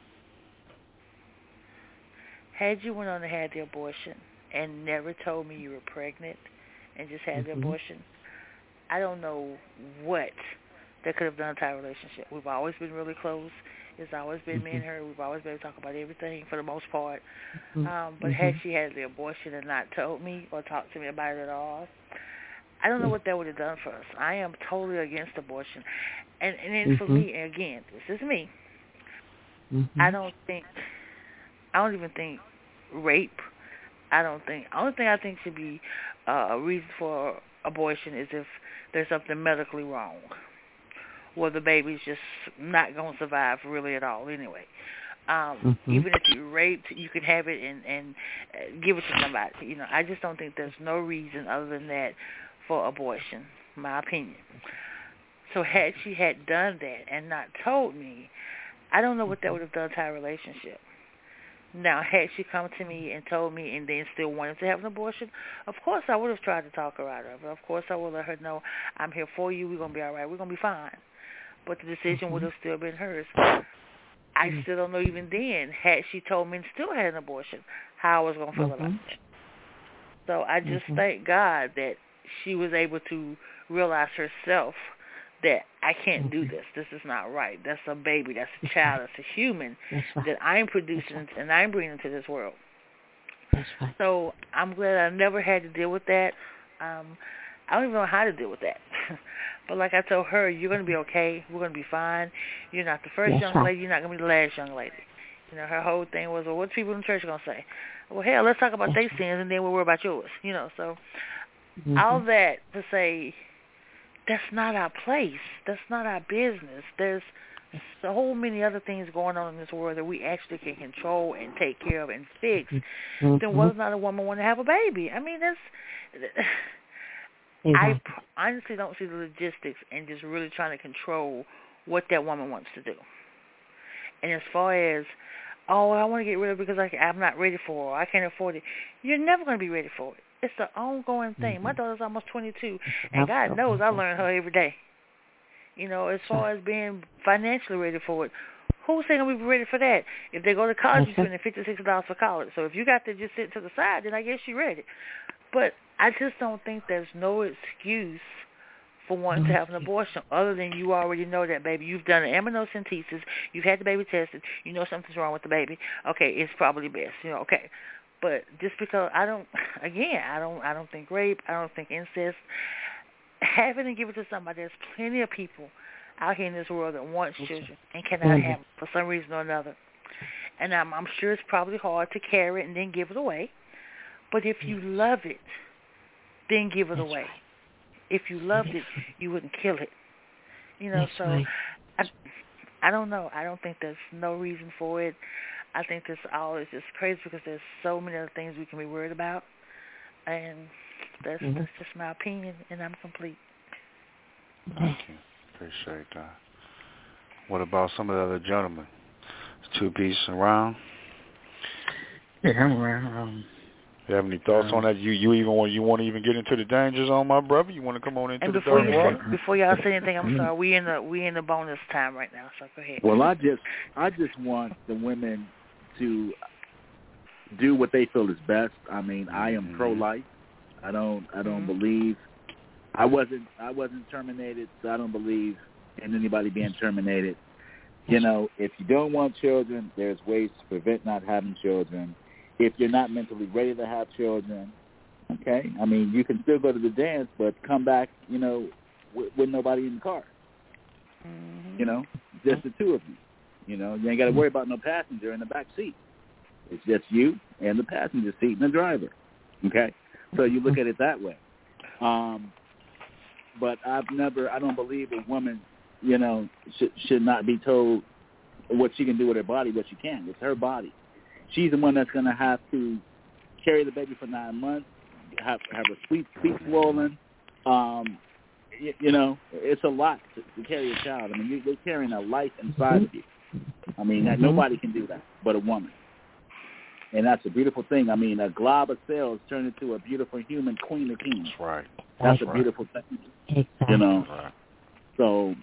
had you went on and had the abortion and never told me you were pregnant and just had mm-hmm. the abortion, I don't know what that could have done to our relationship. We've always been really close. It's always been mm-hmm. me and her. We've always been able to talk about everything for the most part. Mm-hmm. Um, but mm-hmm. had she had the abortion and not told me or talked to me about it at all, I don't know what that would have done for us. I am totally against abortion. And, and then mm-hmm. for me, again, this is me. Mm-hmm. I don't think, I don't even think rape, I don't think, the only thing I think should be uh, a reason for abortion is if there's something medically wrong, where the baby's just not going to survive really at all anyway. Um, mm-hmm. Even if you're raped, you can have it and, and uh, give it to somebody. You know, I just don't think there's no reason other than that for abortion, my opinion. So had she had done that and not told me, I don't know what that would have done to our relationship. Now, had she come to me and told me and then still wanted to have an abortion, of course I would have tried to talk her out of it. Of course I would let her know, I'm here for you, we're going to be all right, we're going to be fine. But the decision mm-hmm. would have still been hers. I mm-hmm. still don't know even then, had she told me and still had an abortion, how I was going to feel mm-hmm. about it. So I just mm-hmm. thank God that she was able to realize herself that I can't do this. This is not right. That's a baby. That's a child. That's a human right. that I'm producing right. and I'm bringing into this world. That's right. So I'm glad I never had to deal with that. Um, I don't even know how to deal with that. But like I told her, you're going to be okay. We're going to be fine. You're not the first That's young right. lady. You're not going to be the last young lady. You know, her whole thing was, well, what's people in the church going to say? Well, hell, let's talk about their sins and then we'll worry about yours. You know, so mm-hmm. all that to say, that's not our place. That's not our business. There's so many other things going on in this world that we actually can control and take care of and fix, mm-hmm. then whether or not a woman want to have a baby. I mean, that's. Mm-hmm. I honestly don't see the logistics and just really trying to control what that woman wants to do. And as far as, oh, I want to get rid of it because I, I'm not ready for it, or I can't afford it, you're never going to be ready for it. It's an ongoing thing. Mm-hmm. My daughter's almost twenty-two, and God knows I learn her every day. You know, as far as being financially ready for it, who's saying we be ready for that? If they go to college, you're spending fifty, sixty dollars for college. So if you got to just sit to the side, then I guess you're ready. But I just don't think there's no excuse for wanting to have an abortion other than you already know that, baby. You've done an amniocentesis. You've had the baby tested. You know something's wrong with the baby. Okay, it's probably best. You know, okay. But just because I don't, again, I don't, I don't think rape. I don't think incest. Having to give it to somebody, there's plenty of people out here in this world that want children and cannot mm-hmm. have them for some reason or another. And I'm, I'm sure it's probably hard to carry it and then give it away. But if you love it, then give it That's away. Right. If you loved it, you wouldn't kill it. You know, That's so right. I, I don't know. I don't think there's no reason for it. I think this all is just crazy because there's so many other things we can be worried about. And that's, mm-hmm. that's just my opinion, and I'm complete. Thank you. Appreciate that. What about some of the other gentlemen? Two piece around? Yeah, I'm around. Um, you have any thoughts um, on that? You you even want you want to even get into the danger zone, my brother? You want to come on into and the before dark you water? say, before y'all say anything, I'm sorry. We in the we in the bonus time right now, so go ahead. Well, I just I just want the women to do what they feel is best. I mean, I am mm-hmm. pro-life. I don't I don't mm-hmm. believe I wasn't I wasn't terminated, so I don't believe in anybody being terminated. You know, if you don't want children, there's ways to prevent not having children. If you're not mentally ready to have children, okay, I mean, you can still go to the dance, but come back, you know, with, with nobody in the car. Mm-hmm. You know, just the two of you. You know, you ain't got to worry about no passenger in the back seat. It's just you and the passenger seat and the driver. Okay, so you look at it that way. Um, but I've never, I don't believe a woman, you know, should should not be told what she can do with her body, what she can. It's her body. She's the one that's going to have to carry the baby for nine months, have have her feet, feet swollen. Um, you, you know, it's a lot to, to carry a child. I mean, you, you're carrying a life inside of you. I mean, that, nobody can do that but a woman. And that's a beautiful thing. I mean, a glob of cells turned into a beautiful human queen of kings. That's right. That's, that's a right. beautiful thing. Exactly. You know, right. So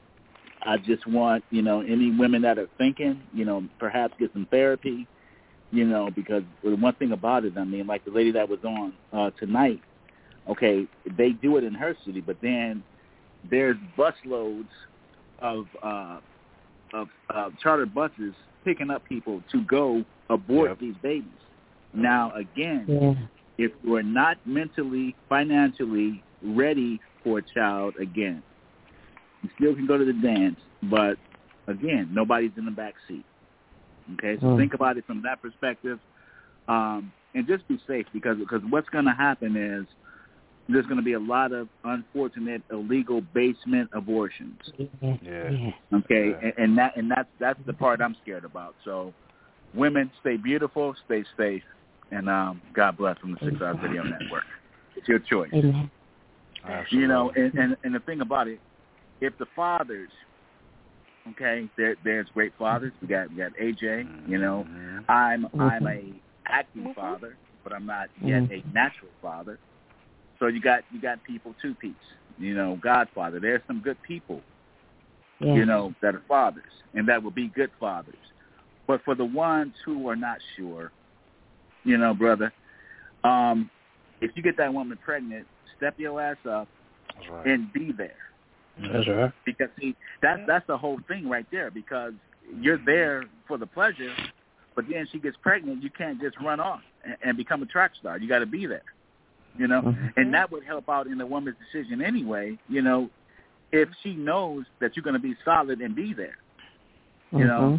I just want, you know, any women that are thinking, you know, perhaps get some therapy, you know, because the one thing about it, I mean, like the lady that was on uh, tonight, okay, they do it in her city, but then there's busloads of uh, of uh, charter buses picking up people to go abort yep. these babies. Now, again, yeah. if we're not mentally, financially ready for a child, again, you still can go to the dance, but, again, nobody's in the back seat. Okay, so mm. think about it from that perspective, um, and just be safe because because what's going to happen is there's going to be a lot of unfortunate illegal basement abortions. Yeah. Okay, yeah. And, and that and that's that's the part I'm scared about. So, women, stay beautiful, stay safe, and um, God bless from the Six Hours Radio Network. It's your choice. Amen. You know, and, and and the thing about it, if the fathers. Okay, there, there's great fathers. We got we got A J. You know, I'm I'm a acting father, but I'm not yet a natural father. So you got you got people two piece. You know, Godfather. There's some good people. Yeah. You know, that are fathers and that will be good fathers. But for the ones who are not sure, you know, brother, um, if you get that woman pregnant, step your ass up right. and be there. That's right. Because see, that's that's the whole thing right there. Because you're there for the pleasure, but then she gets pregnant, you can't just run off and, and become a track star. You got to be there, you know. Mm-hmm. And that would help out in the woman's decision anyway. You know, if she knows that you're going to be solid and be there, you mm-hmm. know.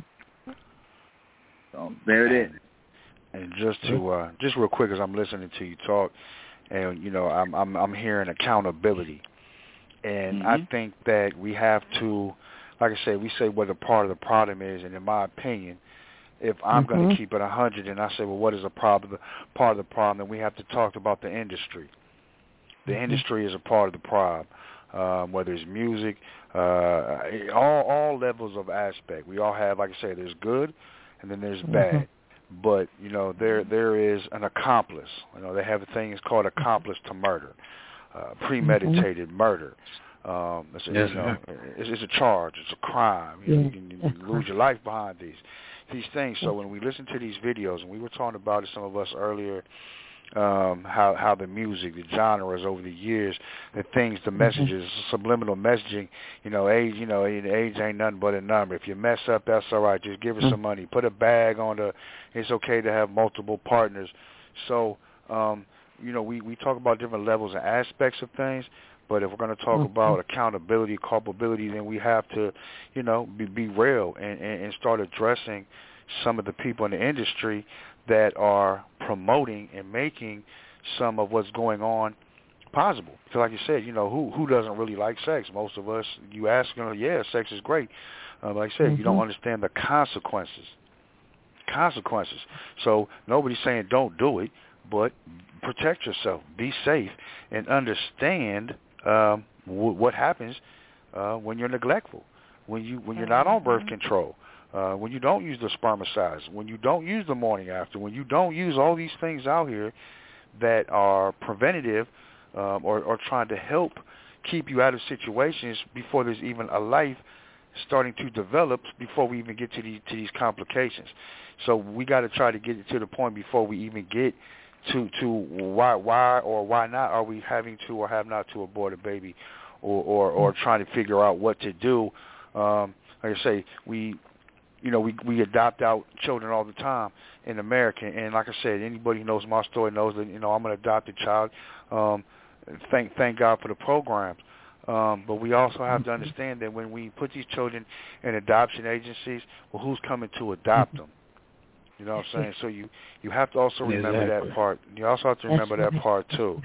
So there it is. And just to uh, just real quick, as I'm listening to you talk, and you know, I'm I'm I'm hearing accountability. And mm-hmm. I think that we have to like I said, we say what a part of the problem is, and in my opinion, if I'm mm-hmm. going to keep it one hundred, and I say, well, what is a problem, part of the problem, then we have to talk about the industry. The mm-hmm. industry is a part of the problem, um, whether it's music, uh, all all levels of aspect. We all have, like I say, there's good, and then there's mm-hmm. bad. But, you know, there there is an accomplice. You know, they have a thing, it's called accomplice to murder, uh, premeditated mm-hmm. murder. Um, it's, a, yes, you know, it's, it's a charge. It's a crime. You, yeah. you, you, you lose your life behind these these things. So when we listen to these videos, and we were talking about it, some of us earlier, um, how how the music, the genres over the years, the things, the messages, mm-hmm. subliminal messaging. You know, age. You know, age ain't nothing but a number. If you mess up, that's all right. Just give her mm-hmm. some money. Put a bag on the. It's okay to have multiple partners. So, um, you know, we we talk about different levels and aspects of things. But if we're going to talk mm-hmm. about accountability, culpability, then we have to, you know, be, be real and, and, and start addressing some of the people in the industry that are promoting and making some of what's going on possible. Because like you said, you know, who who doesn't really like sex? Most of us, you ask, you know, yeah, sex is great. Uh, like I said, mm-hmm. you don't understand the consequences. Consequences. So nobody's saying don't do it, but protect yourself, be safe, and understand Um, w- what happens uh, when you're neglectful, when you when you're not on birth control, uh, when you don't use the spermicides, when you don't use the morning after, when you don't use all these things out here that are preventative um, or, or trying to help keep you out of situations before there's even a life starting to develop before we even get to these to these complications. So we got to try to get it to the point before we even get to to why why or why not are we having to or have not to abort a baby, or or, or trying to figure out what to do. Um, like I say, we you know we we adopt out children all the time in America, and like I said, anybody who knows my story knows that you know I'm an adopted child. Um, thank thank God for the programs. Um, but we also have to understand that when we put these children in adoption agencies, well, who's coming to adopt them? You know what I'm saying? So you, you have to also remember exactly. that part. You also have to remember That's that right. part too.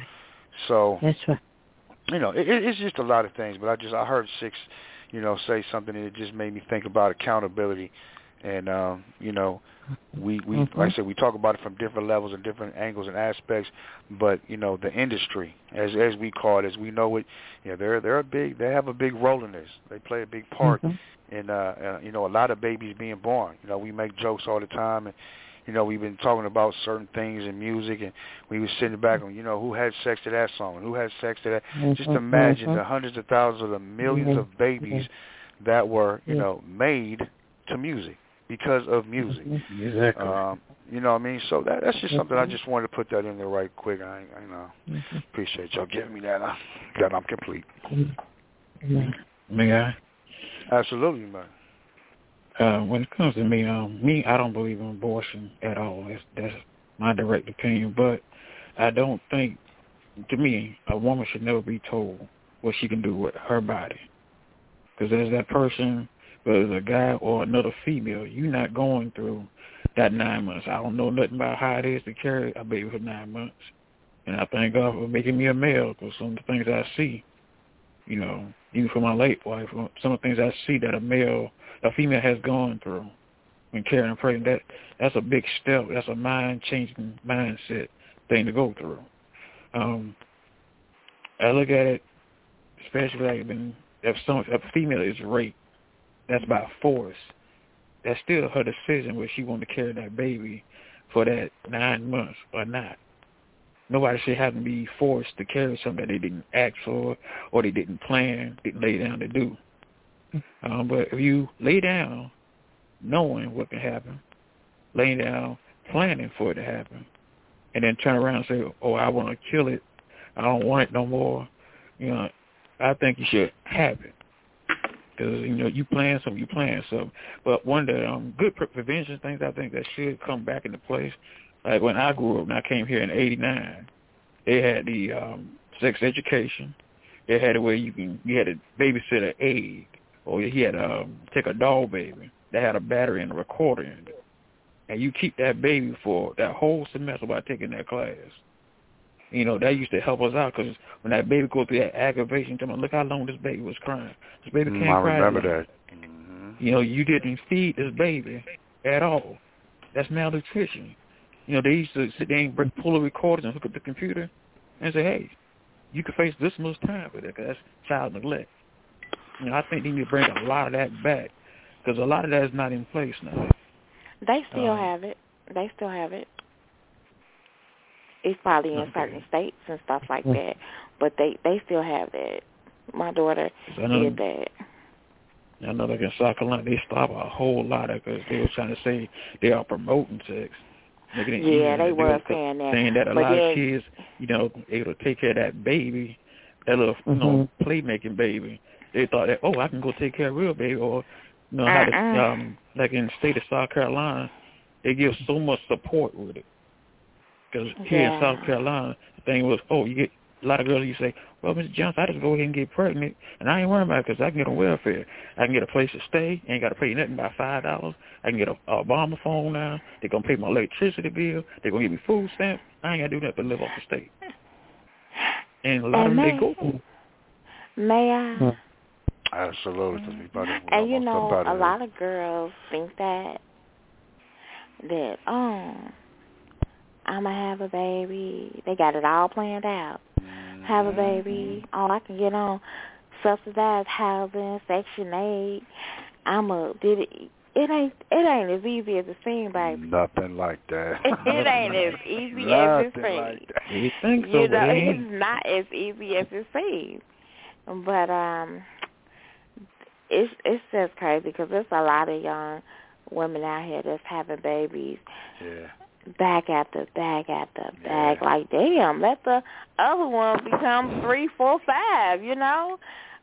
So That's right. you know, it, it's just a lot of things. But I just I heard Six, you know, say something and it just made me think about accountability. And um, you know, we we mm-hmm. like I said, we talk about it from different levels and different angles and aspects. But you know, the industry, as as we call it, as we know it, you know, they're they're a big they have a big role in this. They play a big part. Mm-hmm. And, uh, uh, you know, a lot of babies being born. You know, we make jokes all the time. And, you know, we've been talking about certain things in music. And we were sitting back and, you know, who had sex to that song? And who had sex to that? Mm-hmm. Just imagine mm-hmm. the hundreds of thousands of the millions mm-hmm. of babies that were, you know, made to music because of music. Exactly. Um, you know what I mean? So that, that's just something I just wanted to put that in there right quick. I, I you know, mm-hmm. appreciate y'all giving me that. I, that I'm complete. Mm-hmm. May I? Absolutely, man. Uh, when it comes to me, um, me, I don't believe in abortion at all. That's, that's my direct opinion. But I don't think, to me, a woman should never be told what she can do with her body. Because as that person, whether it's a guy or another female, you're not going through that nine months. I don't know nothing about how it is to carry a baby for nine months. And I thank God for making me a male, because some of the things I see, you know, even for my late wife, some of the things I see that a male, a female has gone through when carrying a pregnant, that that's a big step. That's a mind-changing mindset thing to go through. Um, I look at it, especially like when if some if a female is raped, that's by force. That's still her decision whether she want to carry that baby for that nine months or not. Nobody should have to be forced to carry something that they didn't ask for or they didn't plan, didn't lay down to do. Um, but if you lay down knowing what can happen, laying down planning for it to happen, and then turn around and say, oh, I want to kill it, I don't want it no more, you know, I think you should have it. Because, you know, you plan something, you plan something. But one of the um, good prevention things I think that should come back into place, like when I grew up, and I came here in eighty-nine, they had the um, sex education. They had a way you can, you had to babysit an egg, or you had to um, take a doll baby. They had a battery and a recorder in it. And you keep that baby for that whole semester by taking that class. You know, that used to help us out because when that baby goes through that aggravation, tell me, look how long this baby was crying. This baby can't mm, cry. I remember that. Mm-hmm. You know, you didn't feed this baby at all. That's malnutrition. You know, they used to sit there and bring, pull the recorders and hook up the computer and say, hey, you can face this much time for that because that's child neglect. You know, I think they need to bring a lot of that back because a lot of that is not in place now. They still um, have it. They still have it. It's probably in okay. certain states and stuff like that, but they, they still have that. My daughter know, did that. I know like in South Carolina, they stopped a whole lot of because they were trying to say they are promoting sex. Yeah, they were saying that. Saying that a but lot then, of kids, you know, able to take care of that baby, that little, you mm-hmm. know, playmaking baby. They thought that, oh, I can go take care of a real baby. Or, you know, how uh-uh. the, um, like in the state of South Carolina, they give so much support with it. Because here yeah. in South Carolina, the thing was, oh, you get a lot of girls, you say, well, Mister Johnson, I just go ahead and get pregnant, and I ain't worrying about it because I can get on welfare. I can get a place to stay. I ain't got to pay nothing by five dollars. I can get a, a Obama phone now. They're going to pay my electricity bill. They're going to give me food stamps. I ain't got to do nothing but live off the state. And a lot and of them, may, they go for it. May I? Hmm. Absolutely. Mm-hmm. Because we and, you know, a here. lot of girls think that, that, oh, I'm going to have a baby. They got it all planned out. Mm-hmm. Have a baby. Oh, I can get on subsidized housing, Section eight. I'm a, did it, it ain't, it ain't as easy as it seems, baby. Nothing like that. It ain't as easy Nothing as it seems. Like you think so, you know, man. it's not as easy as it seems. But, um, it's, it's just crazy because there's a lot of young women out here that's having babies. Yeah. Back after back after back. Yeah. Like, damn, let the other one become three, four, five, you know?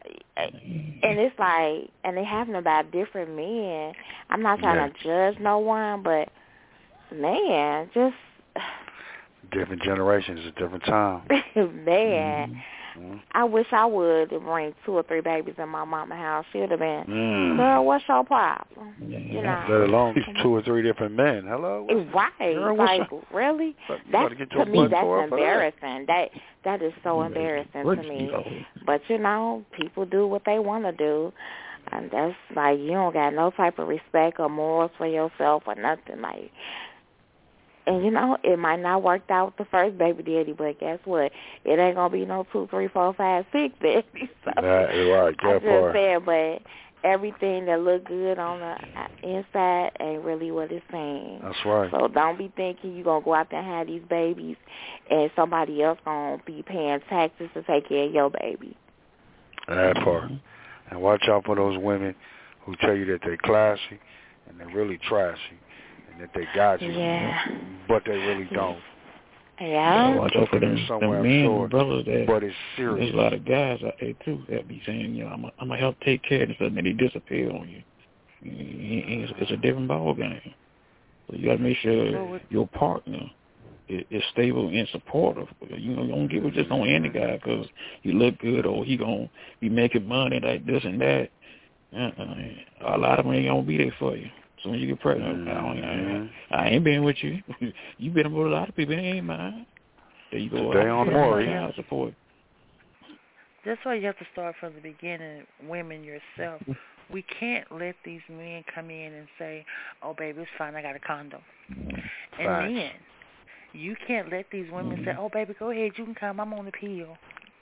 And it's like, and they having about different men. I'm not trying yeah. to judge no one, but, man, just... Different generations, a different time. Man. Mm-hmm. I wish I would bring two or three babies in my mama's house. She would have been, mm. girl, what's your problem? Yeah. You know, let alone two or three different men. Hello, right? Girl, like, up? Really? That's to me, that's embarrassing. That that is so embarrassing to me. But you know, people do what they want to do, and that's like you don't got no type of respect or morals for yourself or nothing. Like. And, you know, it might not work out with the first baby daddy, but guess what? It ain't going to be no two, three, four, five, six babies. So that, right, I'm just saying, but everything that look good on the inside ain't really what it's saying. That's right. So don't be thinking you're going to go out there and have these babies and somebody else going to be paying taxes to take care of your baby. That part. And watch out for those women who tell you that they're classy and they're really trashy. That they got you, yeah. but they really don't. Yeah. So watch out for them, somewhere, them men sure, and brothers that, but it's serious. There's a lot of guys out there, too, that be saying, you know, I'm going to help take care of this, and then they disappear on you. It's, it's a different ball game. So you got to make sure your partner is, is stable and supportive. You know, you don't give it just on any guy because he look good or he going to be making money like this and that. Uh-uh. A lot of them ain't going to be there for you. So when you get pregnant, mm-hmm. I, ain't, I ain't been with you. You been with a lot of people. It ain't mine. There you go. Today on more. Yeah. Support. That's why you have to start from the beginning, women yourself. We can't let these men come in and say, oh, baby, it's fine, I got a condom. Facts. And then you can't let these women say, oh, baby, go ahead, you can come, I'm on the pill.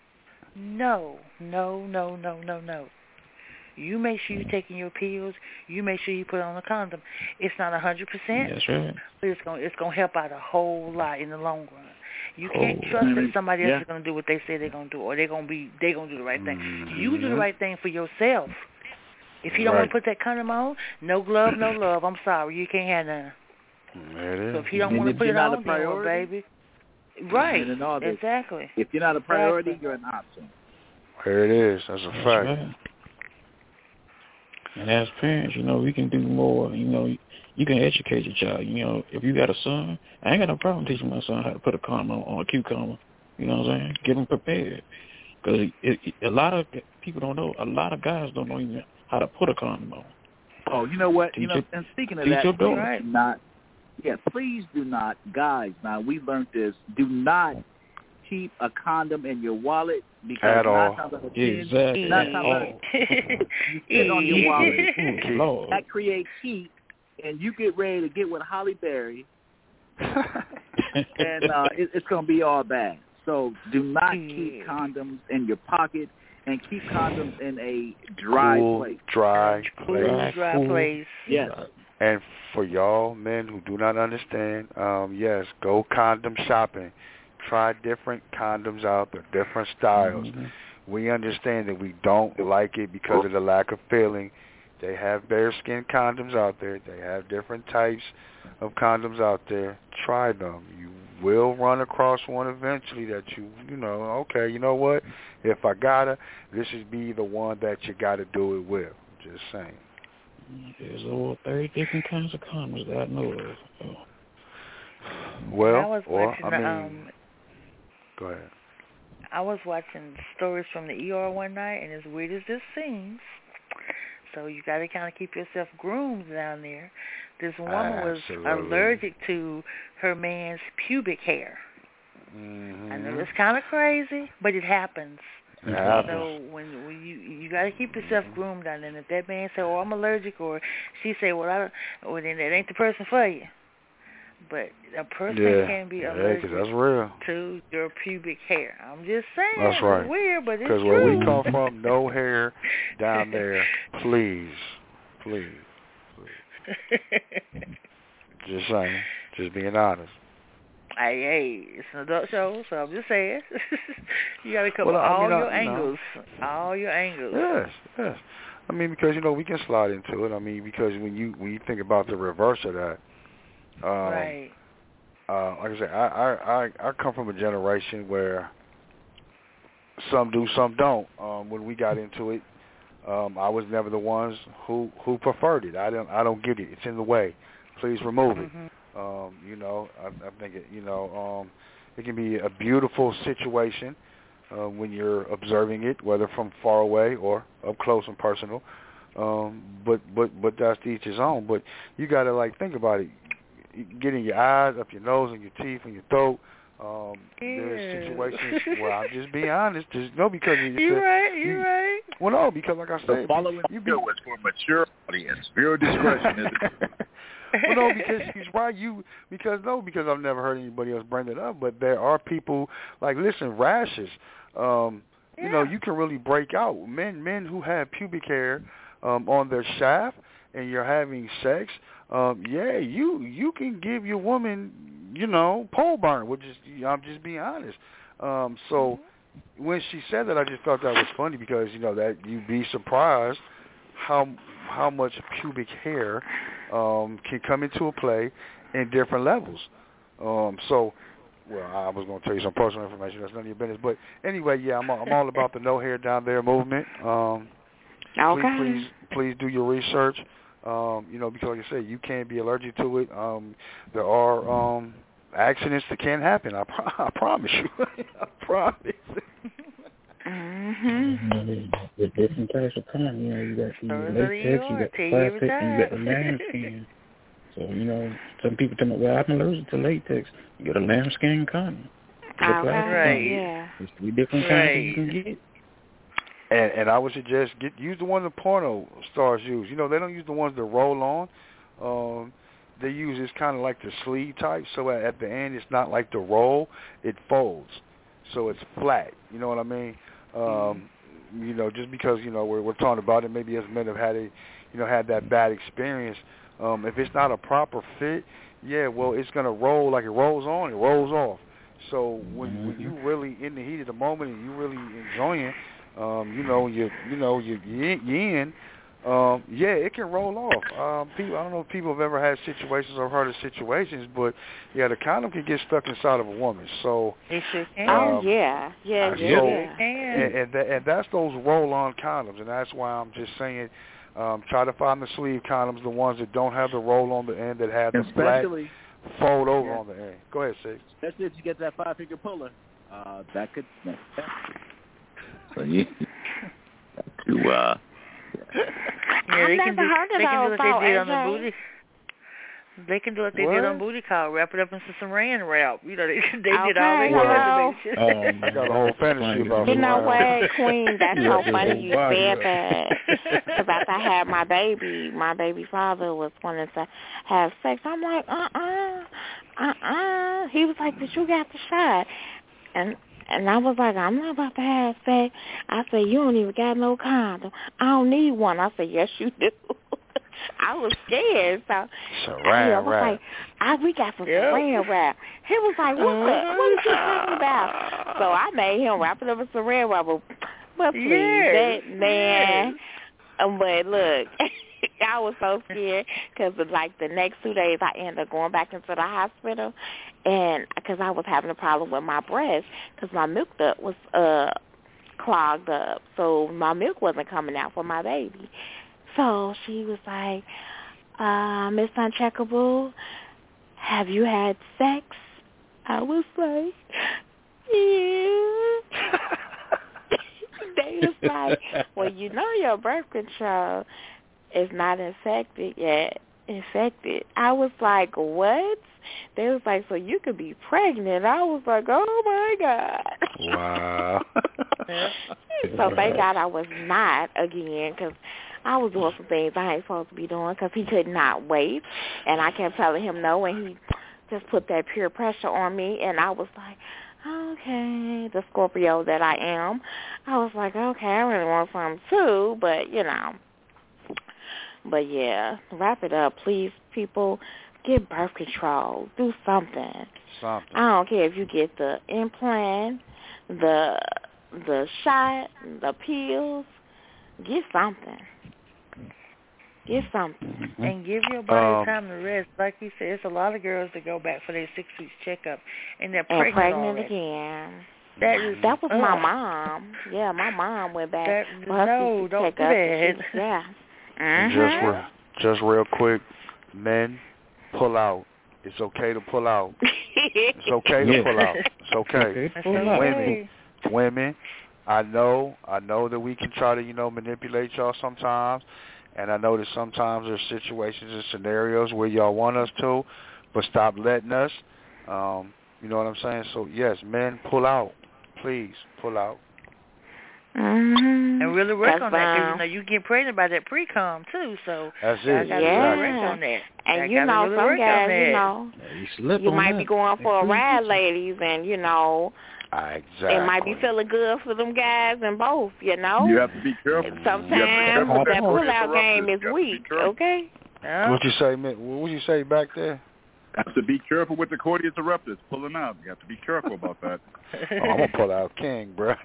No, no, no, no, no, no. You make sure you're taking your pills. You make sure you put on a condom. It's not one hundred percent. That's right. But it's going it's going to help out a whole lot in the long run. You can't oh, trust that somebody else yeah. is going to do what they say they're going to do, or they're going to be they going to do the right thing. Mm-hmm. You do the right thing for yourself. If you don't right. want to put that condom on, no glove, no love. I'm sorry, you can't have none. There it is. So if you don't want to put it on, then well, baby. Right. Exactly. If you're not a priority, exactly. you're an option. There it is. That's a That's fact. Right. And as parents, you know, we can do more. You know, you can educate your child. You know, if you got a son, I ain't got no problem teaching my son how to put a condom on, on a cucumber. You know what I'm saying? Get him prepared. Because a lot of people don't know. A lot of guys don't know even how to put a condom on. Oh, you know what? Teach you know, it, and speaking of teach that, your daughter. right. not, yeah, please do not, guys, now we learned this, do not keep a condom in your wallet because At all. nine times out of ten, Exactly. nine times out of ten, you sit on your wallet. Oh, Lord. That creates heat, and you get ready to get with Holly Berry, and uh, it, it's going to be all bad. So do not keep condoms in your pocket, and keep condoms in a dry cool, place. Dry Cool, place. dry cool. place. Yes. And for y'all men who do not understand, um, yes, go condom shopping. Try different condoms out there, different styles. Mm-hmm. We understand that we don't like it because of the lack of feeling. They have bare skin condoms out there. They have different types of condoms out there. Try them. You will run across one eventually that you, you know, okay, you know what? If I gotta, this should be the one that you gotta do it with. Just saying. There's over thirty different kinds of condoms that I know of. Oh. Well, I was or, watching I the, mean, um, go ahead. I was watching stories from the E R one night, and as weird as this seems, so you got to kind of keep yourself groomed down there. This woman Absolutely. was allergic to her man's pubic hair. Mm-hmm. I know it's kind of crazy, but it happens. It happens. So when, when you you got to keep yourself groomed down there. And if that man say, "Oh, I'm allergic," or she say, "Well, I don't," well, then that ain't the person for you. But a person yeah. can be yeah, allergic that's real. to your pubic hair. I'm just saying. That's right. It's weird, but it's true. Because where we come from, no hair down there. Please, please, please. Just saying. Just being honest. Hey, hey, it's an adult show, so I'm just saying. You got to cover Well, I all mean, I- your you know. angles. All your angles. Yes, yes. I mean, because, you know, we can slide into it. I mean, because when you when you think about the reverse of that, um, right. Uh, like I said, I, I, I, I come from a generation where some do, some don't. Um, when we got into it, um, I was never the ones who, who preferred it. I don't I don't get it. It's in the way. Please remove it. Mm-hmm. Um, you know, I, I think it. You know, um, it can be a beautiful situation uh, when you're observing it, whether from far away or up close and personal. Um, but but but that's to each his own. But you got to like think about it. Get in your eyes, up your nose, and your teeth, and your throat. Um, there's situations where I'm just being honest. Just no, because it's you a, right, you you, right. Well, no, because like I said, the following you video is for mature audience. Viewer discretion is. Well, no, because she's right. You because no, because I've never heard anybody else bring it up. But there are people like listen, rashes. Um, yeah. You know, you can really break out. Men, men who have pubic hair um, on their shaft, and you're having sex. Um, yeah, you you can give your woman, you know, pole burn. Which is, I'm just being honest. Um, so when she said that, I just thought that was funny because you know that you'd be surprised how how much pubic hair um, can come into a play in different levels. Um, so, well, I was going to tell you some personal information. That's none of your business. But anyway, yeah, I'm I'm all about the no hair down there movement. Um, okay. Please, please, please do your research. Um, you know, because like I said, you can be allergic to it. Um, there are um, accidents that can happen. I, pro- I promise you. I promise. Mhm. The different types of condom. You know, you got the So latex, you got the plastic, and you got the lambskin. So you know, some people tell me, "Well, I'm allergic to latex." You get a lambskin condom. Okay. Right. Yeah. There's three different Right. kinds you can get. And, and I would suggest get use the one the porno stars use. You know, they don't use the ones that roll on. Um, they use it's kind of like the sleeve type. So at, at the end, it's not like the roll; it folds, so it's flat. You know what I mean? Um, you know, just because you know we're we're talking about it, maybe as men have had a, you know, had that bad experience. Um, if it's not a proper fit, yeah, well, it's gonna roll like it rolls on, it rolls off. So when mm-hmm. when you really in the heat of the moment and you really enjoying. Um, you know, you you know you you in, um, yeah, it can roll off. Um, people, I don't know if people have ever had situations or heard of situations, but yeah, the condom can get stuck inside of a woman. So it sure can. Um, oh yeah, yeah, yeah, so, yeah. And and, that, and that's those roll-on condoms, and that's why I'm just saying, um, try to find the sleeve condoms, the ones that don't have the roll on the end, that have the Especially, flat fold over yeah. on the end. Go ahead, Six. Especially if you get that five-finger puller, uh, that could. That, So you to uh yeah, they I've can never do, heard of they can do those, what they did though, on the A J. booty. They can do what they What? did on Booty Call, wrap it up into some saran wrap. You know, they they Okay, did all they hello. could to make sure. I got a whole fantasy about You know saran. what, Queen? That's Yeah, so the funny whole you body, said yeah. that. Because after I had my baby, my baby father was wanting to have sex. I'm like, uh-uh, uh-uh. He was like, but you got the shot. And and I was like, I'm not about to have sex. I said, you don't even got no condom. I don't need one. I said, yes, you do. I was scared. So Saran I was wrap. like, I, we got some Yep. saran wrap. He was like, what the, what are you talking about? So I made him wrap it up in saran wrap. But, but please, Yes. that man. Um, but look, I was so scared because like the next two days I ended up going back into the hospital, and because I was having a problem with my breast because my milk duct was uh clogged up, so my milk wasn't coming out for my baby. So she was like, uh, Miss Uncheckable, have you had sex? I was like, yeah. They was like, well, you know your birth control is not infected yet. Infected. I was like, what? They was like, so you could be pregnant. I was like, oh, my God. Wow. So thank God I was not again because I was doing some things I ain't supposed to be doing because he could not wait. And I kept telling him no, and he just put that peer pressure on me. And I was like, okay, the Scorpio that I am. I was like, okay, I really want some too, but, you know. But, yeah, wrap it up, please, people. Get birth control. Do something. Something. I don't care if you get the implant, the the shot, the pills. Get something. Get something. And give your body Um, time to rest. Like you said, it's a lot of girls that go back for their six weeks checkup, and they're And pregnant, pregnant already. again. That is That was my ugh. mom. Yeah, my mom went back That, for her no, six don't week do checkup. that. She- Yeah. And Mm-hmm. Just real, just real quick, men, pull out. It's okay to pull out. It's okay to Yeah. pull out. It's okay. That's Pull okay. out. Women, women, I know, I know that we can try to, you know, manipulate y'all sometimes, and I know that sometimes there's situations and scenarios where y'all want us to, but stop letting us. Um, you know what I'm saying? So yes, men, pull out, please, pull out. Mm-hmm. And really work That's on that because, you fine. know, you get pregnant by that pre-com, too, so That's I it. got to Yeah. really work on that. And I you gotta know, really some work on guys, that. you know, You slip you on might that. be going for a Include ride, you. ladies, and, you know, Exactly. it might be feeling good for them guys and both, you know. You have to be careful. You have to be Sometimes careful with that cordial pull-out game is interrupters. You have to be weak, careful. okay? Yeah. What you say, man? What you say back there? Have to be careful with the cordial interrupters pulling out. You have to be careful about that. Oh, I'm gonna pull out King, bro.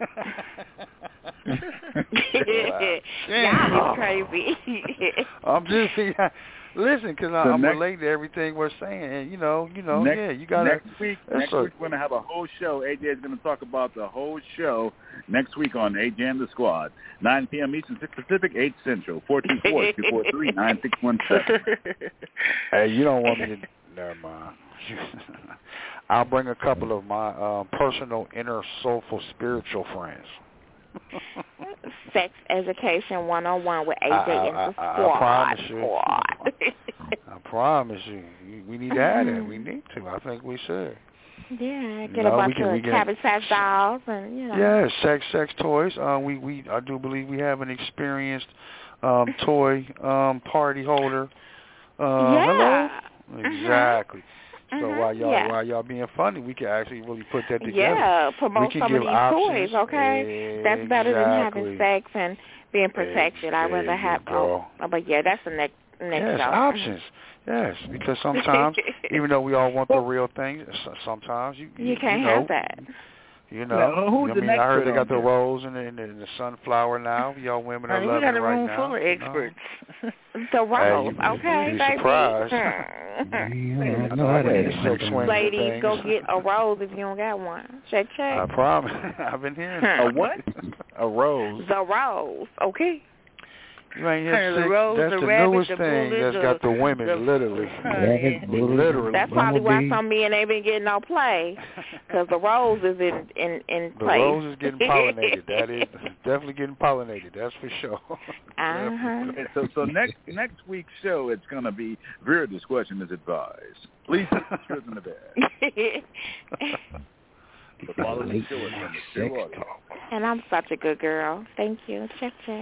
Y'all is crazy. I'm just listen, cause The I'm next- relating to everything we're saying, and you know, you know, next, yeah, you gotta. next week, that's next a- week we're gonna have a whole show. A J is gonna talk about the whole show next week on A J and the Squad, nine p.m. Eastern, six Pacific, eight Central, four two four, two four three, nine six one seven. Hey, you don't want me to. Never mind. I'll bring a couple of my um, personal, inner, soulful, spiritual friends. Sex Education one oh one with A J I- and I- the I- I Squad. promise you. Squad. I promise you, we need to have that. We need to. I think we should. Yeah, get No, a we bunch can- we of can- Cabbage Patch dolls and, you know. Yeah, sex, sex toys. Uh, we, we, I do believe we have an experienced um, toy um, party holder. Uh, Yeah. Hello. Exactly. So Mhm. while y'all Yeah. while y'all being funny, we can actually really put that together. Yeah, We promote can some give of these options. toys, okay? That's better than having Exactly. sex and being protected. I'd rather There you have, go. oh, but yeah, that's the next next Yes, show. options. Yes, because sometimes, even though we all want the real thing, s- sometimes you You can't you know, have that. You know, Now, who's I the mean, next I heard they one got on the here? rose and the, and the, and the sunflower now. Y'all women are Honey, we loving got a it right room now. full of you know. experts. The rose, Hey, you- okay, you'd be baby. surprised. I I know how been that in is. sex swings and Ladies, things. go get a rose if you don't got one. Check, check. I promise. I've been hearing A what? A rose. The rose, okay? You ain't hip Kind of six. the rose, That's the the rabbit, newest the thing bullet, that's the, got the women, the, literally. Rabbit, bullet, Literally. That's probably why bumblebee. some men ain't been getting no play, because the rose is in in in The place. rose is getting pollinated. That is definitely getting pollinated. That's for sure. Uh-huh. Okay, so so next next week's show, it's going to be viewer discretion is advised. Please put the children to bed. The following show is from the show audience. And I'm such a good girl. Thank you. Check, check.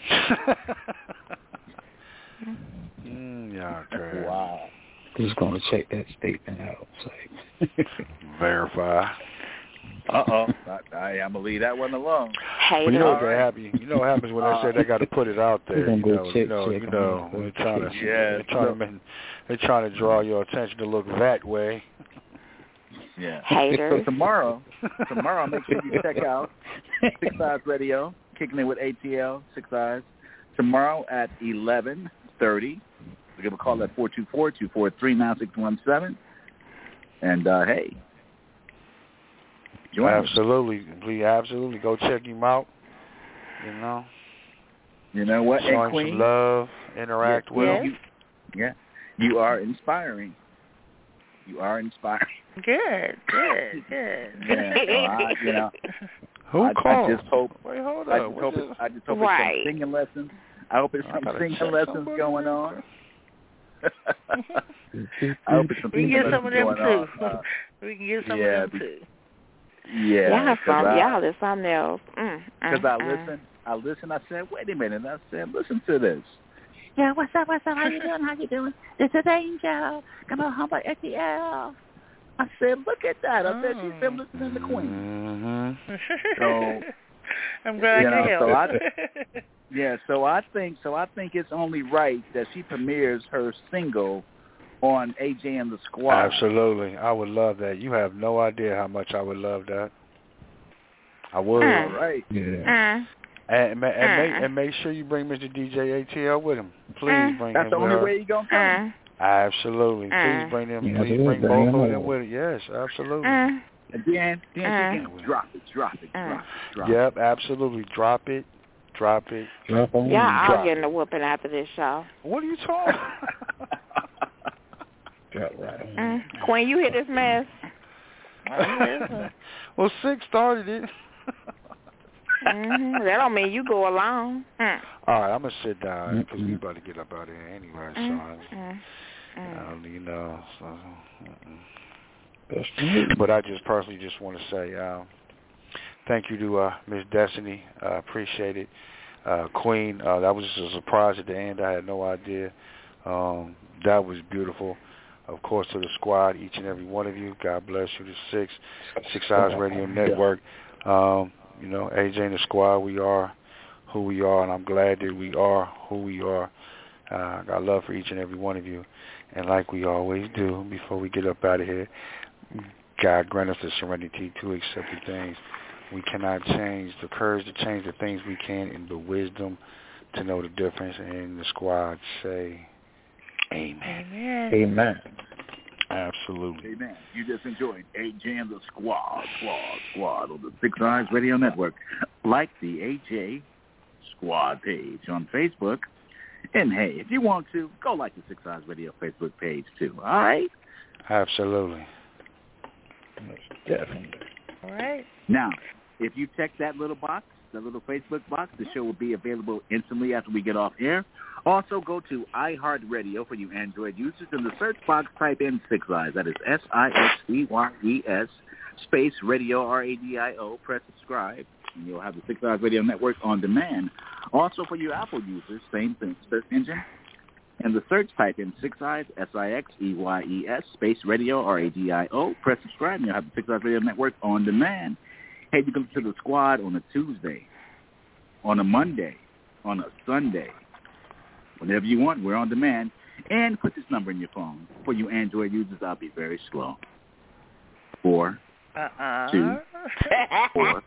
mm, yeah, okay. Wow. Just gonna check that statement out. So. Verify. Uh-oh. I, I, I'm going to leave that one alone. Hey, well, you know what right. happy. You know what happens when Uh, they say they got to put it out there. You Go know, check, you know, check you know. They're trying to, Yeah, they're trying so- to, make, they're trying to draw your attention to look that way. Yeah. Haters. So tomorrow, tomorrow, make sure you check out Six Eyes Radio, kicking in with A T L, Six Eyes. Tomorrow at eleven thirty. Give a call at four two four, two four three, nine six one seven. And, uh, hey. Join us. Absolutely. We absolutely go check him out. You know. You know what? Show Hey, him Queen. some love. Interact Yeah, with yes. him. You, yeah. You are inspiring. You are inspiring. Good, good, good. Yeah, so I, you know, Who I, called? I just hope. Wait, hold I up. just hope. What It's, is- I just hope Right. it's some singing lessons. I hope it's I some gotta singing check lessons somebody going real on. I hope it's some We can singing get some lessons of them going too. on. Uh, we can get some yeah, of them be- too. yeah, Y'all, some, I, y'all is something else. Mm, Because mm, I mm. listened, I listened. I said, "Wait a minute!" I said, "Listen to this." Yeah, what's up? What's up? How you doing? How you doing? This is Angel. Come on, home by A T L. I said, "Look at that!" I said, "She's been listening to Queen." Mm-hmm. So, I'm glad you I know, could so help. I, yeah, so I think, so I think it's only right that she premieres her single on A J and the Squad. Absolutely. I would love that. You have no idea how much I would love that. I would. Mm. All right. Yeah. Mm. And, ma- and, Mm. make, and make sure you bring Mister D J A T L with him. Please Mm. bring That's him the with only her. way you're going to come. Mm. Absolutely. Mm. Please bring them. Yeah, please absolutely. bring Bring both them of them over. with it. Yes, absolutely. Mm. And then, then Mm. again, drop it, drop it, Mm. drop it, drop it. Yep, absolutely. Drop it. Drop it. Drop on Y'all all Drop getting a whooping after this show. What are you talking? Drop right on. Mm. Queen, you hear this mess? Well, Six started it. Mm-hmm. That don't mean you go along. Mm. All right, I'm gonna sit down because we Mm-mm. about to get up out of here anyway. So, Mm. I, Mm. Mm. um, you know, so, mm-mm. That's good. But I just personally just want to say um, thank you to uh, Miss Destiny. Uh, appreciate it. Uh, Queen, uh, that was just a surprise at the end. I had no idea. Um, that was beautiful. Of course, to the squad, each and every one of you. God bless you. The Six, Six Eyes Radio Network. Um, you know, A J and the squad, we are who we are, and I'm glad that we are who we are. Uh, I got love for each and every one of you. And like we always do, before we get up out of here, God grant us the serenity to accept the things we cannot change, the courage to change the things we can, and the wisdom to know the difference. And the squad say, amen. Amen. Amen. Absolutely. Amen. You just enjoyed A J and the Squad, Squad, Squad on the Six Eyes Radio Network. Like the A J Squad page on Facebook. And, hey, if you want to, go like the Six Eyes Radio Facebook page, too. All right? Absolutely. Definitely. All right. Now, if you check that little box, that little Facebook box, the show will be available instantly after we get off air. Also, go to iHeartRadio for you Android users. In the search box, type in Six Eyes. That is S I X E Y E S, space radio, R A D I O. Press subscribe, and you'll have the Six Eyes Radio Network on demand. Also, for you Apple users, same thing, search engine. In the search, type in Six Eyes, S I X E Y E S, space radio, R A D I O. Press subscribe, and you'll have the Six Eyes Radio Network on demand. Hey, you can listen to the squad on a Tuesday, on a Monday, on a Sunday. Whenever you want, we're on demand. And put this number in your phone. For you Android users, I'll be very slow. Four, Uh-uh. two, four,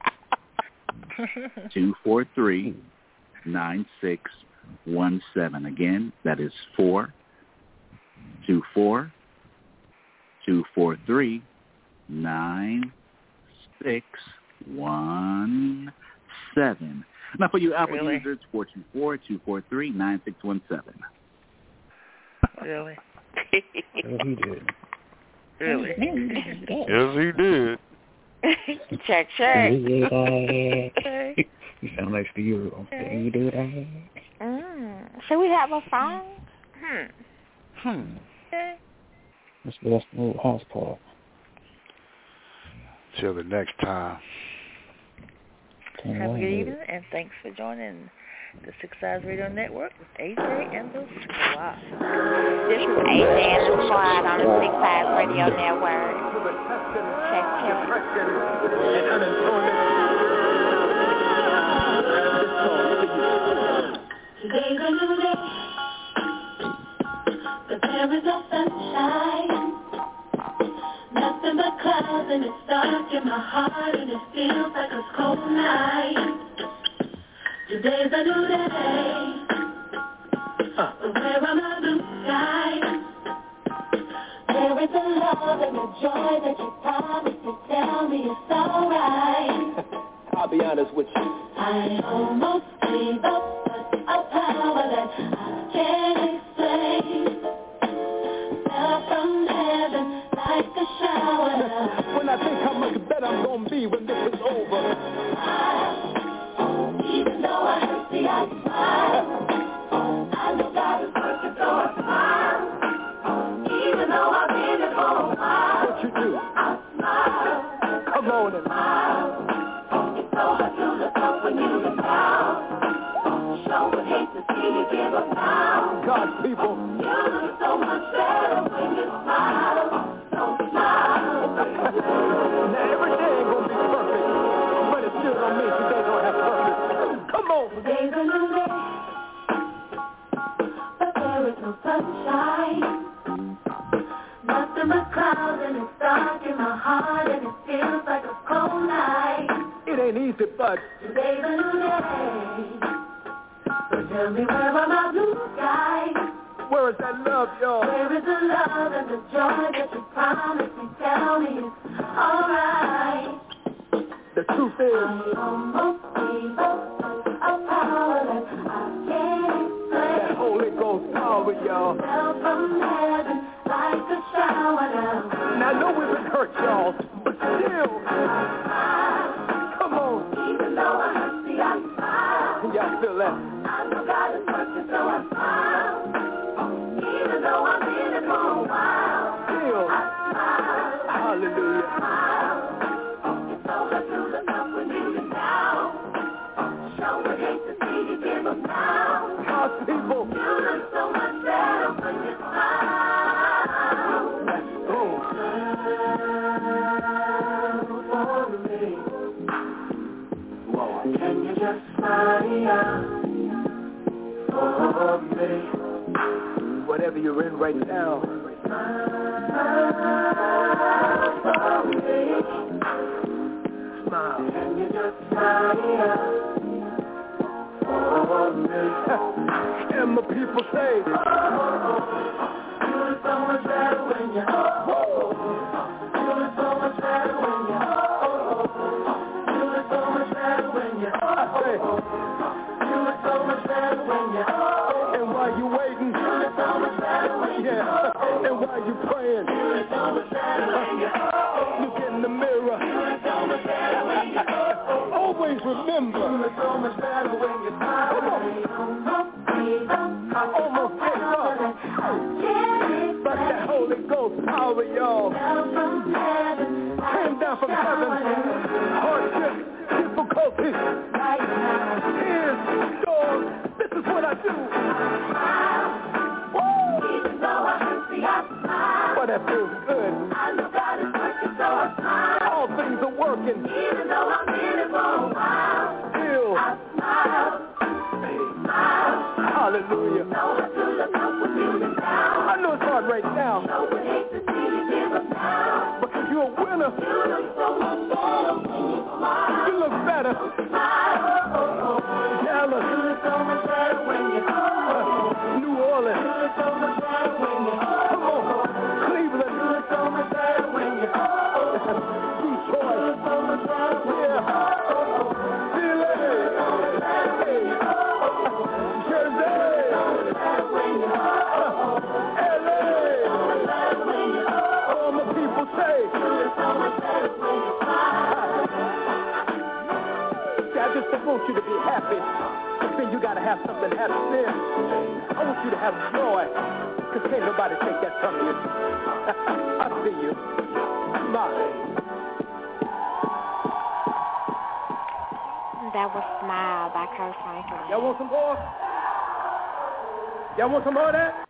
two, four, three, nine, six, one, seven. Again, that is four, two, four, two, four, three, nine, six, one, seven. Now, for you Apple Really? users, four two four, two four three, nine six one seven. Really? Yes, he did. Really? Yes, he did. Check, check. You sound like Steve. Okay, you do that. Mm. Should we have a song? Hmm. Hmm. Okay. Let's let's move house call. Till the next time. Have a good evening, and thanks for joining the Six Eyes Radio Network with A J and the Squad. This is A J and the Squad on the Six Eyes Radio Network. Check, check. Today's a new day, but there is no sunshine. Nothing but clouds, and it's dark in my heart, and it feels like a cold night. Today's a new day, but where are my blue skies? There is a love and a joy that you promised to tell me it's alright. I'll be honest with you. I almost gave up, but a power that I can't explain fell from heaven like a shower. When I think how much better I'm gonna be when this is over. Even though I hurt the I smile. I know God is working, so I smile. Even though I've been here for a while. What you do? I smile. Come on and smile. It's so hard to look up when you look down. Sure would hate to see you give up now. God's people. You look so much better when you smile. Don't smile. Now every day ain't gonna be perfect, but it still don't mean today don't have purpose. Come on. Today's a new day, but there is no sunshine. Nothing but clouds, and it's dark in my heart, and it feels like a cold night. It ain't easy, but today's a new day. So tell me, where are my blue skies? Where is that love, y'all? Where is the love and the joy that you promised me? Tell me it's alright. The truth is, I almost gave up a power that I can't explain. That Holy Ghost power, y'all. Fell from heaven like a shower now. Now I know we've been hurt, y'all, but still, come on. Even though I hurt, see I smile. Y'all feel that? I know God is working, so I smile. Even though I've been here for a while. Still, I smile. Hallelujah. Smile. It's so hard to look up when you look down. Sure would hate to see you give up now. God's people. You look so much better when you smile. Let's go. For me. Whoa. Can you just smile for me? Whatever you're in right now. Smile for me. Smile. Can you just smile for me? And the people say, oh, you look so much better when you oh, you look so much better when you oh, you look so much better when you oh, you look so much better when you oh, and while you waiting, you look so much better when you yeah, and while you praying, you look so much better when you oh, look in the mirror. you look so much better when you oh, always remember, you look so much better when you smile. Come on. I almost gave up, but that Holy Ghost power, y'all, came down from heaven. Hardship, difficulty, tears, storms. This is what I do. Woo! Even though I hurt, see I smile. But that feels good. I know God is working, so I smile. All things are working. Even though I've been here for a while. Still, I smile. Smile. Hallelujah. Know what to look up when you look down. I know it's hard right now. Sure would hate to see you give up now. Because you're a winner. You look so much better when you smile. You look better. Smile. Oh, oh, oh. Dallas. You look so much better when you oh, New Orleans. you look so much better when you oh, Come on. Cleveland. you look so much better when you oh, Detroit. you look so much better when you Yeah. oh, Philly. want you to be happy, but then you got to have something happening. I want you to have joy, because can't nobody take that from you. I see you. Smile. That was Smile by Kurt Franklin. Y'all want some more? Y'all want some more of that?